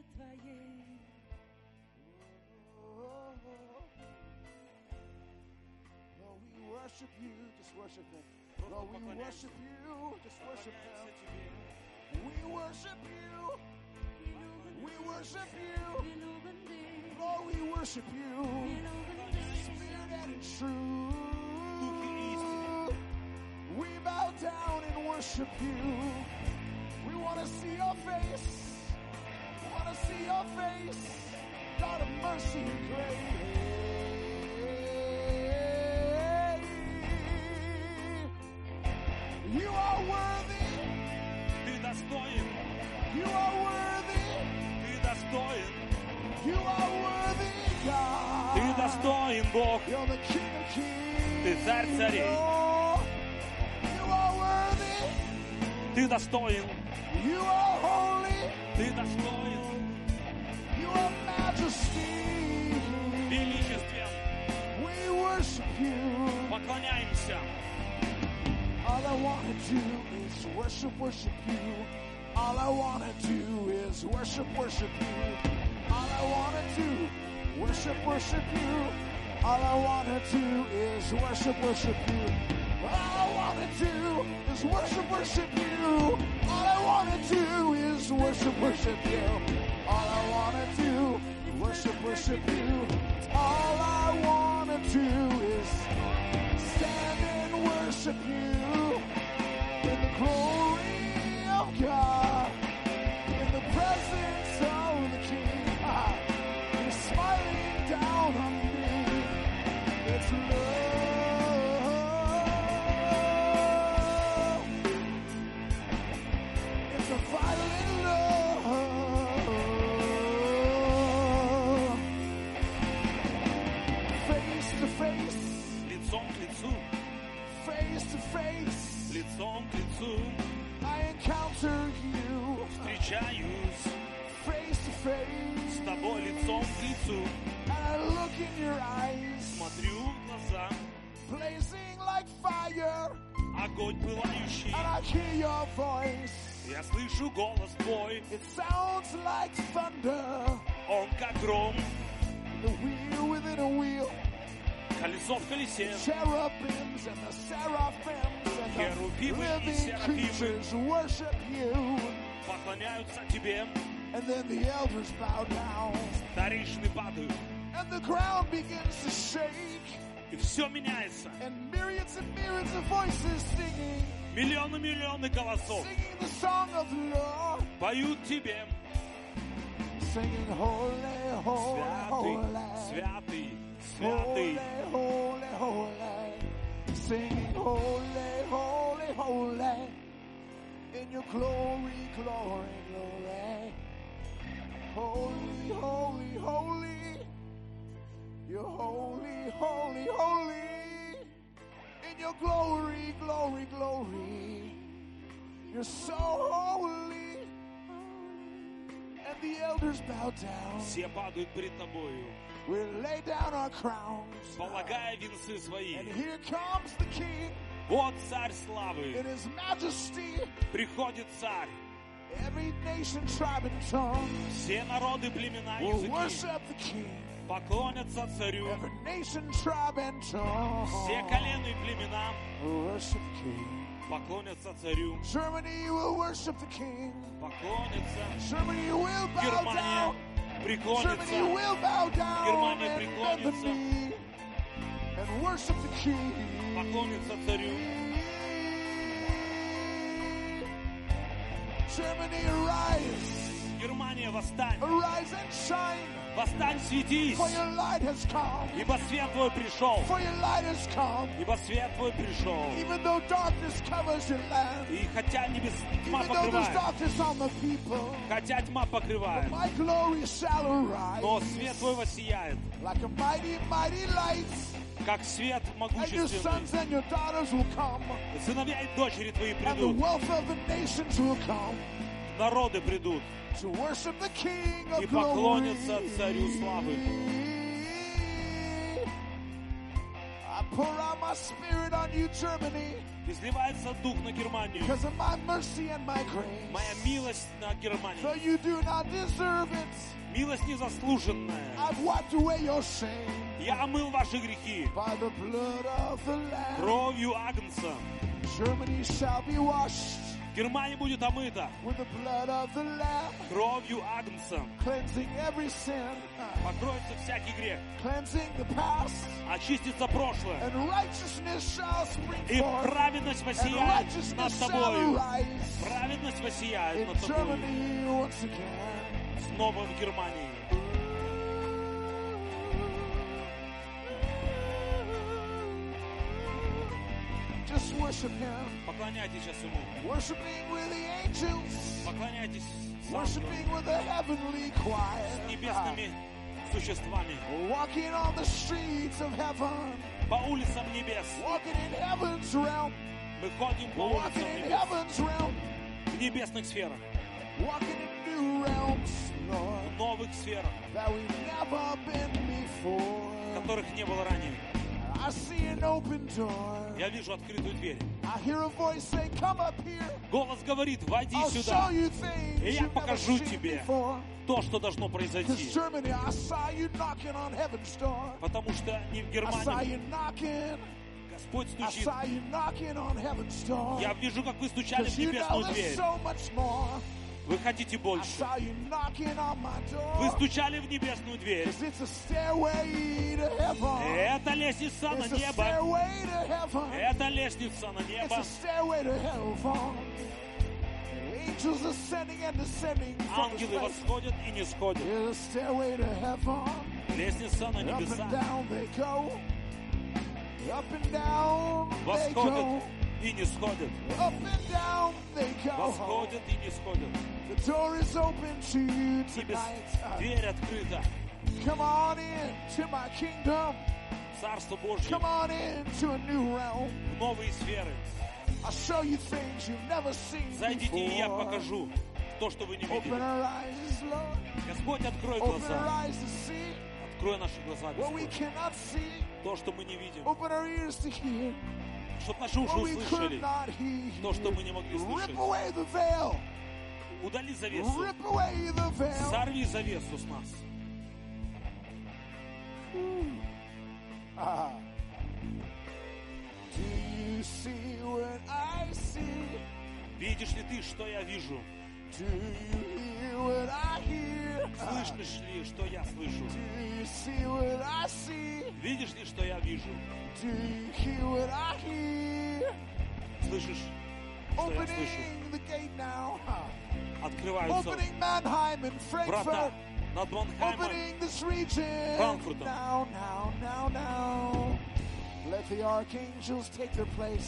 Твоей. Lord, we worship you. Just worship him. Lord, we worship you. Just worship him. We worship you. We worship you. Lord, we worship you. Spirit and in truth. We bow down and worship you. We want to see your face. We want to see your face. God of mercy and grace. You are worthy. Ты достоин. You are worthy. Ты достоин. You are worthy, God. Ты достоин, Бог. You're the King of Kings. Ты царь царей. You are worthy. Ты достоин. You are holy. Ты достоин. You are majesty. Величествен. We worship you. Поклоняемся. All I want to do is worship you. All I want to do is worship you. All I want to do, worship you. All I want to do is worship you. All I want to do is worship you. All I want to do is worship you. All I want to do, worship you. All I want to do is stand and worship you in the glory of God, in the presence of the King. You're smiling down on me. It's love. It's a violent love. Face to face. Лицом к лицу. Face to face. Лицом к лицу. I encounter you. Встречаюсь Face to face. с тобой лицом к лицу. And I look in your eyes. Смотрю в глаза. Blazing like fire. Огонь пылающий. And I hear your voice. Я слышу голос твой. It sounds like thunder. Он как гром. The wheel within a wheel. Колесо в колесе. Cherubims and the seraphims and the Херувимы и living серафимы creatures worship you. поклоняются тебе. And then the elders bow down. Старейшины падают. And the ground begins to shake. И все меняется. And myriads of voices singing. Миллионы голосов Singing the song of the Lord. поют тебе. Singing holy, holy, Святый, holy. святый, Holy, святый. holy, holy. Singing holy, holy, holy. In your glory, glory, glory. Holy, holy, holy. You're holy, holy, holy. In your glory, glory, glory. You're so holy. And the elders bow down. Все падают пред тобою, We lay down our crowns. полагая венцы свои. And here comes the King Вот царь славы, in his majesty. приходит царь. Every nation, tribe, and tongue Все народы, племена, will языки worship the King. поклонятся царю. Every nation, tribe, and tongue Все колены и племена will worship the King. поклонятся царю. Germany will worship the King. Поклонятся. Germany will bow Германия down. Germany преклонится. will bow down Германия and bend the преклонится. knee and worship the King. Поклонится царю. Germany, arise. Германия, восстань. Arise and shine. Восстань, светись. For your light has come. Ибо свет твой пришел. For your light has come. Ибо свет твой пришел. Even though darkness covers your land. И хотя тьма Even though there's покрывает, darkness on the people. хотя тьма покрывает, My glory shall но arise. свет твой воссияет, Like a mighty, mighty light. как свет And your могущественный. sons and your daughters will come. Сыновья и дочери твои And the придут, wealth of the nations will come. народы придут To worship the King и of glory. поклонятся царю славы. I pour out my spirit on you, Germany, Изливается дух на Германию. because of my mercy and my Моя grace. милость на Though Германию. you do not deserve it, Милость незаслуженная. I've wiped away your shame Я омыл ваши грехи by the blood of the Lamb. кровью Агнца. Germany shall be washed Германия будет омыта with the blood of the Lamb, кровью Агнца. cleansing every sin, Покроется всякий грех. cleansing the past, Очистится прошлое. and righteousness shall spring И forth, праведность and воссияет над righteousness shall тобою. arise Праведность воссияет in над тобою. Germany once again. Снова в Германии. Just worship Him, Поклоняйтесь сейчас Ему. worshiping with the angels, Поклоняйтесь с ангелами, worshiping with the heavenly с choir, небесными существами. walking on the streets of heaven, По улицам небес. walking in heaven's realm, Мы ходим по walking улицам in небес. heaven's realm, В небесных сферах. walking in new realms, Lord, В новых сферах, that we've never been before. которых не было ранее. I see an open door. Я вижу открытую дверь. I hear a voice say, come up here. Голос говорит: войди I'll show сюда. you things И я you've never покажу seen тебе before. то, что должно Because произойти. Germany, I saw you knocking on heaven's door. Потому что не в I saw Германии. you knocking. Господь I стучит. saw you knocking on heaven's door. Я вижу, как вы стучали в Because you know небесную there's дверь. so much more. Вы хотите I больше. saw you knocking on my Вы door. стучали в небесную дверь. Because it's a stairway to heaven. Это лестница на It's a небо. stairway to heaven. Это лестница на It's небо. a stairway to heaven. Angels ascending and descending from the Ангелы space. восходят и не сходят. It's a stairway to heaven. Лестница на Up and небеса. down they go. Up and down they Восходят go. и не сходят. Up and down they go. Восходят и не сходят. The door is open to you Небес, tonight. дверь открыта. Come on in to my kingdom. Царство Божье Come on in to a new realm. в новые сферы. I'll show you things you've never seen Зайдите, и я before. покажу то, что вы не Open видели. our eyes, Lord. Господь, открой Open our глаза. eyes to see Открой наши глаза, what we Господь. cannot see. То, что мы не видим. Open our ears to hear Чтоб наши уши what we could услышали. not hear. То, что мы не могли Rip слышать. away the veil. Удали завесу. Rip away the veil. Сорви завесу с нас. Ah. Do you see what I see? Видишь ли ты, что я вижу? Do you hear what I hear? Слышишь ли, что я слышу? Do you see what I see? Видишь ли, что я вижу? Do you hear what I hear? Слышишь, что я слышу? Opening the gate now. Открываются Opening Mannheim and врата Frankfurt. над Манхаймом. Opening this region. Frankfurtem. Now, now, now, now. Let the archangels take their place.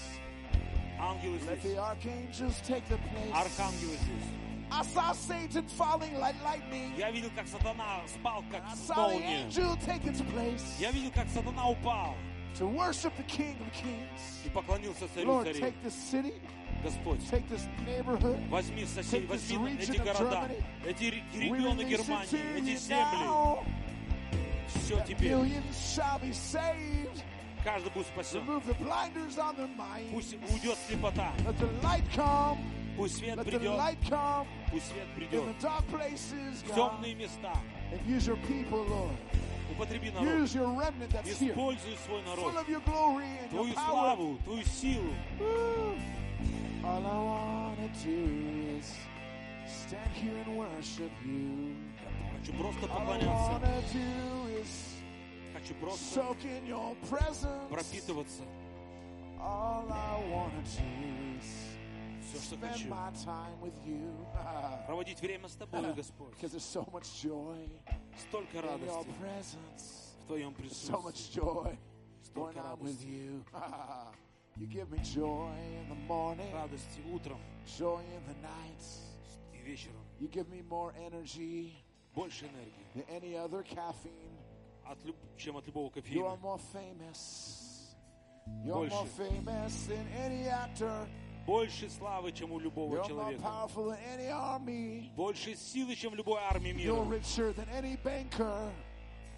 Ангелы Let здесь. the archangels take their place. Архангелы здесь. I saw Satan falling like lightning. Я видел, как сатана спал, как I saw the молния. angel take its place Я видел, как сатана упал to worship the King of Kings. и поклонился царю Lord, царей. take this city, Господь, take this neighborhood. возьми соседей, Take this возьми эти region of города, Germany. эти We регионы release it Германии, to эти you земли. now. Все That теперь. millions shall be saved. Каждый будет спасен. Remove the blinders on their mind. Пусть уйдет слепота. Let the light come. Пусть свет Let the придет. light come Пусть свет in придет. the dark places, В God. темные места. And use your people, Lord. Употреби народ. Use your remnant that's here. Используй свой Full народ. of your glory and your Твою power. славу, твою силу. Woo. All I want to do is stand here and worship you. Хочу просто All I поклоняться. want to do is Хочу просто soak in your presence. пропитываться. All I want to do is Все, что spend хочу. my time with you. Проводить время с Тобой, Господь. Because there's so much joy Столько in your радости presence. в Твоем So much присутствии. joy when Столько I'm with радости. you. You give me joy in the morning, Радости утром joy in the night. и вечером. You give me more energy Больше энергии, than any other caffeine. чем от любого You are кофеина. more famous. You're Больше. more famous than any actor. Больше славы, чем у любого You're more человека. powerful than any army. Больше силы, чем в любой армии You're мира. richer than any banker.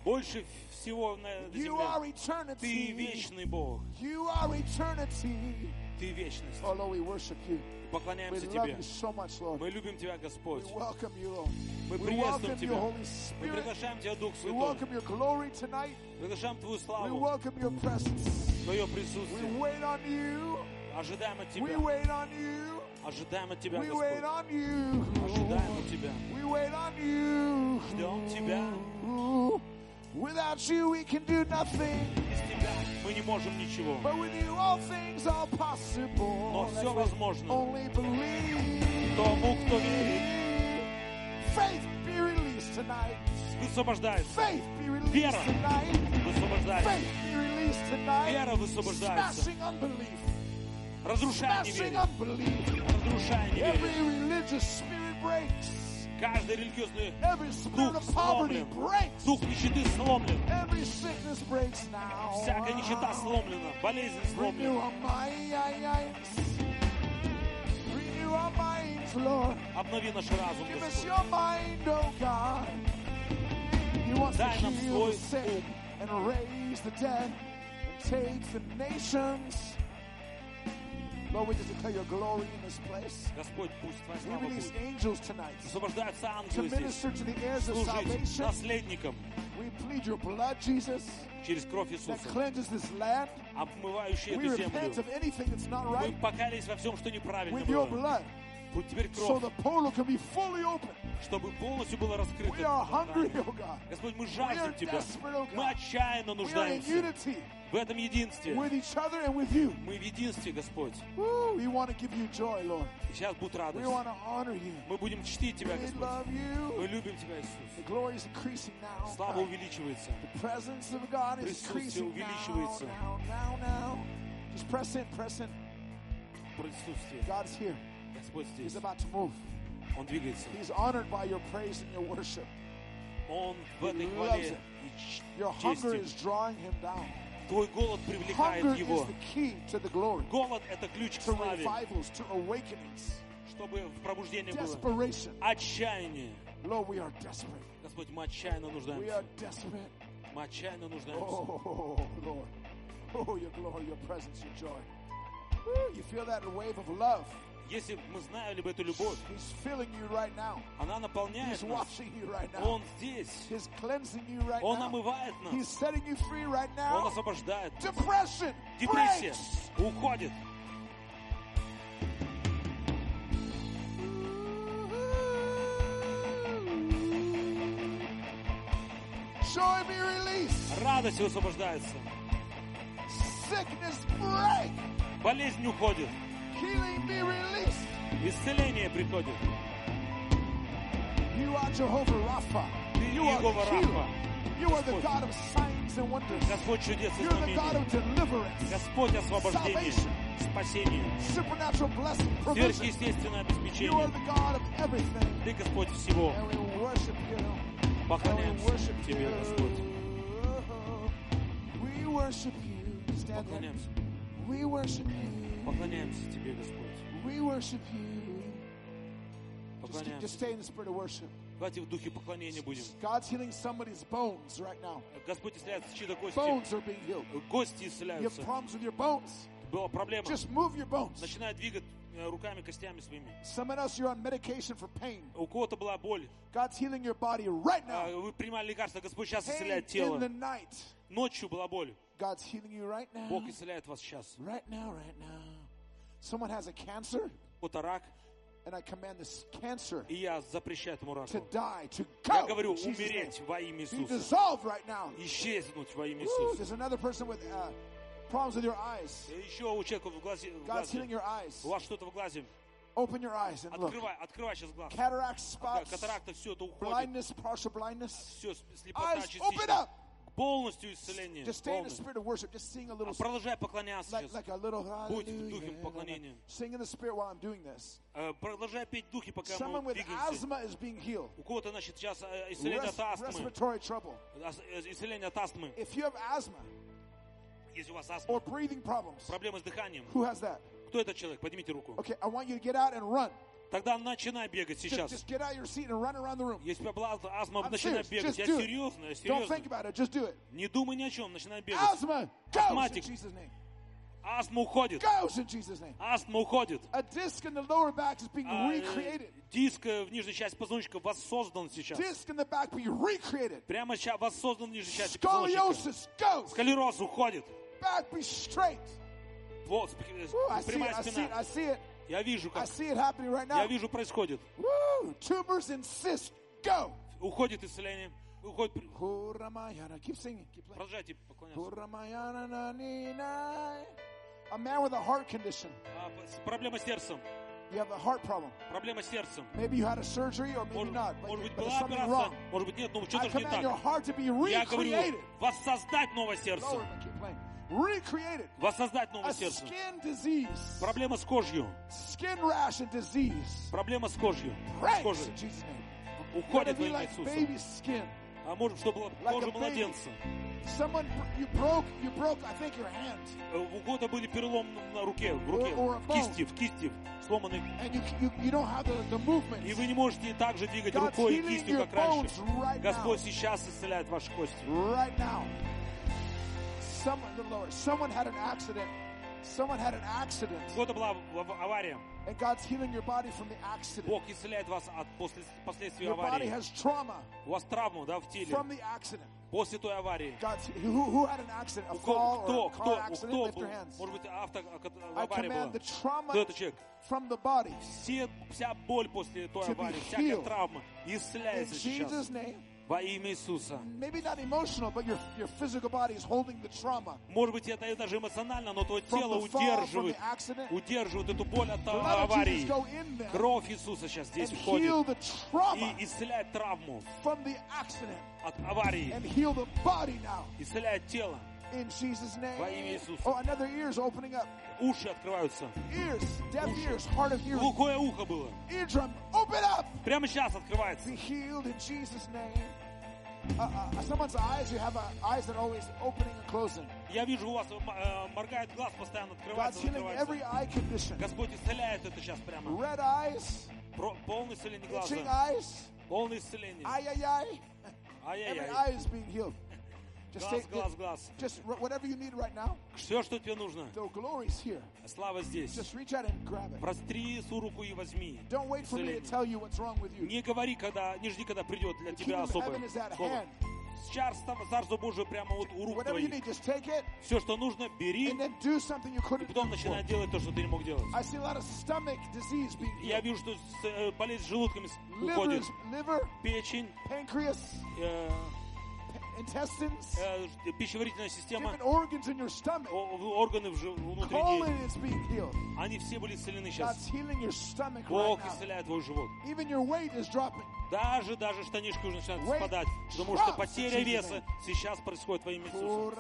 Больше всего на You are земле. Ты eternity. вечный Бог. You are eternity. Ты вечность. Oh Lord, we worship you. We Поклоняемся love Тебе. you so much, Lord. Мы любим Тебя, Господь. We welcome you, Lord. Мы We приветствуем welcome you, Тебя. Holy Мы Spirit. приглашаем Тебя, Дух We Святой. welcome your glory tonight. Приглашаем Твою We славу, welcome your presence. Твое We присутствие. wait on you. Ожидаем от We Тебя. wait on you. Ожидаем от Тебя, We wait Господь. on you. Ожидаем от Тебя. We wait on you. Ждем Тебя. Without you, we can do nothing. Без Тебя мы не можем ничего. But with you, all things are possible. Но все возможно Only believe. тому, кто верит. Faith be released tonight. Высвобождается. Faith be released Вера tonight. высвобождается. Faith be released tonight. Вера высвобождается. Smashing unbelief. Разрушая Smashing неверие. unbelief. Разрушая неверие. Every religious spirit breaks. Каждый религиозный Every spirit дух of poverty сломлен. breaks. Дух нищеты сломлен. Every sickness breaks now. Всякая нищета сломлена. Болезнь Renew сломлена. our minds. Renew our minds, Lord. Обнови наш разум, Give us Господь. your mind, oh God. He wants to Дай нам heal свой the sick and raise the dead and take the nations. Lord, we just declare your glory in this place. Господь, пусть Твоя We слава release будет. angels tonight Освобождаются to ангелы здесь. minister to the heirs of Служить salvation. наследникам We plead your blood, Jesus, через кровь that Иисуса, cleanses this land. обмывающий We эту repent землю. of anything that's not Мы right покаялись во всем, что неправильно with your было. blood, Пусть теперь so кровь, the portal can be fully open. чтобы полностью было раскрыто. We are hungry, oh God. Господь, мы We are жаждем Тебя. desperate, oh Мы God. отчаянно We are in нуждаемся unity в этом единстве. with each other and with you. Мы в единстве, Господь. Woo, we want to give you joy, Lord. И сейчас будет We радость. want to honor you. Мы будем чтить Тебя, We Господь. love Мы you. любим Тебя, The Иисус. glory is increasing now. Слава увеличивается. The presence of God is Присутствие increasing now, увеличивается. now. Just press in, press in. Присутствие. God is here. Господь He's здесь. about to move. Он двигается. He's honored by your praise and your worship. Он в этой He loves хвале it. и Your hunger is чести. drawing him down. Твой голод привлекает Hunger is его. the key to the glory, Голод — это ключ к to славе, revivals, to awakenings, чтобы в пробуждении было desperation. отчаяние. Lord, we are desperate. Господь, мы отчаянно We нуждаемся. are desperate. Мы отчаянно нуждаемся. Oh, Lord. Oh, your glory, your presence, your joy. Woo, you feel that wave of love. Если мы знали бы эту любовь, He's filling you right now. она наполняет He's нас. washing you right now. Он здесь. He's cleansing you right Он now. омывает He's нас. setting you free right Он now. освобождает. Depression Депрессия breaks. уходит. Joy be released. Радость высвобождается. Sickness break. Болезнь уходит. Healing be released. Исцеление приходит. You are Jehovah Rapha. Ты You are the Иегова healer. Рафа. You are the God of signs and wonders. Господь чудес и You're the God знамений. of deliverance, Господь освобождения, salvation, спасения, supernatural blessing, provision. сверхъестественное You are обеспечение. the God of everything. Ты, Господь, всего. And we worship you. And we Поклоняемся worship Тебе, you. Господь. We worship you. Stand there. Поклоняемся. We worship you. Поклоняемся Тебе, Господь. We worship you. Just Поклоняемся. stay in the spirit of worship. Давайте в духе поклонения будем. God's healing somebody's bones right now. Господь исцеляет чьи-то кости. Bones are being healed. Кости You have исцеляются. problems with your bones. Была проблема. Just move your bones. Начинай двигать руками, костями своими. Some of us, you're on medication for pain. У кого-то была боль. God's healing your body right now. Вы принимали лекарства. Господь сейчас Pain исцеляет in тело. the night. Ночью была боль. God's healing you right now. Бог исцеляет вас сейчас. Right now, right now. Someone has a cancer, Вот рак. and I command this cancer И я запрещаю этому to раку. die, to Я go. говорю, in Jesus' name. умереть во имя Be Иисуса. dissolved right now. Исчезнуть во имя Woo, Иисуса. there's another person with problems with your eyes. Еще у человека в глазе. God's healing your eyes. У вас что-то в глазе. Open your eyes and look. Открывай сейчас глаз. Cataract spots, Катаракта, все это уходит. blindness, partial blindness. Все, слепота Eyes, open частично. up. Полностью исцеление. Just stay in the Полное. spirit of worship. Just sing a little, Продолжай поклоняться сейчас. like a little Будь в духе hallelujah. поклонения. Sing in the spirit while I'm doing this. Продолжай петь в духе, пока Someone мы with двигаемся. asthma is being healed. У кого-то, значит, сейчас исцеление от астмы. Respiratory trouble. Исцеление от астмы. If you have asthma Если у вас астма, or breathing problems, проблемы с дыханием. who has that? Кто этот человек? Поднимите руку. Okay, I want you to get out and run. Тогда начинай бегать сейчас. Just get out of your seat and run around the room. Если у тебя была астма, I'm начинай serious. бегать. Just Я do it. серьезно, я Don't серьезно. think about it. Just do it. Не думай ни о чем, начинай бегать. Asthma goes in Астматик. Jesus' name. Астма уходит. Goes in Jesus' name. Астма уходит. A disc in the lower back is being recreated. Диск в нижней части позвоночника воссоздан сейчас. Disc in the back being recreated. Прямо сейчас воссоздан в нижней части позвоночника. Scoliosis goes. Склероз уходит. Back be straight. Вот, Ooh, I see it. прямая I see it. спина. I see it. Я вижу, I как. see it happening right Я now. вижу, происходит. Woo! Tumors and cysts go. Уходит исцеление. Уходит. Huramayana. Keep singing. Keep playing. Продолжайте поклоняться. Huramayana na ni na. A man with a heart condition. Проблема с сердцем. You have a heart problem. Проблема с сердцем. Maybe you had a surgery or maybe not. Может быть, But there's была something операция, wrong. может быть, нет, но I что-то же не command your так. heart to be Я говорю, recreated. воссоздать новое сердце. Lower, keep playing. Recreated. Воссоздать A новое сердце. skin disease. Проблема с кожью. Skin rash and disease. Проблема с кожью. С Breaks кожей. in Jesus' name. Let Уходит it во be имя like Иисуса. baby skin. А может, чтобы была Like кожа a baby. младенца. Someone, you broke, I think, your hand. У кого-то были перелом на руке, в руке, Or a в bone. кисти, сломанный. And you don't have the movement. И вы не можете так же двигать God's рукой и healing кистью, your как раньше. bones right now. Господь сейчас исцеляет ваши кости. Right now. Someone had an accident. Someone had an accident. У кого-то была авария. And God's healing your body from the accident. Бог исцеляет вас от последствий Your body аварии. has trauma У вас травма, да, в теле. from the accident. После той аварии. Who had an accident? A fall or a car accident? Lift your hands. Может быть, I авария была. command the trauma Кто этот человек? from the body. Вся боль после той To be аварии, всякая healed. травма In исцеляется Jesus' сейчас. name. Во имя Иисуса. Maybe not emotional, but your physical body is holding the trauma Может быть, это даже эмоционально, но твое from тело the fall, from удерживает the accident. удерживает эту боль от Blood of аварии. Jesus go in there Кровь Иисуса сейчас здесь and входит heal the trauma и исцеляет травму from the accident от аварии. and heal the body now. Исцеляет тело. In Jesus' name. Во имя Иисуса. Oh, another ear's opening up. Уши открываются. Ears, deaf Уши. ears, hard of hearing. Глухое ухо было. Eardrum, open up. Прямо сейчас открывается. Be healed in Jesus' name. Someone's eyes, you have eyes that are always opening and closing. Я вижу, у вас моргает глаз, постоянно God's открывается, healing every закрывается. eye condition. Господь исцеляет это сейчас прямо. Red eyes, Полное исцеление itching глаза. eyes, Полное исцеление. ay, ay, ay. Every Ай-яй-яй. eye is being healed. Just Глаз. just whatever you need right now. Все, что тебе нужно. The glory's here. Слава здесь. Just reach out and grab it. Простри свою руку и возьми. Don't wait for me to Исцеление. tell you what's wrong with you. Не говори, не жди, когда придет для The тебя kingdom of особое heaven is at слово. hand. Царство Божие прямо вот у рук Whatever you твоих. need, just take it Все, что нужно, бери, and then do something you и couldn't do потом before. начинай делать то, что ты не мог делать. I see a lot of stomach disease being Я healed. вижу, что болезнь с желудком уходит. Liver, Печень, pancreas, intestines, пищеварительная система, different organs in your stomach. органы внутренние. Colon is being healed. Они все были исцелены God's сейчас. healing your stomach right Бог now. исцеляет твой живот. Even your weight is dropping. Даже штанишки уже начинают Wait, спадать, потому drop что потеря in Jesus' веса name. сейчас происходит во имя Иисуса.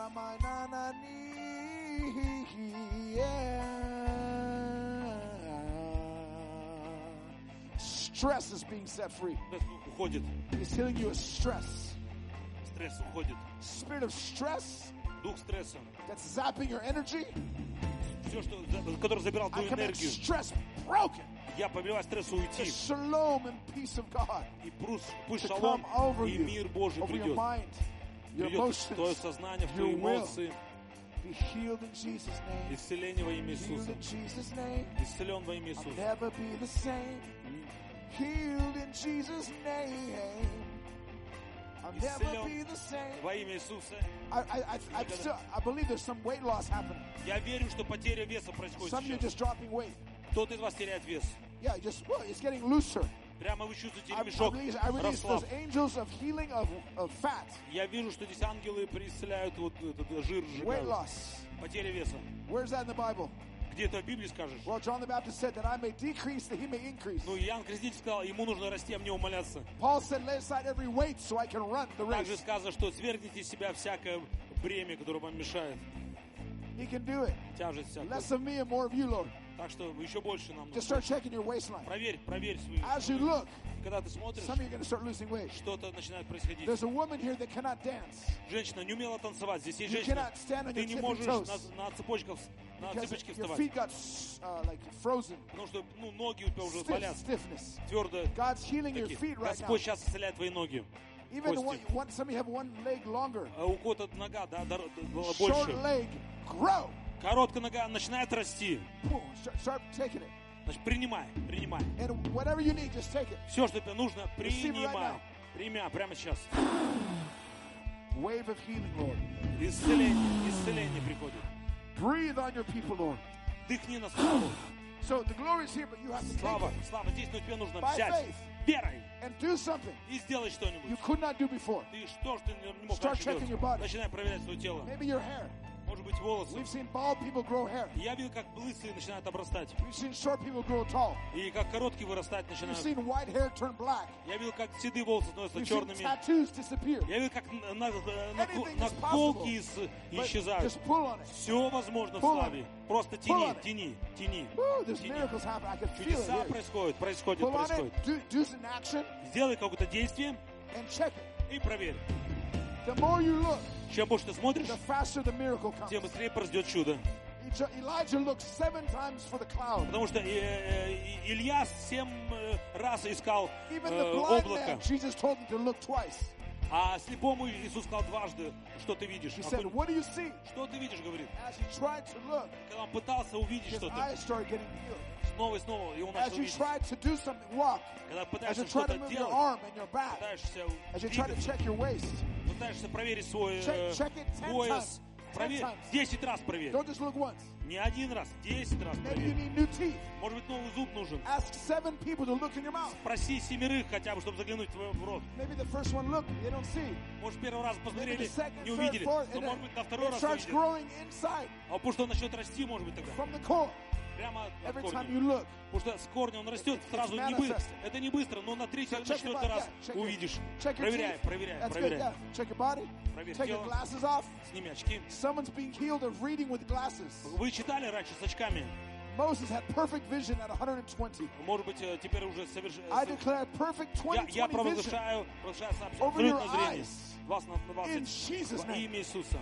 Stress is being set free. Уходит, He's healing you of stress. стресс уходит. Spirit of stress Дух стресса, that's zapping your energy. все, который забирал I твою command энергию, stress broken. я повелеваю стрессу The уйти. shalom and peace of God И пусть to шалом come over и you, мир Божий over your придет. mind, your Придет в твое emotions. сознание, в your твои will. эмоции. Be healed in Jesus' name. Исцеление во имя Healed Иисуса. in Jesus' name. Исцелен во имя I'll Иисуса. never be the same. Healed in Jesus' name. I'll never be the same. Во имя Иисуса. I believe there's some weight loss happening. Я верю, что потеря веса происходит Some of you сейчас. just dropping weight. Кто-то из вас теряет вес. Yeah, it's getting looser. Прямо вы чувствуете I ремешок release расслаб. those angels of healing of fat, Я вижу, что здесь ангелы исцеляют вот этот жир, weight сжигают. loss. Потеря веса. Where's that in the Bible? Где это в Библии скажешь? Well, John the Baptist said that I may decrease, that he may increase. Ну, Иоанн Креститель сказал, ему нужно расти, а мне умоляться. Paul said, lay aside every weight so I can run the Также race. сказано, что свергните из себя всякое бремя, которое вам мешает. He can do it. Тяжесть всякую. Less of me and more of you, Lord. Так что еще больше нам Just нужно. start checking your waistline. Проверь свою. As you look, когда ты смотришь, some of you are going to start losing weight. что-то начинает происходить. There's a woman here that cannot dance Женщина не умела танцевать. Здесь есть You женщина. cannot stand on Ты your не tippy можешь toes. на цепочках, на because цепочке your вставать. feet got like frozen. Потому что ноги у тебя уже болят. Stiffness. Твердо. God's healing your feet right now. Господь сейчас исцеляет твои ноги. Even some of you have one leg longer. А у кого-то нога, да, была Short больше. leg, grow. Короткая нога начинает расти. Boom, start taking it. Значит, принимай. And whatever you need, just take it. Все, что тебе нужно, Receive it right принимай. now. Принимай прямо сейчас. Wave of healing, Lord. Исцеление приходит. Breathe on your people, Lord. Дыхни на славу. So the glory is here, but you have to take Слава it здесь, но тебе нужно by взять faith верой and do something и сделать you что-нибудь. could not do before. Ты что ж ты не мог Start раньше checking your делать? body. Начинай проверять свое тело. Maybe your hair. Может быть, волосы. We've seen bald people grow hair. Я видел, как лысые начинают обрастать. We've seen short people grow tall. И как короткие вырастать We've начинают. seen white hair turn black. Я видел, как седые волосы становятся We've seen черными. tattoos disappear. Я видел, как Anything is наколки But исчезают. just pull on it. Все возможно в Pull on славе. Просто Pull on тяни. Woo, there's miracles happen. I can feel it Чудеса here. происходят. Pull on it. Do some action Сделай какое-то действие and check it. и проверь. The more you look, Чем больше ты смотришь, the faster the miracle comes. тем быстрее произойдет чудо. Elijah looked 7 times for the cloud. Потому что Илья 7 раз искал Even the blind облако. man, Jesus told him to look twice. А слепому Иисус сказал дважды, что ты видишь. He said, what do you see? Что ты видишь, говорит. As he tried to look, Когда он пытался увидеть his что-то, eyes started getting healed. снова и снова, и он As начал you видеть. tried to do something, walk. Когда As пытаешься you try to что-то move your делать, arm and your back. пытаешься As you try to двигаться, check your waist. пытаешься проверить свой Check it 10 пояс. times. Проверь, 10 times. 10 раз проверь. Don't just look once. Не один раз, 10 раз Maybe you проверь. need new teeth. Может быть, новый зуб нужен. Ask 7 people to look in your mouth. Проси 7 хотя бы, чтобы заглянуть в твой рот. Maybe the first one looked, they don't see. Может, первый раз Maybe посмотрели, the second, не third, увидели. fourth, Но, and может быть, на then второй it раз starts увидели. growing inside А потому что он начнет расти, может быть, тогда. from the core. Прямо от Every time корня. you look, Потому что с корня он растет сразу не быстро. Это не быстро, но на третий, So на check your четвертый body, раз yeah, check your- увидишь. check your Проверяй, teeth. проверяй, That's good, проверяй. yeah. Check your body. Проверь Take your тело. glasses off. Сними очки. Someone's being healed of reading with glasses. Вы читали раньше с очками? Moses had perfect vision at 120. Может быть, теперь уже совершенно... I declare perfect Я 20/20 vision провозглашаю over your абсолютное зрение. eyes. Вас на вас in Jesus' во name. имя Иисуса.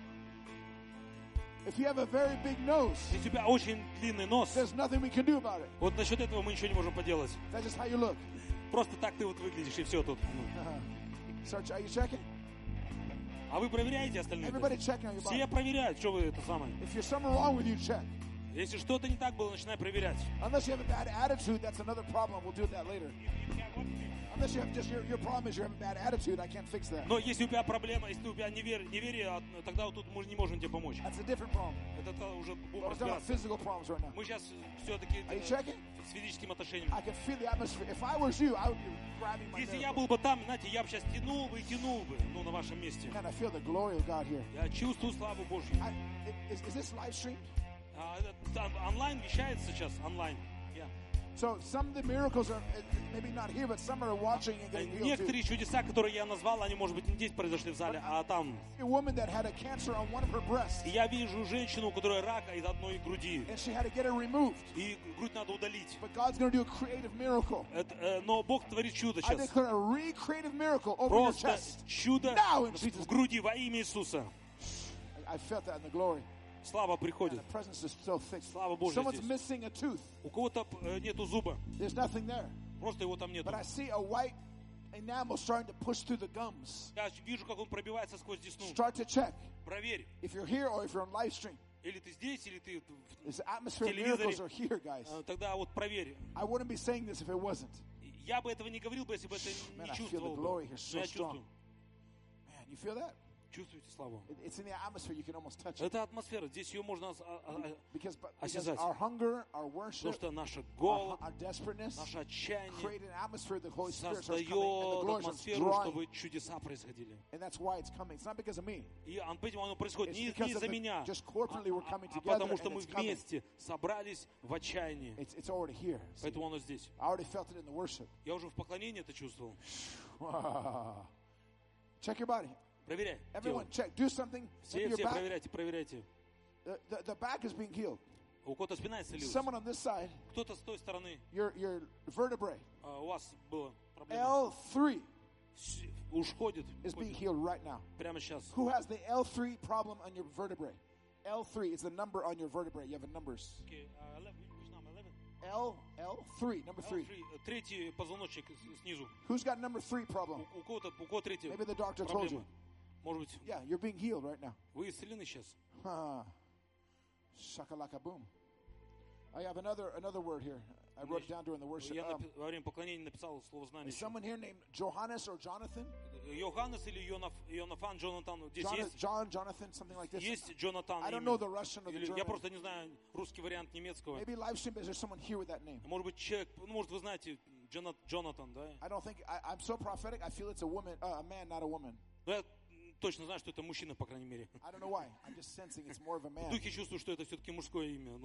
If you have a very big nose, Если у тебя очень длинный нос, there's nothing we can do about it. вот насчет этого мы ничего не можем поделать. That's just how you look. Просто так ты вот выглядишь, и все тут. So are you checking? А вы проверяете остальные? Everybody checking on your Все body. проверяют, что вы это самое. If there's something wrong with you, check. Если что-то не так было, начинай проверять. Unless you have a bad attitude, that's another problem. We'll do that later. Unless you have just your problem is you have a bad attitude, I can't fix that. Но если у тебя проблема, если у тебя неверие, тогда вот тут мы не можем тебе помочь. That's a different problem. Это уже будем We're talking about разбираться. physical problems right now. Мы сейчас все-таки Are you checking? с физическим отношением. I can feel the atmosphere. If I was you, I would be grabbing my Если я miracle. был бы там, знаете, я бы сейчас тянул бы и тянул бы, ну, на вашем месте. Man, I feel the glory of God here. Я чувствую славу Божью. Is this live stream? Онлайн вещается сейчас, онлайн. So some of the miracles are maybe not here, but some are watching and getting healed too. Некоторые чудеса, которые я назвал, они, может быть, не здесь произошли в зале, а там. A woman that had a cancer on one of her breasts, И я вижу женщину, у которой рак из одной груди. and she had to get it removed. И грудь надо удалить. But God's going to do a creative miracle. Но Бог творит чудо I сейчас. declare a recreative miracle over your Просто chest. чудо Now in Jesus' в груди во имя Иисуса. I felt that in the glory. Слава And приходит. the presence is so thick. Слава Божья Someone's здесь. missing a tooth. У кого-то нету зуба. There's nothing there. Просто его там нету. But I see a white enamel starting to push through the gums. Я вижу, как он пробивается сквозь десну. Start to check Проверь. if you're here or if you're on live stream. Или ты здесь, или ты... This atmosphere of Телевизоре. miracles are here, guys. Тогда вот проверь. I wouldn't be saying this if it wasn't. Я бы этого не говорил бы, если бы это Man, не I feel the чувствовал glory бы. here so Но я strong. чувствую. Man, you feel that? Чувствуете славу? It's in the atmosphere. You can almost touch it. Это атмосфера. Здесь ее можно Because осязать. our hunger, our Потому worship, что наш голод, our desperateness наше отчаяние create an atmosphere that the Holy Spirit starts создает coming and the glory starts атмосферу, drawing. чтобы чудеса происходили. And that's why it's coming. It's not because of me. И оно происходит It's не because of из-за the- меня, just corporately we're coming а together потому что and мы it's coming. вместе собрались в отчаянии. It's already here. See? Поэтому оно здесь. I already felt it in the worship. Я уже в поклонении это чувствовал. Check your body. Проверяй. Everyone, check. Do something. Maybe your Все back. проверяйте. The back is being healed. У кого-то спина исцелилась. Someone on this side, Кто-то с той стороны your vertebrae, у вас было. проблема. L3 Уходит is being healed right now. прямо сейчас. Who has the L3 problem on your vertebrae? L3 is the number on your vertebrae. You have numbers. Okay, 11, which number? 11? L3, number 3. Третий позвоночник снизу. Who's got number 3 problem? У кого третий Maybe the doctor told you. проблема? Может быть, Yeah, you're being healed right now. вы исцелены сейчас? Shakalaka boom. I have another word here. I wrote it down during the worship. Я во время поклонения написал слово знание. Is someone here named Johannes or Jonathan? Йоханнес или Йонафан, Джонатан. Здесь есть? Jonathan, something like this. Есть Джонатан. I don't know the Russian or the Я German. просто не знаю русский вариант немецкого. Maybe live stream, is there someone here with that name? Может быть, человек, может, вы знаете, Джонатан, да? I don't think, I'm so prophetic, I feel it's a woman, a man, not a woman. Но я точно знаю, что это мужчина, по крайней мере. I don't know why. I'm just sensing it's more of a В man. духе чувствую, что это все-таки мужское имя.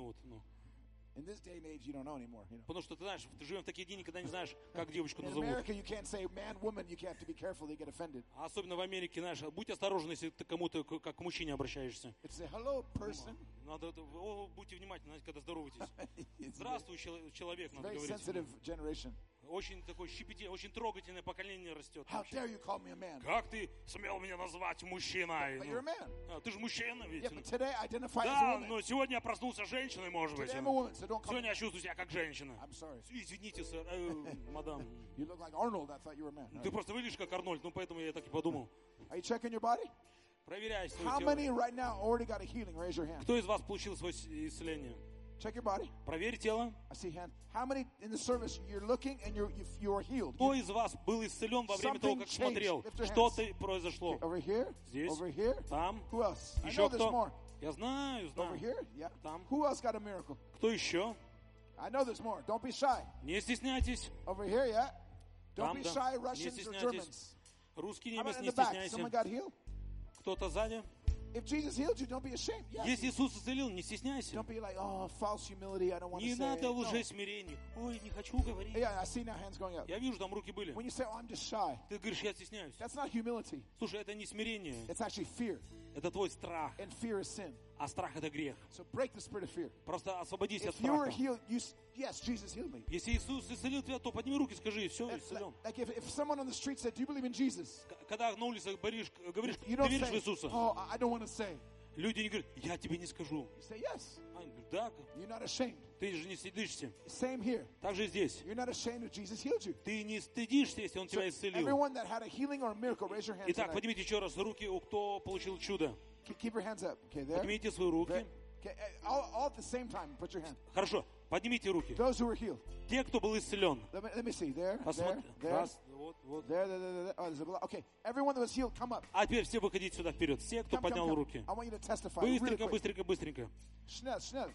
In this day and age, you don't know anymore. You know? Потому что ты знаешь, ты живем в такие дни, никогда не знаешь, как девочку In назовут. America, you can't say man, woman. You have to be careful. They get offended. А особенно в Америке, знаешь, будь осторожен, если ты кому-то как к мужчине обращаешься. It's a hello person. Надо, будьте внимательны, знаете, когда здороваетесь. Здравствуй, человек, надо Very говорить. sensitive generation. Очень такое щепетильное, очень трогательное поколение растет. How dare you call me a man? Как ты смел меня назвать мужчиной? But you're a man. Ты же мужчина, ведь. Yeah, but today I identify as a Да, woman. но сегодня я проснулся женщиной, может быть. Today I'm a woman, so don't call Сегодня me. я чувствую себя как женщина. I'm sorry. Извините, сэр, мадам. You look like Arnold. I thought you were a man. Ты просто выглядишь как Арнольд, ну поэтому я так и подумал. Are you checking your body? Проверяй свое How тело. many right now already got a healing? Raise your hand. Кто из вас получил свое исцеление? Check your body. Проверь тело. I see hand. How many in the service you're looking and you are healed? Кто из вас был исцелен во время того, как Something смотрел? changed. Lift your Что-то произошло. Over here. Здесь. Over here. Там. Who else? I Еще know there's кто? more. Я знаю, Over знаю. here. Yeah. Там. Who else got a miracle? Кто еще? I know there's more. Don't be shy. Не стесняйтесь. Over here. Yeah. Don't Там, be да. shy, Не Russians or стесняйтесь. Germans. Русский, How about немец, in не the back? Someone стесняйся. got healed? Кто-то сзади. If Jesus healed you, don't be ashamed. Yes. Если Иисус исцелил, не стесняйся. Don't be like, oh, false humility. I don't want to Не say. надо No. лжесмирения. Ой, не хочу говорить. Yeah, I see now hands going up. Я вижу, там руки были. When you say, oh, I'm just shy, Ты говоришь, я стесняюсь. that's not humility. Слушай, это не смирение. It's actually fear. Это твой страх. And fear is sin. А страх это грех. So break the spirit of fear. Просто освободись от If you were страха. healed, yes, Jesus healed me. Если Иисус исцелил тебя, то подними руки, скажи, все, исцелен. Like if someone on the street said, do you believe in Jesus? Когда на улице говоришь, You ты don't веришь в say, Иисуса, oh, I don't want to say. люди не говорят, я тебе не скажу. You say yes. Они говорят, да, You're not ashamed. ты же не стыдишься. Same here. Так же и здесь. You're not ashamed if Jesus healed you. Ты не стыдишься, если Он So тебя исцелил. everyone that had a healing or a miracle, raise your hands. Итак, tonight. поднимите еще раз руки, кто получил чудо. Keep your hands up. Okay, there. Поднимите свои руки. Okay, all at the same time. Put your hand. Хорошо, поднимите руки. Those who were healed. Те, кто был исцелен. Let me see. There. Посмотри. There. Раз, вот. There. Oh, there's a block. Okay, everyone that was healed, come up. А теперь все выходите сюда вперед. Все, кто Come. поднял руки. I want you to testify really Быстренько, quick. быстренько. Schnell.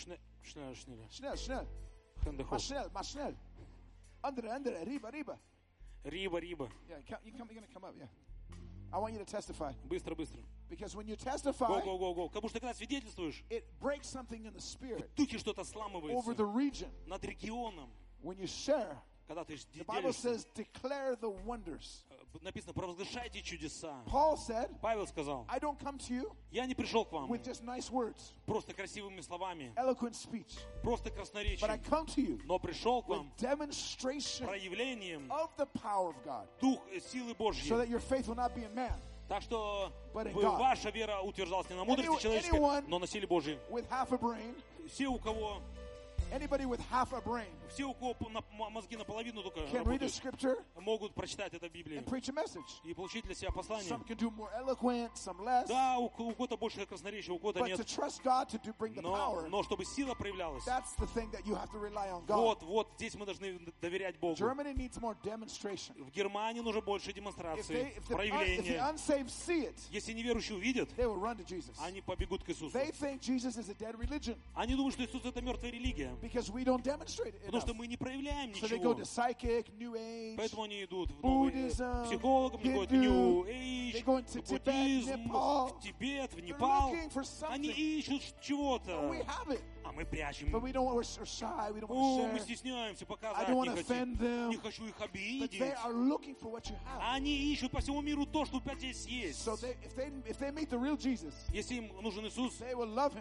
Хэндехоп. Schnell. Under. Riba. Риба. Yeah, you're going to come up, yeah. I want you to testify. Быстро. Because when you testify, Го. Потому что когда свидетельствуешь, it breaks something in the spirit в духе что-то over сламывается the region. над регионом. When you share, Когда ты the Bible делишься, says, declare the wonders. написано, провозглашайте чудеса. Paul said, Павел сказал, I don't come to you я не пришел к вам with just nice words, просто красивыми словами, eloquent speech, просто but I красноречием, come to you но пришел к with вам demonstration проявлением of the power of God, дух силы so Божьей. that your faith will not be in man, Так что but in God. ваша вера утверждалась не на мудрости Anyone человеческой, но на силе Божьей. with half a brain, Все, у кого anybody with half a brain мозги наполовину только can read a работают, scripture могут прочитать это в Библии and preach a message. и получить для себя послание. Some can do more eloquent, some less. Да, у кого-то больше красноречия, у кого-то But to нет. trust God to bring the power, Но чтобы сила проявлялась, that's the thing that you have to rely on God. вот здесь мы должны доверять Богу. Germany needs more demonstration. В Германии нужно больше If демонстрации, the проявления. unsaved see it, Если неверующие увидят, they will run to Jesus. они побегут к Иисусу. They think Jesus is a dead religion Они думают, что Иисус — это мертвая религия, because we don't demonstrate it потому enough. что мы не проявляем So they go ничего. to psychic, New Age, Поэтому они идут в новые Buddhism, психологам, они ходят в Hindu, New they Age, go into в Tibet, буддизм, Nepal. в Тибет, в They're Непал. looking for something. Они ищут But чего-то, we have it. а мы прячем. But we don't want, we're shy, we don't О, want мы to share. стесняемся I показать, don't не want to offend them. не хочу их But обидеть. they are looking for what you have. Они ищут по всему миру то, что у тебя здесь есть. So if they meet the real Jesus, Если им нужен Иисус, they will love him.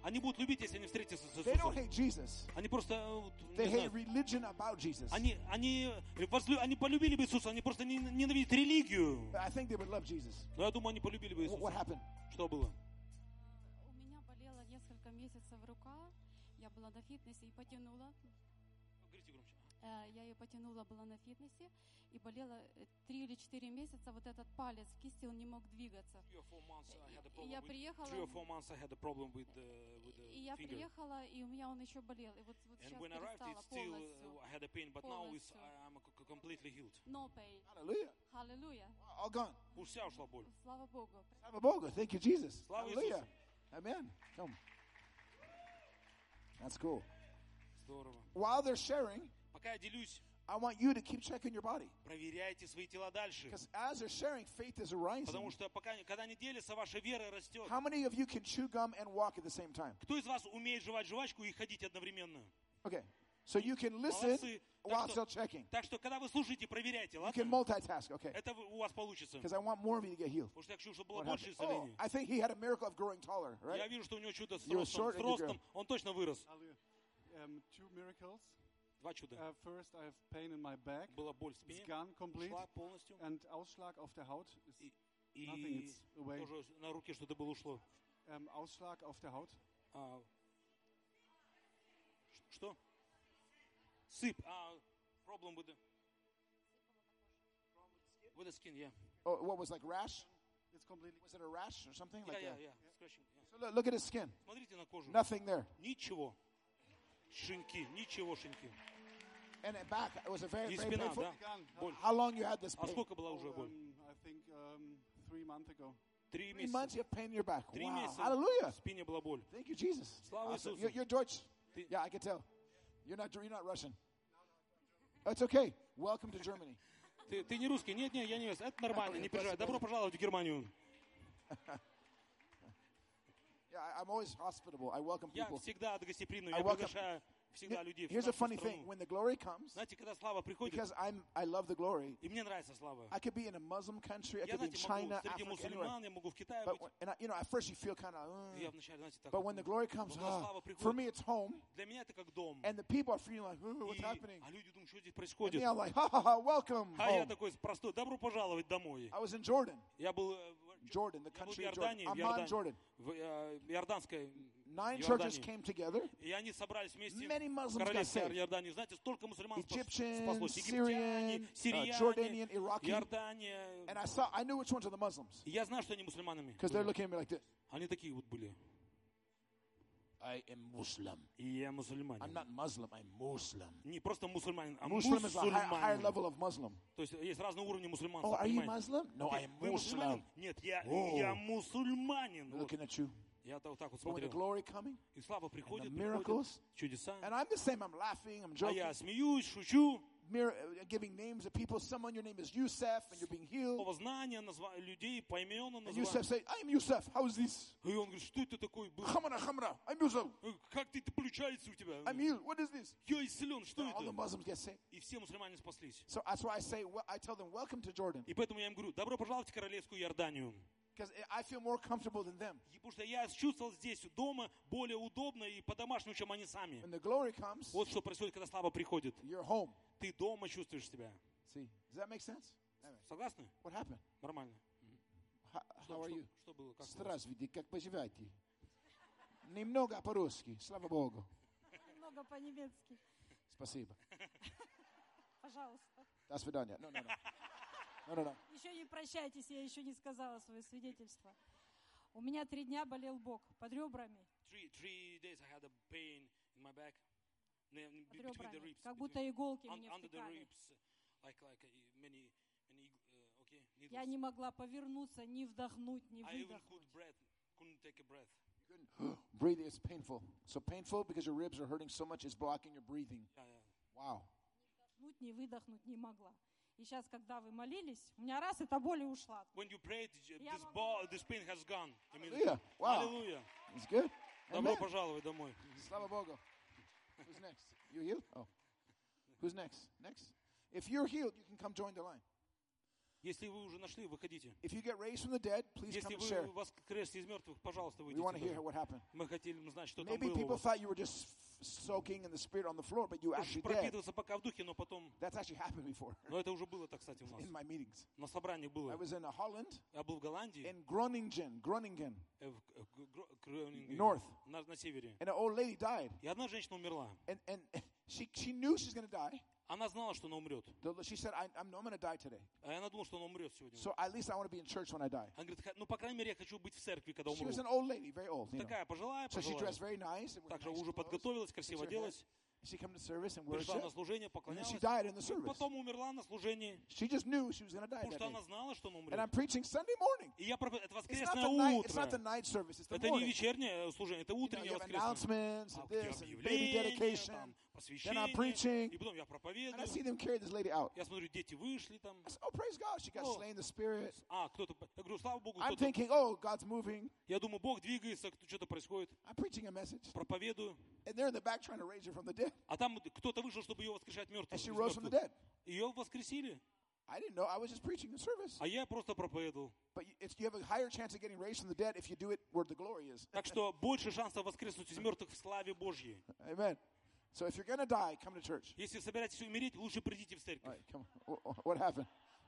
Они будут любить, если они встретятся с They don't Иисусом. hate Jesus. Они просто They не hate знаю, religion about Jesus. они полюбили бы Иисуса, они просто ненавидят религию. I think they would love Jesus. Но я думаю, они полюбили бы What Иисуса. happened? Что было? У меня болело несколько месяцев рука. Я была на фитнесе и потянула. Говорите громче. Я ее потянула, была на фитнесе. И болела 3 или 4 месяца. Вот этот палец в кисти, он не мог двигаться. 3 or 4 months I had a И я problem with. приехала. 3 or 4 months I had a problem with И the я finger. приехала, и у меня он еще болел. И вот And сейчас when I arrived, перестала it still полностью. I had a pain, but now it's, Полностью. I'm completely healed. No pain. Hallelujah. Аллилуйя. All gone. Уж вся ушла боль. Слава Богу. Slava Boga. Thank you, Jesus. Slava Hallelujah. Isusu. Amen. Come. That's cool. Здорово. While they're sharing, Пока я делюсь, I want you to keep checking your body. проверяйте свои тела дальше. Because as they're sharing, faith is Потому arising. что когда они делятся, ваша вера растет. How many of you can chew gum and walk at the same time? Кто из вас умеет жевать жвачку и ходить одновременно? Okay. So you can listen Молодцы. while still checking. Так что, когда вы слушаете, проверяйте, You can ладно? multitask. Okay. Это у вас получится. Because I want more of you to get healed. Потому что я хочу, чтобы было What больше happened? Oh, исцелений. I think he had a miracle of growing taller, Я right? вижу, что у него чудо с You were ростом. short С and you ростом он точно вырос. Hallelujah. Two miracles. Два чуда. First, I have pain in my back. Была боль в It's спине, gone complete. ушла полностью. And Ausschlag auf der Haut is nothing. И It's away. тоже на руке что-то было ушло. Ausschlag auf der Haut. Что? Сыпь. Problem with the skin, yeah. Oh, what was like rash? It's completely. Was it a rash or something like that? Yeah. Scratching, yeah. So look at his skin. Смотрите на кожу. Nothing there. Ничего. Шинки, ничего шинки. And at back, it was a very, И very спина, painful. да? Боль. How long you had this А pain? сколько была уже боль? I think 3 months ago. 3 3 months месяца. you have pain in your back. 3 Wow. месяца Hallelujah. в спине была боль. Thank you, Jesus. Слава Awesome. Иисусу. You're Deutsch. Ты- Yeah, I can tell. You're not Russian. It's okay. Welcome to Germany. Ты не русский? Нет, я не русский. Это нормально, не переживай. Добро пожаловать в Германию. Yeah, I'm always hospitable. I welcome Я people. всегда гостеприимный, I я welcome- приглашаю всегда людей в Here's a нашу funny thing. страну. When the glory comes, Знаете, когда слава приходит, because I love the glory, и мне нравится слава. I could be in a Muslim country, I Я, could be in знаете, могу China, среди Africa, anywhere. мусульман, я могу в Китае But быть. at first you feel kind Я of, вначале, знаете, так. but when the glory comes, Но когда слава for приходит, me it's home, для меня это как дом. and the people are feeling like, what's И- happening? А люди думают, что здесь And происходит. me, I'm like, ha ha ha, welcome А я home. такой простой, добро пожаловать домой. I was in Jordan, Я был Jordan, the я был в country of Jordan, Иордании, Amman, Jordan. в Иорданской 9 churches Иордании. came together. И они собрались вместе Many в Muslims got королевстве saved. Иордании. Знаете, столько мусульман Egyptians, спаслось. Syrian, Египтяне, сирияне, Jordanian, Iraqi. Иордания. And I knew which ones are the Muslims И я знаю, что они мусульманами. because they're looking at me like this. Они такие вот были. I am Muslim. И я I'm мусульманин. not Muslim, I'm Muslim. Не просто мусульманин, а Muslim is a higher мусульманин. level of Muslim. То есть есть разные уровни Oh, мусульманства. are you понимаете? Muslim? No, I am Вы мусульманин? Muslim. Нет, Oh. я мусульманин. Вот. Looking at you. Я вот так вот But when the смотрел. glory coming, И слава приходит, and the miracles, приходит, чудеса. and I'm the same. I'm laughing, I'm А joking, я смеюсь, шучу. giving names of people. Someone, your name is Yusuf, and you're being healed. Слово знания, людей поименно And Yusuf называю. say, I'm Yusuf. How is this? И он говорит, что это такой был? Khamra, I'm Yusuf. Как это получается у тебя? I'm healed. What is this? Я исцелен, что All the это? Muslims get saved. И все мусульмане спаслись. So that's why I say, I tell them, welcome to Jordan. И поэтому я им говорю, добро пожаловать в Королевскую Иорданию. Because I feel more comfortable than them. И потому что я чувствовал здесь дома более удобно и по-домашнему, чем они сами. When the glory comes, Вот что происходит, когда слава приходит. you're home. Ты дома чувствуешь себя. See, does that make sense? Anyway, Согласны? what happened? Nормально. How are you? Что было? Как у вас? Здравствуйте, как поживаете? Немного по-русски, слава Богу. Немного по-немецки. Спасибо. Пожалуйста. До свидания. No. Еще не прощайтесь, я еще не сказала свое свидетельство. У меня 3 дня болел бок под ребрами. 3 days I had a pain in my back. Between the Ребрами. ribs. Как будто иголки мне Under the втыкали. ribs. Like many okay, needles. Я не могла повернуться, ни вдохнуть, ни I even выдохнуть. couldn't take a breath. Breathing is painful. So painful because your ribs are hurting so much, it's blocking your breathing. Yeah. Wow. Вдохнуть, ни выдохнуть не могла. И сейчас, когда вы молились, у меня раз эта боль и ушла. When you prayed, Я this pain has gone. Hallelujah. Wow. Hallelujah. It's good. Добро Amen. пожаловать домой. Slava Bogo. Who's next? You healed? Oh. Who's next? Next? If you're healed, you can come join the line. Если вы уже нашли, выходите. If you get raised from the dead, please come Если and share. вы воскресли из мертвых, пожалуйста, We want to hear выйдите. what happened. Мы хотели знать, что там Maybe было у people вас. thought you were just soaking in the spirit on the floor, but you actually dead. Пропитываться пока в духе, но потом... That's actually happened before Но это уже было так, кстати, у нас. in my meetings. На собрании I было. was in Holland, Я был в Голландии, in Groningen, в Гронинге, North. на севере. And an old lady died. И одна женщина умерла. And she knew she's going to die. Она знала, что она умрет. She said, I'm going to die today. А она думала, что она умрет сегодня. So at least I want to be in church when I die. Она говорит, ну, по крайней мере, я хочу быть в церкви, когда She умру. was an old lady, very old. You know. Такая пожилая, So she dressed пожилая. very nice. And Также nice уже clothes. подготовилась, красиво Fixed her hair. оделась. She came to service and Пришла на worship. служение, And then поклонялась. she died in the service. Потом умерла на служении. She just knew she was going to die Потому that что day. она знала, что она And I'm умрет. preaching Sunday morning. И я это It's воскресное not the утро. night service. It's the Это не morning. вечернее служение, это You know, утреннее you have воскресное. announcements and Где this and baby объявление, dedication. там, Then I'm preaching. посвящение. И потом я And I проповедую. see them carry this lady out. Я смотрю, дети вышли там. I said, oh, praise God. She got Oh. slain in the spirit. Кто-то, я говорю, слава Богу, I'm кто-то. thinking, oh, God's moving. Я думаю, Бог двигается, что-то происходит. I'm preaching a message. Проповедую. And they're in the back trying to raise her from the dead. А там кто-то вышел, чтобы ее воскрешать And мертвых. she rose from the dead. Ее воскресили. I didn't know. I was just preaching the service. А я просто проповедовал. But you have a higher chance of getting raised from the dead if you do it where the glory is. Так что больше шансов воскреснуть из мертвых в славе Божьей. Amen. So if you're going to die, come to church. Если собираетесь умереть, лучше придите в All церковь. right, come on. What happened?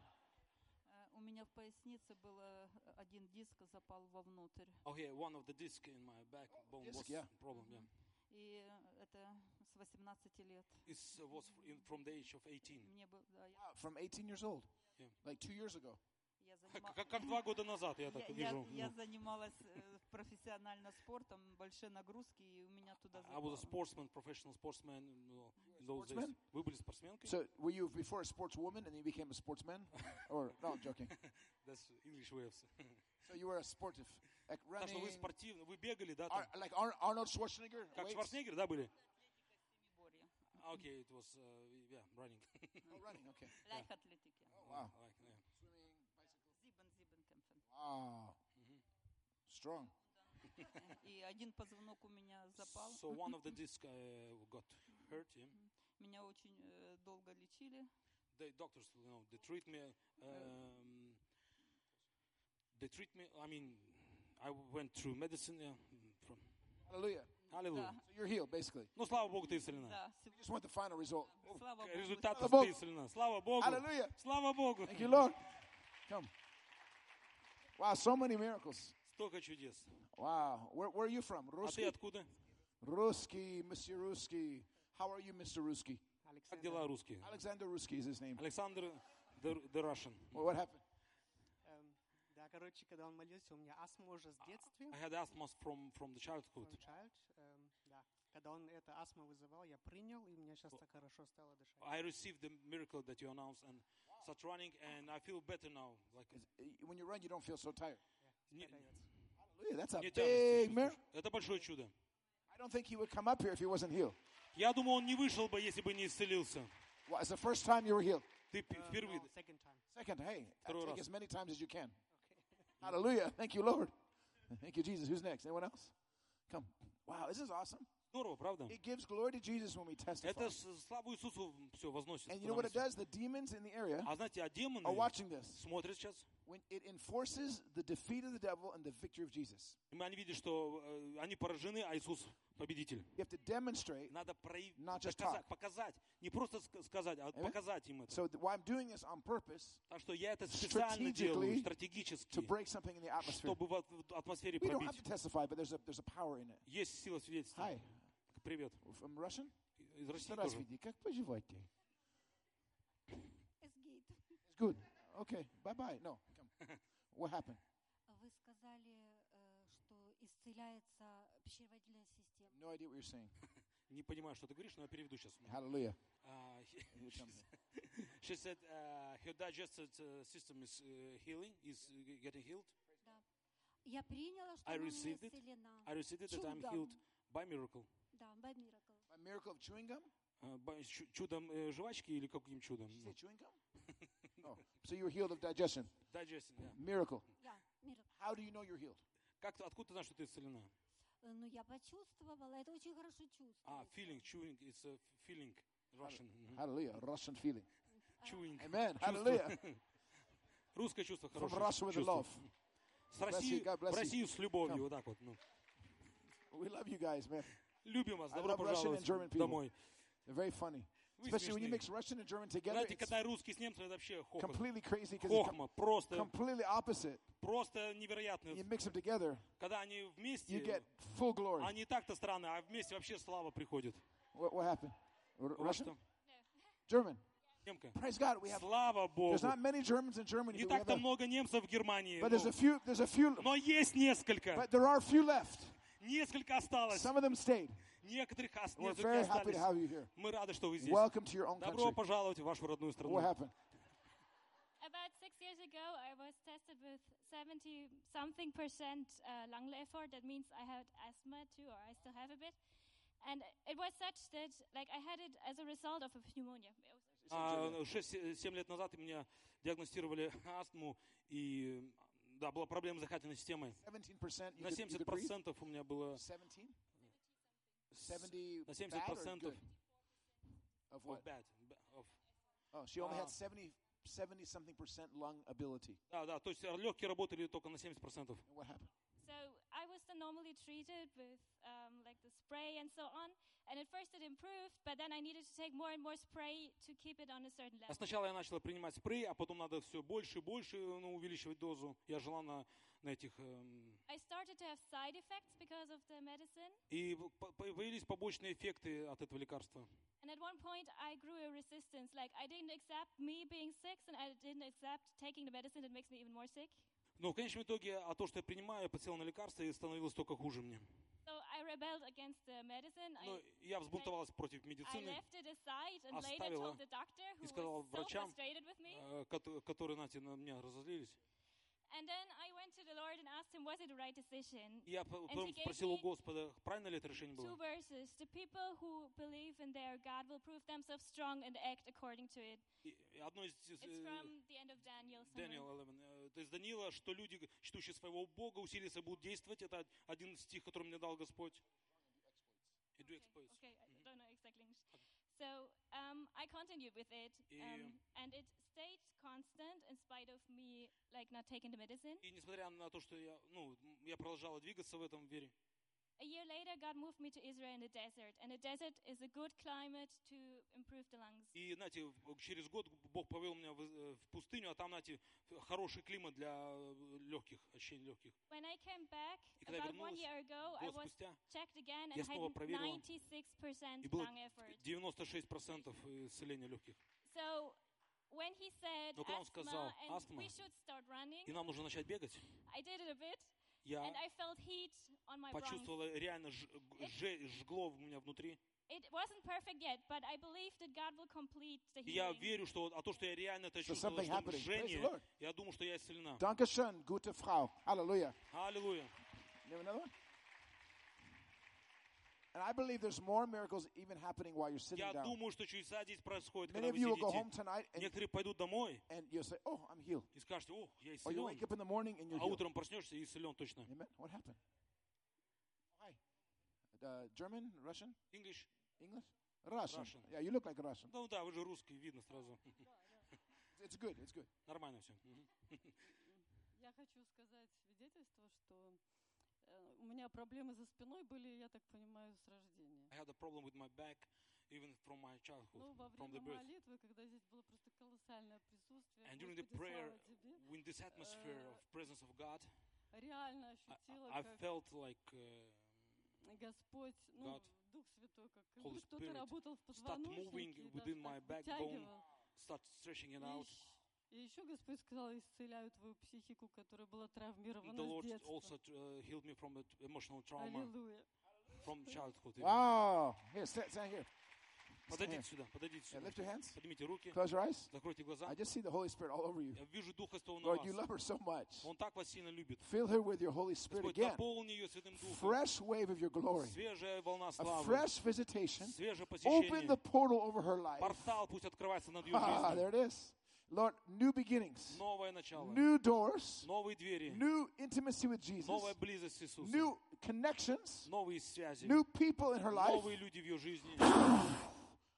У меня в пояснице был один диск, запал вовнутрь. Okay, one of the discs in my backbone was Disc, yeah. problem. Yeah. И это с 18 лет. It was from the age of 18. Мне бы, да, Wow, from 18 years old. Yeah. Like 2 years ago. Как 2 года назад, я так вижу. Я занималась профессионально спортом, большие нагрузки, и у меня туда I was a запало. sportsman, professional sportsman in those days. Sportsman? Вы были спортсменкой? So were you before a sportswoman and then you became a sportsman? Or, no, I'm joking. That's English way of saying. So you were a sportive. Like Так что running. вы спортивны, вы бегали, да? Там? Like Arnold Schwarzenegger? Как weights? Шварценеггер, да, были? Семиборье. Okay, it was, yeah, running. Oh, running, okay. Лайф-атлетики. Wow. Like, yeah. Зибен-кемпен. Wow. Strong. И один позвонок у меня запал. So one of the discs got hurt. Yeah. Меня очень долго лечили. The doctors, they treat me. They treat me. I mean, I went through medicine. Yeah, from Hallelujah. Hallelujah. Да. So you're healed, basically. Ну, слава Богу, ты исцелена. Да, You just want the final result. слава Богу. Результат Слава Богу. ты исцелена. Слава Богу. Hallelujah. Слава Богу. Thank you, Lord. Come. Wow, so many miracles. Столько чудес. Wow. Where are you from? А ты Русский? откуда? Русский, Monsieur Русский. How are you, Mr. Русский? Как дела, русские? Alexander Русский is his name. Александр the Russian. What happened? Да, короче, когда он молился, у меня астма уже с детства. I had asthma from the childhood. From child, да. Когда он это астма вызывал, я принял, и у меня сейчас так хорошо стало дышать. I received the miracle that you announced and start running, and I feel better now. Like When you run, you don't feel so tired. не, Hallelujah. That's a не big тяжести miracle. чувствуешь. Это большое чудо. I don't think he would come up here if he wasn't healed. Я думаю, он не вышел бы, если бы не исцелился. Well, it's the first time you were healed. Ты впервые. No, second time. Second, hey, Второй take раз. as many times as you can. Hallelujah. Thank you, Lord. Thank you, Jesus. Who's next? Anyone else? Come. Wow, this is awesome. Здорово, правда? It gives glory to Jesus when we testify. Это славу Иисусу все возносит. And you know what it does? The demons in the area А знаете, а демоны are watching this. смотрят сейчас, When it enforces the defeat of the devil and the victory of Jesus. и они видят, что они поражены, а Иисус победитель. You have to demonstrate. Надо Not just показать, не просто сказать, а Amen. показать им это. So why I'm doing this on purpose Так что я это специально делаю, стратегически, to break something in the atmosphere. чтобы в атмосфере We don't have пробить. to testify, but there's a power in it. Есть сила свидетельства. Hi, Привет. from Russian? Из России тоже. Здравствуйте, как поживаете? Эсгейт. It's good. Okay, bye-bye. No, come. What happened? Вы сказали, что исцеляется пищеварительная система. No idea what you're saying. Не понимаю, что ты говоришь, но я переведу сейчас. Hallelujah. Uh, You come here. She said her digestive system is healing, is getting healed. Да. Я приняла, что I она received it. исцелена. I received it that I'm Чудом. healed by miracle. Да, by miracle. A miracle of chewing gum? Чудом жвачки или каким чудом? Did you say chewing gum? Oh, so you were healed of digestion. Digestion, yeah. Miracle. Да, miracle. How do you know you're healed? Откуда ты знаешь, что ты исцелена? Ну, я почувствовала, это очень хорошо чувствуется. Feeling, chewing, it's a feeling, Russian. Hallelujah. Russian feeling. Chewing. Amen. Чувство. Hallelujah. Русское чувство From хорошее Russia with чувство. love. С России, God bless в you. Россию с любовью, Come. вот так вот. Ну. We love you guys, man. Любим вас, I добро love Russian and пожаловать German people. домой. They're very funny. Вы Especially when you смешные. mix Russian and German together, Знаете, it's когда русский с немцем, это вообще хохот. completely crazy because it's Хохма, просто completely opposite. невероятно. You mix them together, Когда они you вместе, get full glory. они и так-то странно, а вместе вообще слава приходит. What happened? У вас Russian? что? German. Немка. Praise God. We have. Слава Богу. There's not many Germans in Germany, Не but, we have так-то a, много немцев в Германии. but there's a few, Но есть несколько. but there are a few left. Несколько осталось. Some of them stayed. Некоторых We're несколько very happy to остались. have you here. Мы рады, что вы здесь. Welcome to your own Добро country. пожаловать в вашу родную страну. What happened? About 6 years ago, I was tested with 70-something% lung effort. That means I had asthma too, or I still have a bit. And it was such that, like, I had it as a result of a pneumonia. 6-7 лет назад меня диагностировали астму, и да, была проблема с дыхательной системой. 17% На you could breathe? 70% у меня было... 17? 70 На bad or 70% good? Of what? Oh, she only had 70-something% lung ability. Да, то есть легкие работали только на 70%. And what happened? So I was then normally treated with like the spray and so on. And at first it improved, but then I needed to take more and more spray to keep it on a certain А level. сначала я начала принимать спрей, а потом надо все больше и больше увеличивать дозу. Я жила на этих... I started to have side effects because of the medicine. И появились побочные эффекты от этого лекарства. And at one point I grew a resistance. Like I didn't accept me being sick, and I didn't accept taking the medicine that makes me even more sick. Но в конечном итоге, то, что я принимаю, я подсела на лекарства, и становилось только хуже мне. So I rebelled against the medicine. Но я взбунтовалась против I медицины, left it aside and later оставила told the doctor who и сказала was so врачам, frustrated with me. которые на меня разозлились. And then I went to the Lord and asked him, was it the right decision? Я потом he gave спросил у me Господа, правильно ли это решение было? 2 verses. The people who believe in their God will prove themselves strong and act according to it. И одно из It's from the end of Daniel. Daniel 11, то есть Даниила, что люди, чтущие своего Бога, усилятся, будут действовать. Это один стих, который мне дал Господь. И do exploits. Okay, I don't know exactly English. So I continued with it, and it stayed constant in spite of me like not taking the medicine. И несмотря на то, что я продолжала двигаться в этом вере. A year later, God moved me to Israel in the desert, and the desert is a good climate to improve the lungs. И, знаете, через год Бог повел меня в пустыню, а там, знаете, хороший климат для легких, ощущений легких. When I came back И когда я about 1 вернулась, year ago, I год was спустя, checked again and я had снова проверила, 96% и было lung effort. 96% исцеления легких. So when he said Но когда он сказал asthma and астма, we should start running, и нам нужно начать бегать, I did it a bit, я and I felt heat on my bronchs. почувствовала реально жгло у меня внутри. It wasn't perfect yet, but I believe that God will complete the И я healing. верю, что то, что я реально это So чувствовала, something что happening. Praise the жжение, Lord. я думаю, что я исцелена. Dankeschön, gute Frau. Hallelujah. Аллилуйя. You have another one? And I believe there's more miracles even happening while you're sitting Я down. думаю, что чудеса здесь происходят, Many когда of вы you will go home сидите. tonight Некоторые пойдут домой and you'll say, oh, I'm healed. и скажете, о, я Or you исцелен. wake up in the morning and you're А healed. утром проснешься и исцелен точно. Amen. What happened? Hi. German, Russian, English? English? Russian. Russian. Yeah, you look like Russian. Ну да, вы же русский, видно сразу. It's good. It's good. Нормально все. Я хочу сказать свидетельство, что у меня проблемы за спиной были, я так понимаю, с рождения. I had a problem with my back even from my childhood, Но во from время the birth. молитвы, когда здесь было просто колоссальное присутствие, And during the Господи, prayer, слава Тебе, in this atmosphere of presence of God, реально ощутила, I как felt like Господь, God, Дух Святой, как Holy будто кто-то Spirit работал в start moving позвоночнике, within даже my так backbone, вытягивал. start stretching it out. И еще Господь сказал, исцеляю твою психику, которая была The травмирована Lord с детства. also healed me from emotional trauma Аллилуйя. from childhood. Wow. Here, stand here. Подойдите сюда, подойдите Yeah, сюда. lift your hands. Поднимите руки, Close your eyes. закройте глаза. I just see the Holy Spirit all over you. Я вижу Духа Святого на Lord, you вас. love her so much. Он так вас сильно любит. Fill her with your Holy Spirit Господь, again. наполни ее Святым Духом. Fresh wave of your glory. Свежая волна A славы. fresh visitation. Свежее Open the посещение. portal over her life. Портал пусть открывается над ее Ah, there жизнью. it is. Lord, new beginnings, Новое начало. new doors, Новые двери. new intimacy with Jesus, Новая близость с Иисусом. new connections, Новые связи. new people in her life. Новые люди в ее жизни.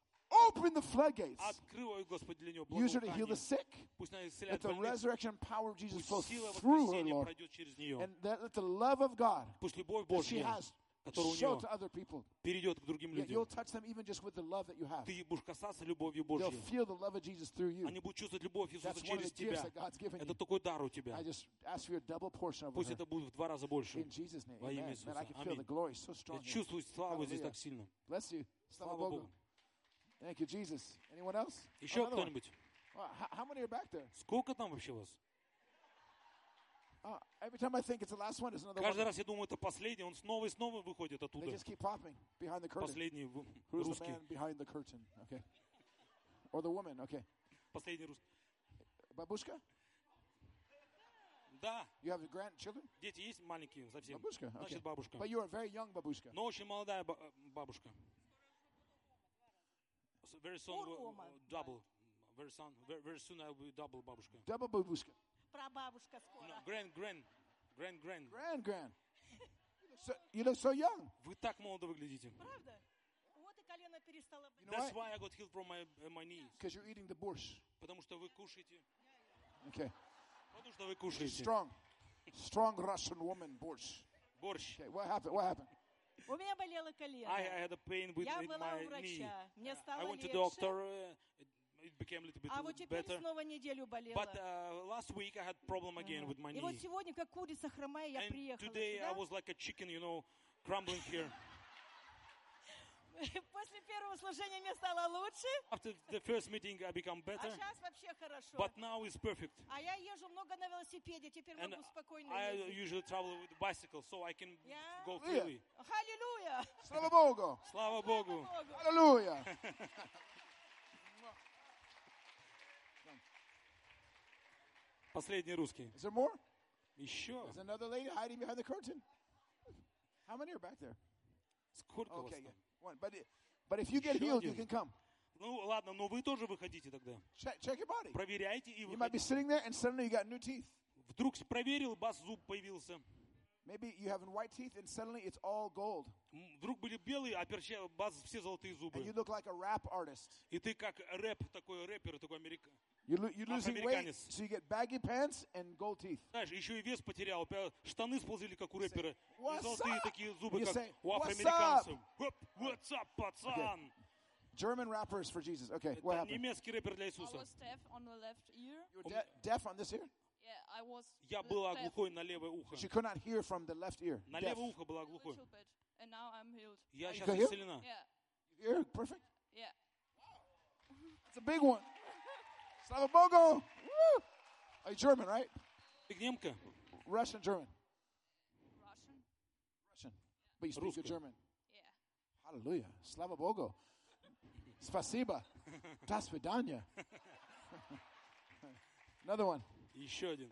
Open the floodgates. Открывай, Господи, для нее Use her to heal the благоухание. sick. Пусть она Let исцеляет the больных. resurrection power of Jesus flow Пусть сила through her, воскресения Lord. пройдет через нее. And let the love of God Пусть любовь that she Божья, has которая у show нее to other people. перейдет к другим Yeah, you'll людям. touch them even just with the love that you have. Ты будешь касаться любовью They'll Божьей. feel the love of Jesus through you. Они будут чувствовать любовь Иисуса That's one of через the gifts тебя. that God's given Это you. такой дар у тебя. I just ask for a double portion of Пусть her. это будет в 2 раза больше. In Jesus' name. Во имя Amen. Иисуса. Man, I can feel the Аминь. glory so Я strong. here. чувствую славу здесь Hallelujah. так сильно. Bless you. Слава Slava Bogu. Богу. Thank you, Jesus. Anyone else? Еще Another one. кто-нибудь? Wow, how many are back there? Сколько там вообще вас? Every time I think it's the last one, it's another Каждый one. раз я думаю, это последний. Он снова и снова выходит They оттуда. just keep popping behind the curtain. Последний Who's the русский. man behind the curtain? Okay. Or the woman, okay. Последний русский. Babushka? Да. You have grandchildren? Дети есть маленькие совсем? Babushka, okay. Значит, бабушка. But you are a very young babushka. Но очень молодая бабушка. So very soon we'll double. Very soon I will be double бабушка. Double babushka. Прабабушка скоро. No, grand. Grand. You look so young. Вы так молодо выглядите. Правда? Вот и колено перестало быть. You know That's why? why I got healed from my knees. Because you're eating the borscht. Потому что вы кушаете. Okay. Потому что вы кушаете. Strong Russian woman, borscht. Борщ. Okay, what happened? У меня болело колено. I had a pain with Я my была у knee. врача. Мне I стало went to легче. doctor. It became a little bit А вот теперь better. снова неделю болела. But last week I had problem again with my И вот knee. сегодня, как курица хромая, я And приехала today I сюда. was like a chicken, crumbling here. После первого служения мне стало лучше. After the first meeting I become А better. сейчас вообще хорошо. But now it's perfect. А я езжу много на велосипеде, теперь And могу спокойно I ездить. usually travel with bicycle, so I can Yeah. go freely. Аллилуйя! Slava Bogu. Слава Богу. Hallelujah. Последний русский. Is there more? Еще. There's another lady hiding behind the curtain. How many are back there? Сколько вас Okay, там? one. But if you get Еще healed, you один. can come. Ну ладно, но вы тоже выходите тогда. Check your body. Проверяйте и You might be выходите. sitting there and suddenly you got new teeth. Вдруг проверил, бас зуб появился. Maybe you have white teeth and suddenly it's all gold. Вдруг были белые, а бас все золотые And зубы. you look like a rap artist. И ты как такой рэпер, такой американец. You're losing weight, Афроамериканец. so you get baggy pants and gold teeth. Знаешь, еще и вес потерял. Штаны сползли, как у рэпера. И "What's золотые up?" такие зубы, You как say, у "What's афроамериканцев. What's up, пацан? German rappers for Jesus. Okay, what Это happened? немецкий рэпер для I Иисуса. was deaf on the left ear. You were deaf on this ear? Yeah, I was Я была deaf глухой на левое ухо. She could not hear from the left ear. На Deaf. левое ухо была a глухой. little bit, and now I'm healed. Я you сейчас can hear? исцелена. Yeah, Ear, perfect. yeah. It's a big one. Slava Bogu. Woo! Are you German, right? Ты немка? Russian, German. Russian. But you speak good Русская. German. Yeah. Hallelujah. Slava Bogu. Spasiba. Das Vidanya. Another one. Еще один.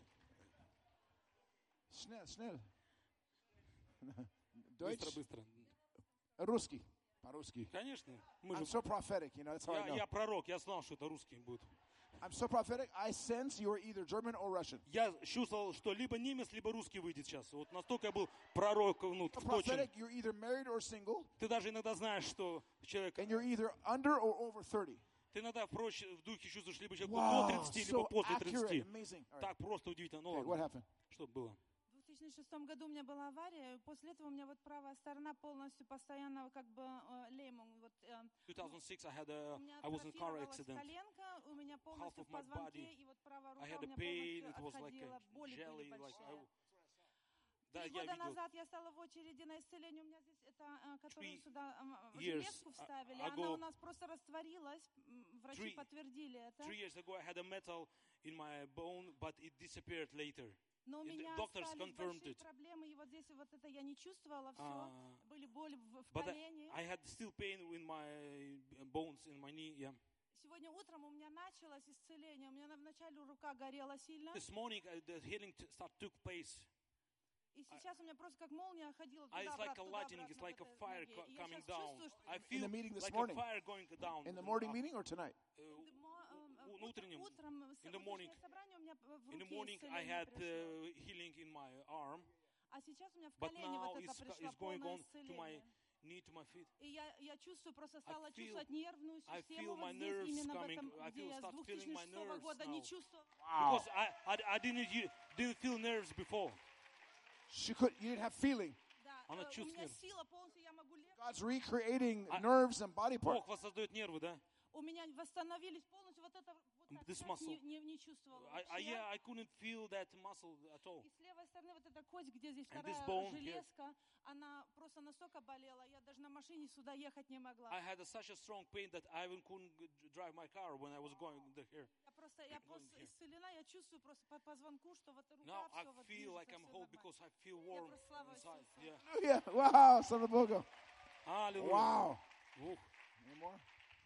Schnell. Deutsch. Быстро. Русский. По-русски. Конечно. Мы I'm же... so prophetic, that's how I know. Я пророк, я знал, что это русский будет. I'm so prophetic, I sense you're either German or Russian. Я чувствовал, что либо немец, либо русский выйдет сейчас. Вот настолько я был пророк, So точен. prophetic, you're either married or single, Ты даже иногда знаешь, что человек... and you're either under or over 30. Ты иногда в духе чувствуешь, либо человек Wow, до 30, so либо после accurate, 30. amazing. All right. Так просто удивительно. Ну Okay, what ладно, happened? что было? В 2006 году у меня была авария, после этого у меня вот правая сторона полностью постоянно как бы леймом. Вот, 2006 у меня I was in a car атрофировалась accident. коленка, у меня полностью of в my позвонке, body. и вот правая рука I had у a меня pain, полностью it was like отходила, a боли были jelly, like большие. Да, 3 я года видел. назад я стала в очереди на исцеление. У меня здесь это, которую 3 сюда years железку вставили, ago- она у нас просто растворилась. Врачи 3 подтвердили это. 3 years ago I had a metal in my bone, but it disappeared later. Но у And the меня doctors остались confirmed большие it. проблемы, и вот здесь вот это я не чувствовала все. А, Были боли в But колене. I had still pain in my bones, in my knee. Yeah. Сегодня утром у меня началось исцеление. У меня вначале рука горела сильно. This morning the healing took place. И сейчас у меня просто как молния ходила It's like a туда-обратно, lightning, it's like a туда-обратно fire вот это ноги. И я coming сейчас down. чувствую, что I In feel the meeting this like morning. a fire going down. In the morning meeting or tonight? Утренним. утром In the morning. собрание у меня в In the руке morning I исцеление had пришло. healing in my arm, А сейчас у меня в but колене now вот это пришло it's going полное on to my исцеление. knee to my feet. И я чувствую, просто стала feel- чувствовать нервную I систему feel my вот здесь, nerves именно в coming. этом, I где feel- я с start feeling my 2006 nerves года не now. чувствовала. Wow. Because I didn't feel nerves before. You didn't have feeling. Да, Она у чувствует меня нервы. сила полностью, я могу легче. God's recreating I- nerves and body parts. Бог воссоздает нервы, да? У меня восстановились полностью вот это вот This так muscle. не чувствовала Yeah, вообще. I couldn't feel that muscle at all. И с левой стороны вот эта кость, где здесь And this вторая bone here. железка, она просто настолько болела, я даже на машине сюда ехать не могла. I had such a strong pain that I even couldn't drive my car when I was going here. Я просто here. исцелена, я чувствую просто по позвонку, что вот рука Now I все вот feel like движется, I'm всё whole нормально. because I feel Я warm прославляю inside. Иисуса. Yeah. Hallelujah. Wow, Son of Bogo. Hallelujah. Wow. Ух, Any more?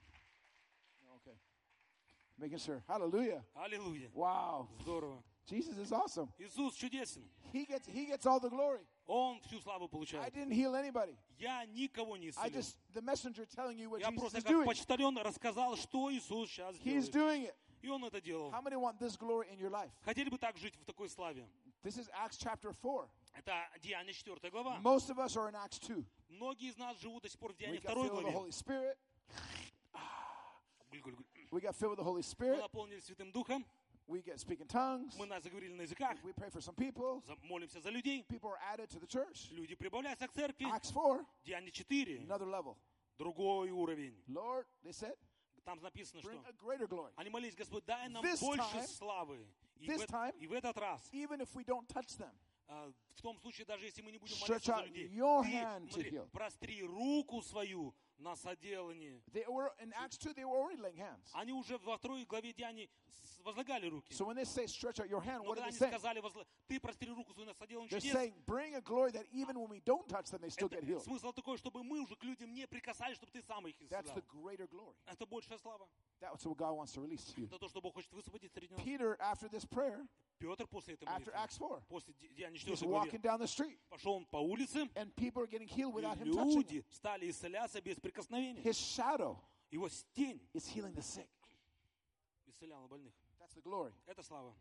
No, okay. Making sure. Hallelujah. Аллилуйя. Wow. Здорово. Jesus is awesome. Иисус чудесен. He gets all the glory. Он всю славу I получает. didn't heal anybody. Я никого не I исцелил. the messenger telling you what Я Jesus просто is как doing. почтальон рассказал, что Иисус сейчас He's делает. doing it. И Он это делал. How many want this glory in your life? Хотели бы так жить в такой славе? This is Acts chapter 4. Это Деяния 4 глава. Most of us are in Acts 2. Многие из нас живут до сих пор в We Деянии got 2 filled with the главе. Holy Spirit. Гуль-гуль-гуль. We got filled with the Holy Мы Spirit. наполнились Святым Духом. We get speaking tongues. Мы заговорили на языках. We pray for some people. Молимся за людей. People are added to the church. Люди прибавляются к церкви. Acts 4, Деяния 4. another level. Другой уровень. Lord, they said, Там написано, bring что a greater glory. они молились: Господь, дай нам This больше time- славы. И this time- и в этот раз, Even if we don't touch them. В том случае, даже если мы не будем Stretch молиться за out людей, your ты, hand to смотри, heal. простри руку свою на соделание. They were in Acts 2, they were already laying hands. Они уже во второй главе Деяний возлагали руки. So when they say stretch out your hand, Но what are когда they они saying? сказали, ты простри руку свою на соделание They're чудес, saying, bring a glory that even when we don't touch them, they still get healed. смысл такой, чтобы мы уже к людям не прикасались, чтобы ты сам их That's the исцелял. greater glory. Это большая слава. That's what God wants to release to you. Это то, что Бог хочет высвободить среди нас. Peter, after this prayer, Петр после этой after молитвы, Acts 4, после Деяния he's 4 walking главе, down the street, пошел он по улице, and people are getting healed и without him touching them. люди стали исцеляться без прикосновения. His shadow Его тень is healing the sick. исцеляла больных. That's the glory. Это слава.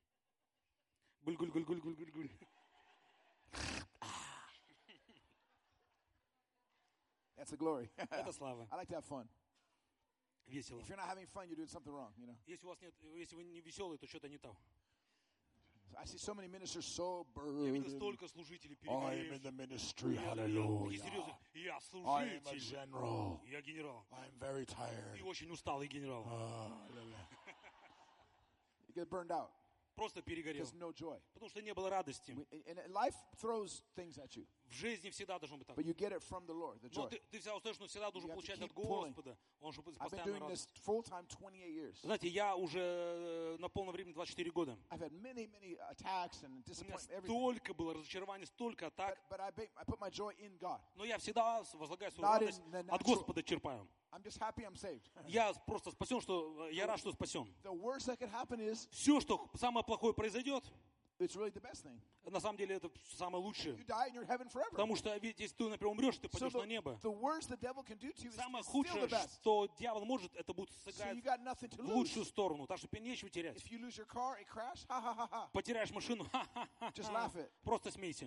Гуль-гуль-гуль-гуль-гуль-гуль. That's the glory. Это слава. I like to have fun. Весело. If you're not having fun, you're doing something wrong, you know. Если у вас нет, если вы не веселый, то что-то не то. I see so many ministers so Я видел burdened. столько служителей, I am in перегоревших. the ministry. Такие Hallelujah. серьезные. Я I am a служитель. general. Я генерал. I'm very tired. И очень усталый генерал. You get burned out Просто перегорел. because no joy. Потому что не было радости. And life throws things at you, В жизни всегда должно быть так. but you get it from the Lord, the Но joy. ты всегда устаешь, но всегда должен You have to получать keep от Господа. Он же I've been постоянно doing this радость. full time 28 years. Знаете, я уже на полном времени 24 года. I've had many attacks and У меня disappointment, everything. столько было разочарований, столько атак. But I put my joy in God. Но я всегда возлагаю свою Not in радость the от natural. Господа черпаю. I'm just happy I'm saved. Я просто спасен, что я рад, что спасен. The worst that could happen is Все, что самое плохое произойдет, it's really the best thing. на самом деле это самое лучшее. You die and you're in heaven forever. Потому что ведь если ты, например, умрешь, ты So пойдешь на небо. the worst the devil can do to you is Самое still худшее, the best. что дьявол может, это будет So сыграть you got nothing to в lose. лучшую сторону. Так что тебе нечего терять. If you lose your car, it crash, ha ha ha ha. Потеряешь машину, Just laugh it. просто смейся.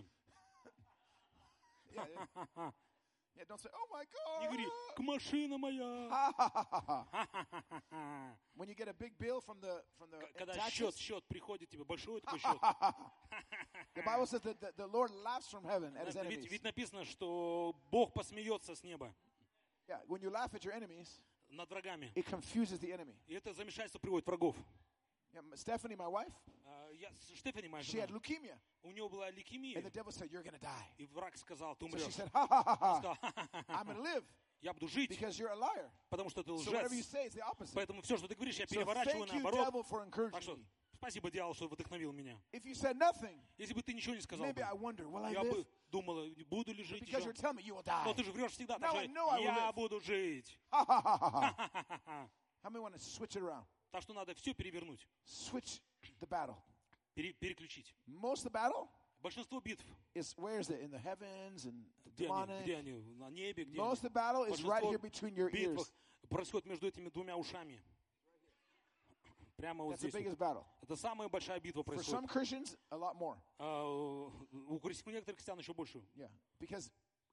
Yeah. Yeah, don't say, oh my Не говори, God. к машина моя. Ha ha ha ha ha. When you get a big bill from the Когда taxes, счет приходит тебе, большой такой счет. the Bible says that the Lord laughs from heaven at his enemies. Ведь написано, что Бог посмеется с неба Yeah, when you laugh at your enemies, над врагами. it confuses the enemy. И это замешательство приводит врагов. Yeah, Stephanie, my wife, Штефани, моя she жена, had leukemia, у нее была and лейкемия. the devil said, "You're gonna die." И враг сказал, ты So she умрешь. said, "Ha ha ha Он ha! сказал, I'm gonna live я буду жить, because you're a liar." потому что ты So whatever you лжец. say is the opposite. Поэтому все, что ты говоришь, я So переворачиваю thank you, наоборот. devil, for Так encouraging что me. спасибо, дьявол, что вдохновил меня. If you said nothing, Если бы ты ничего не сказал, maybe I wonder, will I я live? бы думала, буду ли жить Because еще. you're telling me you will Но die. ты же врешь всегда. Now Так I что know I will я live. буду жить. Ha ha ha ha ha. How many want to switch it around? Так что надо все перевернуть, Switch the battle. переключить. Most of the battle Большинство битв, is where is it? In the heavens and где demonic. они? На небе, где Most of the battle is right here between your битв ears. происходит между этими двумя ушами. Прямо вот That's the здесь. biggest battle. Это самая большая битва For some происходит. Christians, a lot more. У некоторых христиан еще больше. Yeah, because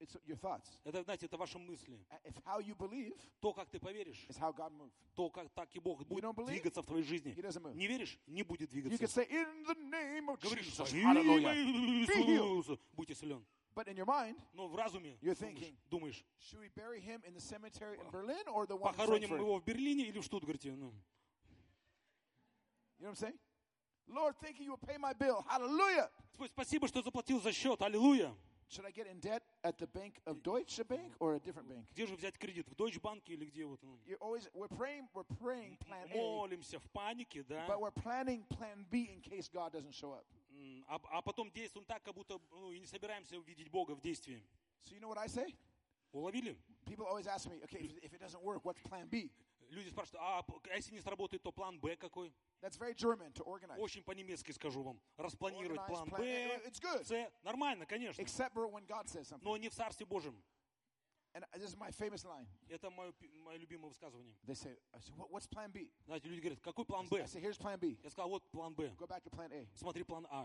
it's your thoughts. Это, знаете, это ваши мысли. If how you believe То, как ты поверишь, is how God moves. то, как так и Бог будет don't believe? двигаться в твоей жизни. He doesn't move. Не веришь? Не будет You can двигаться. say, in the name of Говоришь, Jesus, «Во имя hallelujah. Be healed. Иисуса, будь исцелен. But in your mind, Но в разуме You're думаешь, thinking, думаешь, should we bury him in the cemetery in Berlin or the one in похороним Frankfurt? его в Берлине или в Штутгарте. Ну. You know what I'm saying? Lord, thank you will pay my bill. Hallelujah. Господь, спасибо, что заплатил за счет. Аллилуйя. Should I get in debt at the bank of Deutsche Bank or a different bank? Где же взять кредит? В Deutsche Bank или где? Вот, ну? We're praying plan A, Молимся в панике, да? but we're planning plan B in case God doesn't show up. А потом действуем так, как будто и не собираемся увидеть Бога в действии. So you know what I say? Уловили? People always ask me, okay, if it doesn't work, what's plan B? Люди спрашивают, а если не сработает, то план Б какой? That's very German to organize. Очень по-немецки скажу вам. Распланировать Organize, план plan Б, A. It's good. С. Нормально, конечно. Except for when God says something. Но не в Царстве Божьем. And this is my famous line. Это мое любимое высказывание. They say, I say, what's plan B? Знаете, люди говорят, какой план Б? I say, here's plan B. Я сказал, вот план Б. Go back to plan A. Смотри план А.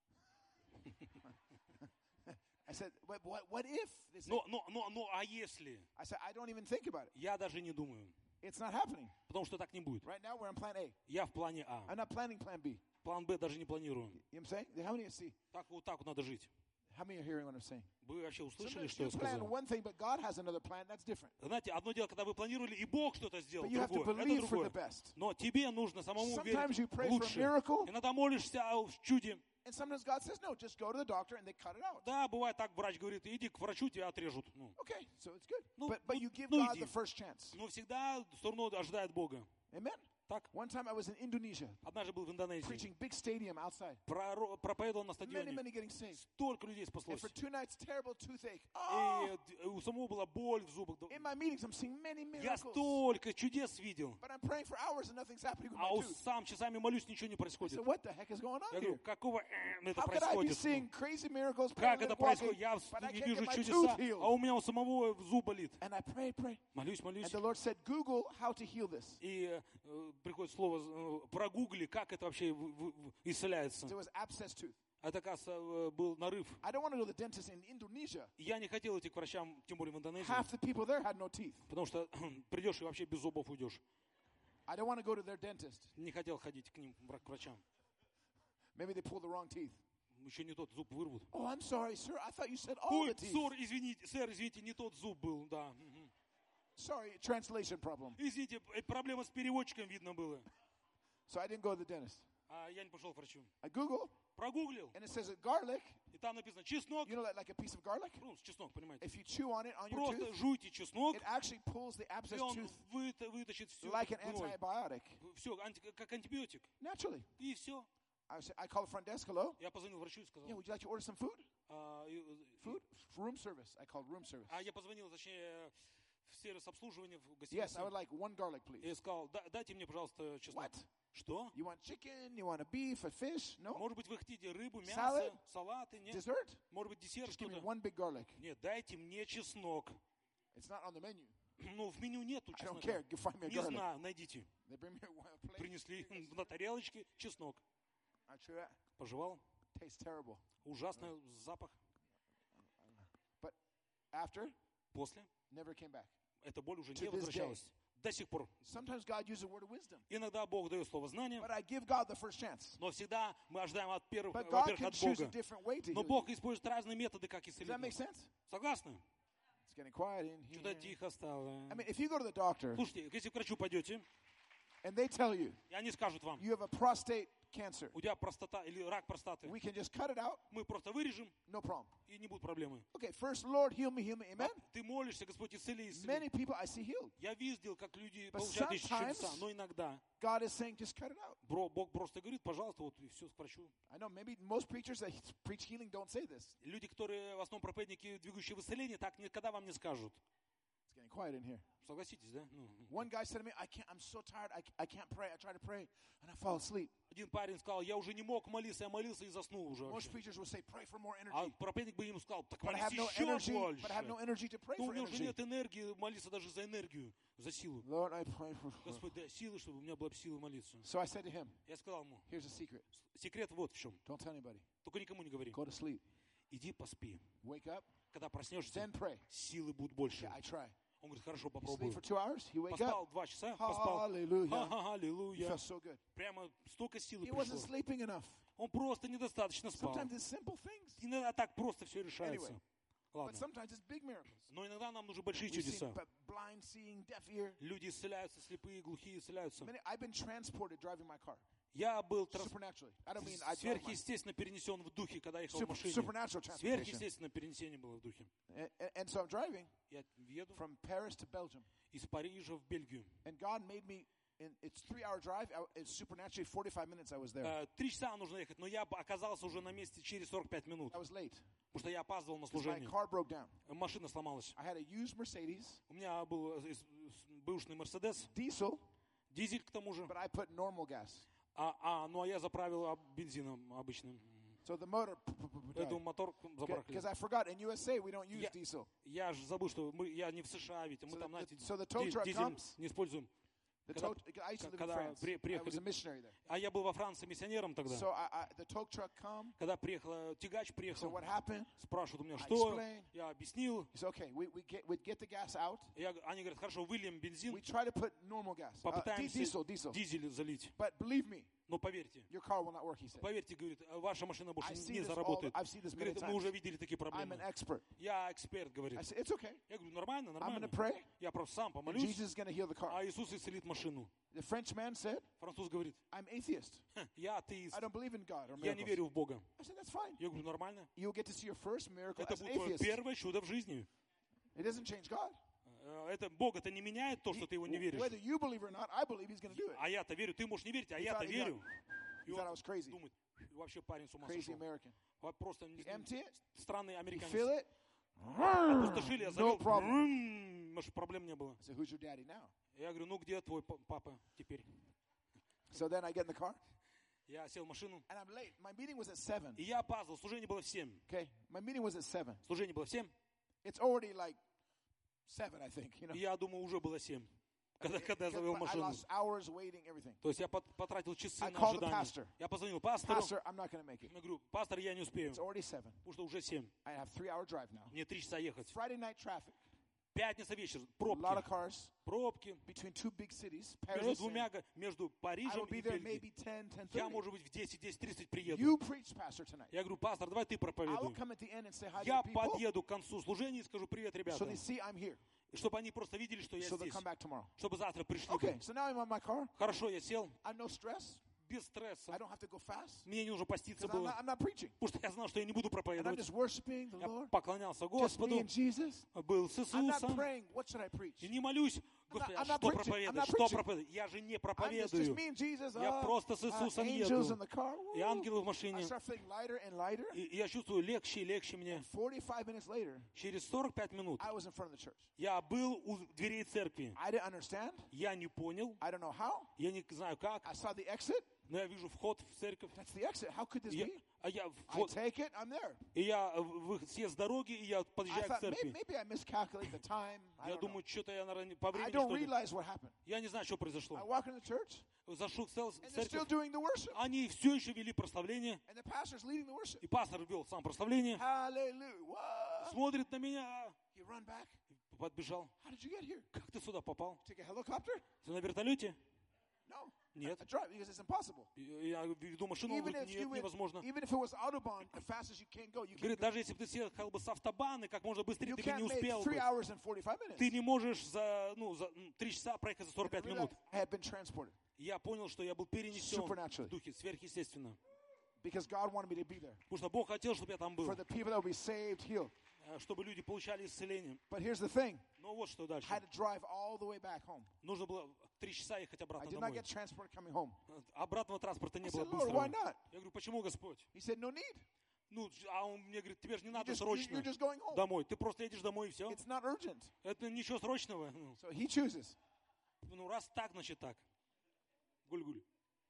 I said, what if? They say, А если? I said, I don't even think about it. Я даже не думаю. It's not happening. Потому что так не будет. Right now we're on plan A. Я в плане А. I'm not planning plan B. План Б даже не планирую. You know what I'm saying? How many of you see? Так вот надо жить. How many are hearing what I'm saying? Вы вообще услышали, Sometimes что я you plan сказал? one thing, but God has another plan. That's different. Знаете, одно дело, когда вы планировали, и Бог что-то сделал, But you have to другое. Это believe for the другое. best. Но тебе нужно самому Sometimes you верить pray в for a лучшее. miracle, Иногда молишься о чуде. and sometimes God says, no, just go to the doctor, and they cut it out. Да, бывает так, врач говорит, иди к врачу, тебя отрежут. Ну. Okay, so it's good. Ну, But you give ну God иди. the first chance. Но всегда все равно ожидает Бога. Amen? Так? One time I was in Indonesia, Однажды был в Индонезии. preaching big stadium outside. Проповедовал на Many, стадионе. many getting saved. Столько людей And спаслось. for 2 nights, terrible toothache. И у самого была боль в зубах. In my meetings, I'm seeing many Я miracles. столько чудес видел. But I'm praying for hours and nothing's happening with А my tooth. сам часами молюсь, ничего не происходит. So what the heck is going on Я here? говорю, какого это How could I be происходит? seeing crazy miracles, Как paralytic это walking, происходит? Я but I can't вижу get my чудеса, tooth а healed? у меня у самого зуб болит. And I pray. Молюсь. And the Lord said, Google how to heal this. И приходит слово, прогугли, как это вообще исцеляется. There was abscess tooth. Это, оказывается, был нарыв. I don't want to go to the dentist in Indonesia. И я не хотел идти к врачам, тем более в Индонезии, Half the people there had no teeth. потому что придешь и вообще без зубов уйдешь. I don't want to go to their dentist. Не хотел ходить к ним, к врачам. Maybe they pulled the wrong teeth. Еще не тот зуб вырвут. Oh, I'm sorry, sir. I thought you said all Ой, the teeth. сэр, извините, не тот зуб был, да. Sorry, translation problem. Извините, проблема с переводчиком, видно было. So I didn't go to the dentist. А я не пошел к врачу. I Google, Прогуглил, and it says that garlic, и там написано чеснок. you know, like a piece of garlic? Ну, чеснок, понимаете. If you chew on it on your Просто tooth, жуйте чеснок, it actually pulls the и abscess он tooth вытащит все like an гной. antibiotic. Все, как антибиотик. Naturally. И все. I call the front desk, hello? Я позвонил врачу и сказал. Yeah, would you like to order some food? А, Food? Room service. I called room service. я позвонил, точнее, в сервис обслуживания в Yes, гостинице. I would like one garlic, please. И сказал, дайте мне, пожалуйста, чеснок. What? Что? You want chicken? You want a beef, a fish? No? Может быть, вы хотите рыбу, мясо, Salad? салаты? Нет? Dessert? Может быть, десерт, Just give me что-то? one big garlic. Нет, дайте мне чеснок. It's not on the menu. Ну, в меню нету I don't чеснока. care. Find me a Не garlic. знаю, найдите. They bring me a plate. Принесли на тарелочке чеснок. I chew that. Пожевал. Tastes terrible. Ужасный запах. But after, После never came back. эта боль уже To не this возвращалась. До сих пор. Sometimes God uses a word of wisdom. Иногда Бог дает слово знания, But I give God the first chance. но всегда мы ожидаем от первых, But God во-первых, can от choose a Бога. different way to Но heal Бог you. использует разные методы, как Does исцелить that make нас. sense? Согласны? It's getting quiet in Что-то here. тихо стало. I mean, if you go to the doctor Слушайте, если к врачу пойдете, and they tell you и они скажут вам, you have a prostate cancer, у тебя простата или рак простаты, we can just cut it out, мы просто вырежем, no problem. и не будет проблемы. Okay, first, Lord, heal me, amen? Ты молишься, Господь, исцели, исцели. Many people I see healed. Я видел, как люди But получают эти sometimes чудеса, но иногда God is saying, just cut it out. Бог просто говорит, пожалуйста, вот и все к врачу. I know maybe most preachers that preach healing don't say this. Люди, которые в основном проповедники, двигающие в исцеление, так никогда вам не скажут. It's getting quiet in here. Согласитесь, да? One guy said to me, I'm so tired, I can't pray. I try to pray, and I fall asleep. Один парень сказал, я уже не мог молиться, я молился и заснул уже. Most вообще. preachers will say, pray for more А energy. проповедник бы ему сказал, так But I have молись no еще energy, больше. but I have no energy to pray Но у for меня уже energy. нет энергии молиться даже за энергию, за силу. Lord, I pray for. Господь, дай силы, чтобы у меня была сила молиться. So I said to him, Я сказал ему, here's a secret. секрет вот в чем. Don't tell anybody. Только никому не говори. Go to sleep. Иди поспи. Wake up, Когда проснешься, then pray. силы будут больше. Yeah, I try. Он говорит, хорошо, You sleep попробую. for 2 hours, you wake Поспал up. 2 часа, поспал. Hallelujah. You Аллилуйя. felt so good. Прямо столько силы He wasn't пришло. sleeping enough. Он просто недостаточно спал. Sometimes it's simple things. Иногда так просто все решается. Anyway, but Ладно. sometimes it's big miracles. Но иногда нам нужны большие We've seen чудеса. blind seeing, deaf ear. Люди исцеляются, слепые, глухие исцеляются. I've been transported driving my car. Я был Supernaturally. I don't mean I drove my сверхъестественно перенесен в духе, когда ехал в машине. supernatural transportation. Сверхъестественное перенесение было в духе. And so I'm driving Я еду from Paris to Belgium. из Парижа в Бельгию. And God made me, it's 3-hour drive. It's supernaturally 45 minutes I was there. 3 часа нужно ехать, но я оказался уже на месте через 45 минут. I was late. Потому что я опаздывал на My служение. car broke down. Машина сломалась. I had a used Mercedes. У меня был бэушный Мерседес, Diesel, дизель к тому же. but I put normal gas. Ну а я заправил бензином обычным. So the motor Поэтому мотор забракали. because I forgot in USA we don't use diesel. Я же забыл, что я не в США, ведь мы So там, the- знаете, so the tow truck дизель comes. не используем. I used to live in когда France. I was приехали, a missionary there. а я был во Франции миссионером тогда. So the tow truck come. Когда приехал тягач, So приехал, what happened? спрашивают у меня, I что? explained. Я объяснил. He said, okay, we get the gas out. Они говорят, хорошо, выльем бензин, We try to put normal gas. попытаемся Diesel. дизель залить. But believe me, Но поверьте, your car will not work, he said. поверьте, говорит, ваша машина больше I've seen не this заработает. I've seen this many Говорит, мы уже times. видели такие I'm проблемы. an expert. Я эксперт, говорит. I said, it's okay. Я говорю, нормально, I'm going нормально. to pray. Я просто сам And помолюсь, Jesus is going to heal the car. а Иисус исцелит машину. The French man said, Француз говорит, I'm atheist. я атеист, I don't believe in God or я не miracles. верю в Бога. I said, that's fine. Я говорю, нормально. You'll get to see your first miracle Это as an будет твое atheist. первое чудо в жизни. It doesn't change God. Это Бог это не меняет то, что ты его не веришь. Whether you believe or not, I believe he's going to do it. А я-то верю, ты можешь не верить, а He я-то thought- he верю. thought- И He thought I он was crazy. думает, вообще парень с ума Crazy сошел. American. Просто You empty it, странный you американец. fill it. Опустошили, я No завел. problem. Может, проблем не было. I said, who's your daddy now? Я говорю, ну где твой папа теперь? So then I get in the car, Я сел в машину, and I'm late. My meeting was at 7. и я опаздывал. Служение было в 7. Okay, my meeting was at 7. Служение было в 7, It's already like 7, I think. You know, и я думаю, уже было 7, когда я завел I машину. lost hours waiting, everything. То есть я потратил часы I на called the ожидание. pastor. Я позвонил пастору, Pastor, I'm not going to make it. я говорю, пастор, я не успею, It's already 7. потому что уже 7. I have 3-hour drive now. Мне 3 часа ехать. Friday night traffic. Пятница вечер, A lot of пробки, cars пробки. between 2 big cities, Между Paris двумя, and между I Парижем will be и there Бельгией. maybe 10, Я, 10:30. может быть, в 10-10:30 приеду. You preach, Pastor, tonight. Я говорю, пастор, давай ты I will проповедуй. come at the end and say hi to Я the people подъеду к концу служения и скажу, привет, so ребята. they see I'm here. Чтобы они просто видели, что я So they'll здесь. come back tomorrow. Чтобы завтра пришли. Okay, бы. so now I'm on my car. Хорошо, я сел, I no stress. без стресса. I don't have to go fast Мне не нужно поститься because было. I'm not preaching. Потому что я знал, что я не буду And I'm проповедовать. just worshiping the Я Lord. поклонялся Just Господу, me and Jesus. был с I'm not Иисусом. praying. What should I preach? И не молюсь, Господи, I'm а not что preaching. I'm проповедовать? not Что preaching. проповедовать? Я же не I'm just проповедую. me and Jesus. Я просто с Иисусом Angels еду. in the car. И ангелы в I машине. start feeling lighter and lighter. И я чувствую легче и легче мне. 45 minutes later, Через 45 минут I was in front of the church. я был у дверей церкви. I didn't understand. Я не понял, I don't know how. я не знаю как, I saw the exit. но я вижу вход в церковь. That's the exit. How could this Я- be? А я, I вход, take it. I'm there. и я съезд с дороги, и я I подъезжаю к thought церкви. maybe I miscalculated the time. I Я don't know. думаю, что-то я, наверное, по I времени, don't что ли. realize what happened. Я не знаю, что I произошло. walk into the church, Зашел в and they're still церковь, doing the worship, они все еще вели прославление, and the pastor's leading the worship. и пастор вел сам прославление, Hallelujah. What? смотрит на меня, You run back. подбежал. How did you get here? Как ты сюда попал? Take a helicopter? Ты на вертолете? No. Нет. I drive because it's impossible. Я веду машину, он Even говорит, if нет, you would, невозможно. even if it was Autobahn, as fast as you can go, you can't Говорит, go. даже если бы ты съехал бы с автобаны, как можно быстрее, You ты бы не can't make успел 3 бы. hours and 45 minutes. Ты не можешь за 3 часа проехать за And I 45 realized минут. I had been transported Я понял, что я был перенесен Supernaturally. в духе, сверхъестественно. because God wanted me to be there. Потому что Бог хотел, чтобы я там был, For the people that will be saved, healed. чтобы люди получали исцеление. But here's the thing. Но вот что дальше. I had to drive all the way back home. Нужно было 3 часа ехать I обратно did not домой. get transported coming home. Обратного транспорта I не said, было Lord, why быстрого. not? Я говорю, почему, Господь? He said, no need. Ну, а он мне говорит, тебе же не надо You're срочно just going home. домой. Ты просто едешь домой и все. It's not urgent. Это ничего срочного. So he chooses. Ну, раз так, значит так. Гуль-гуль.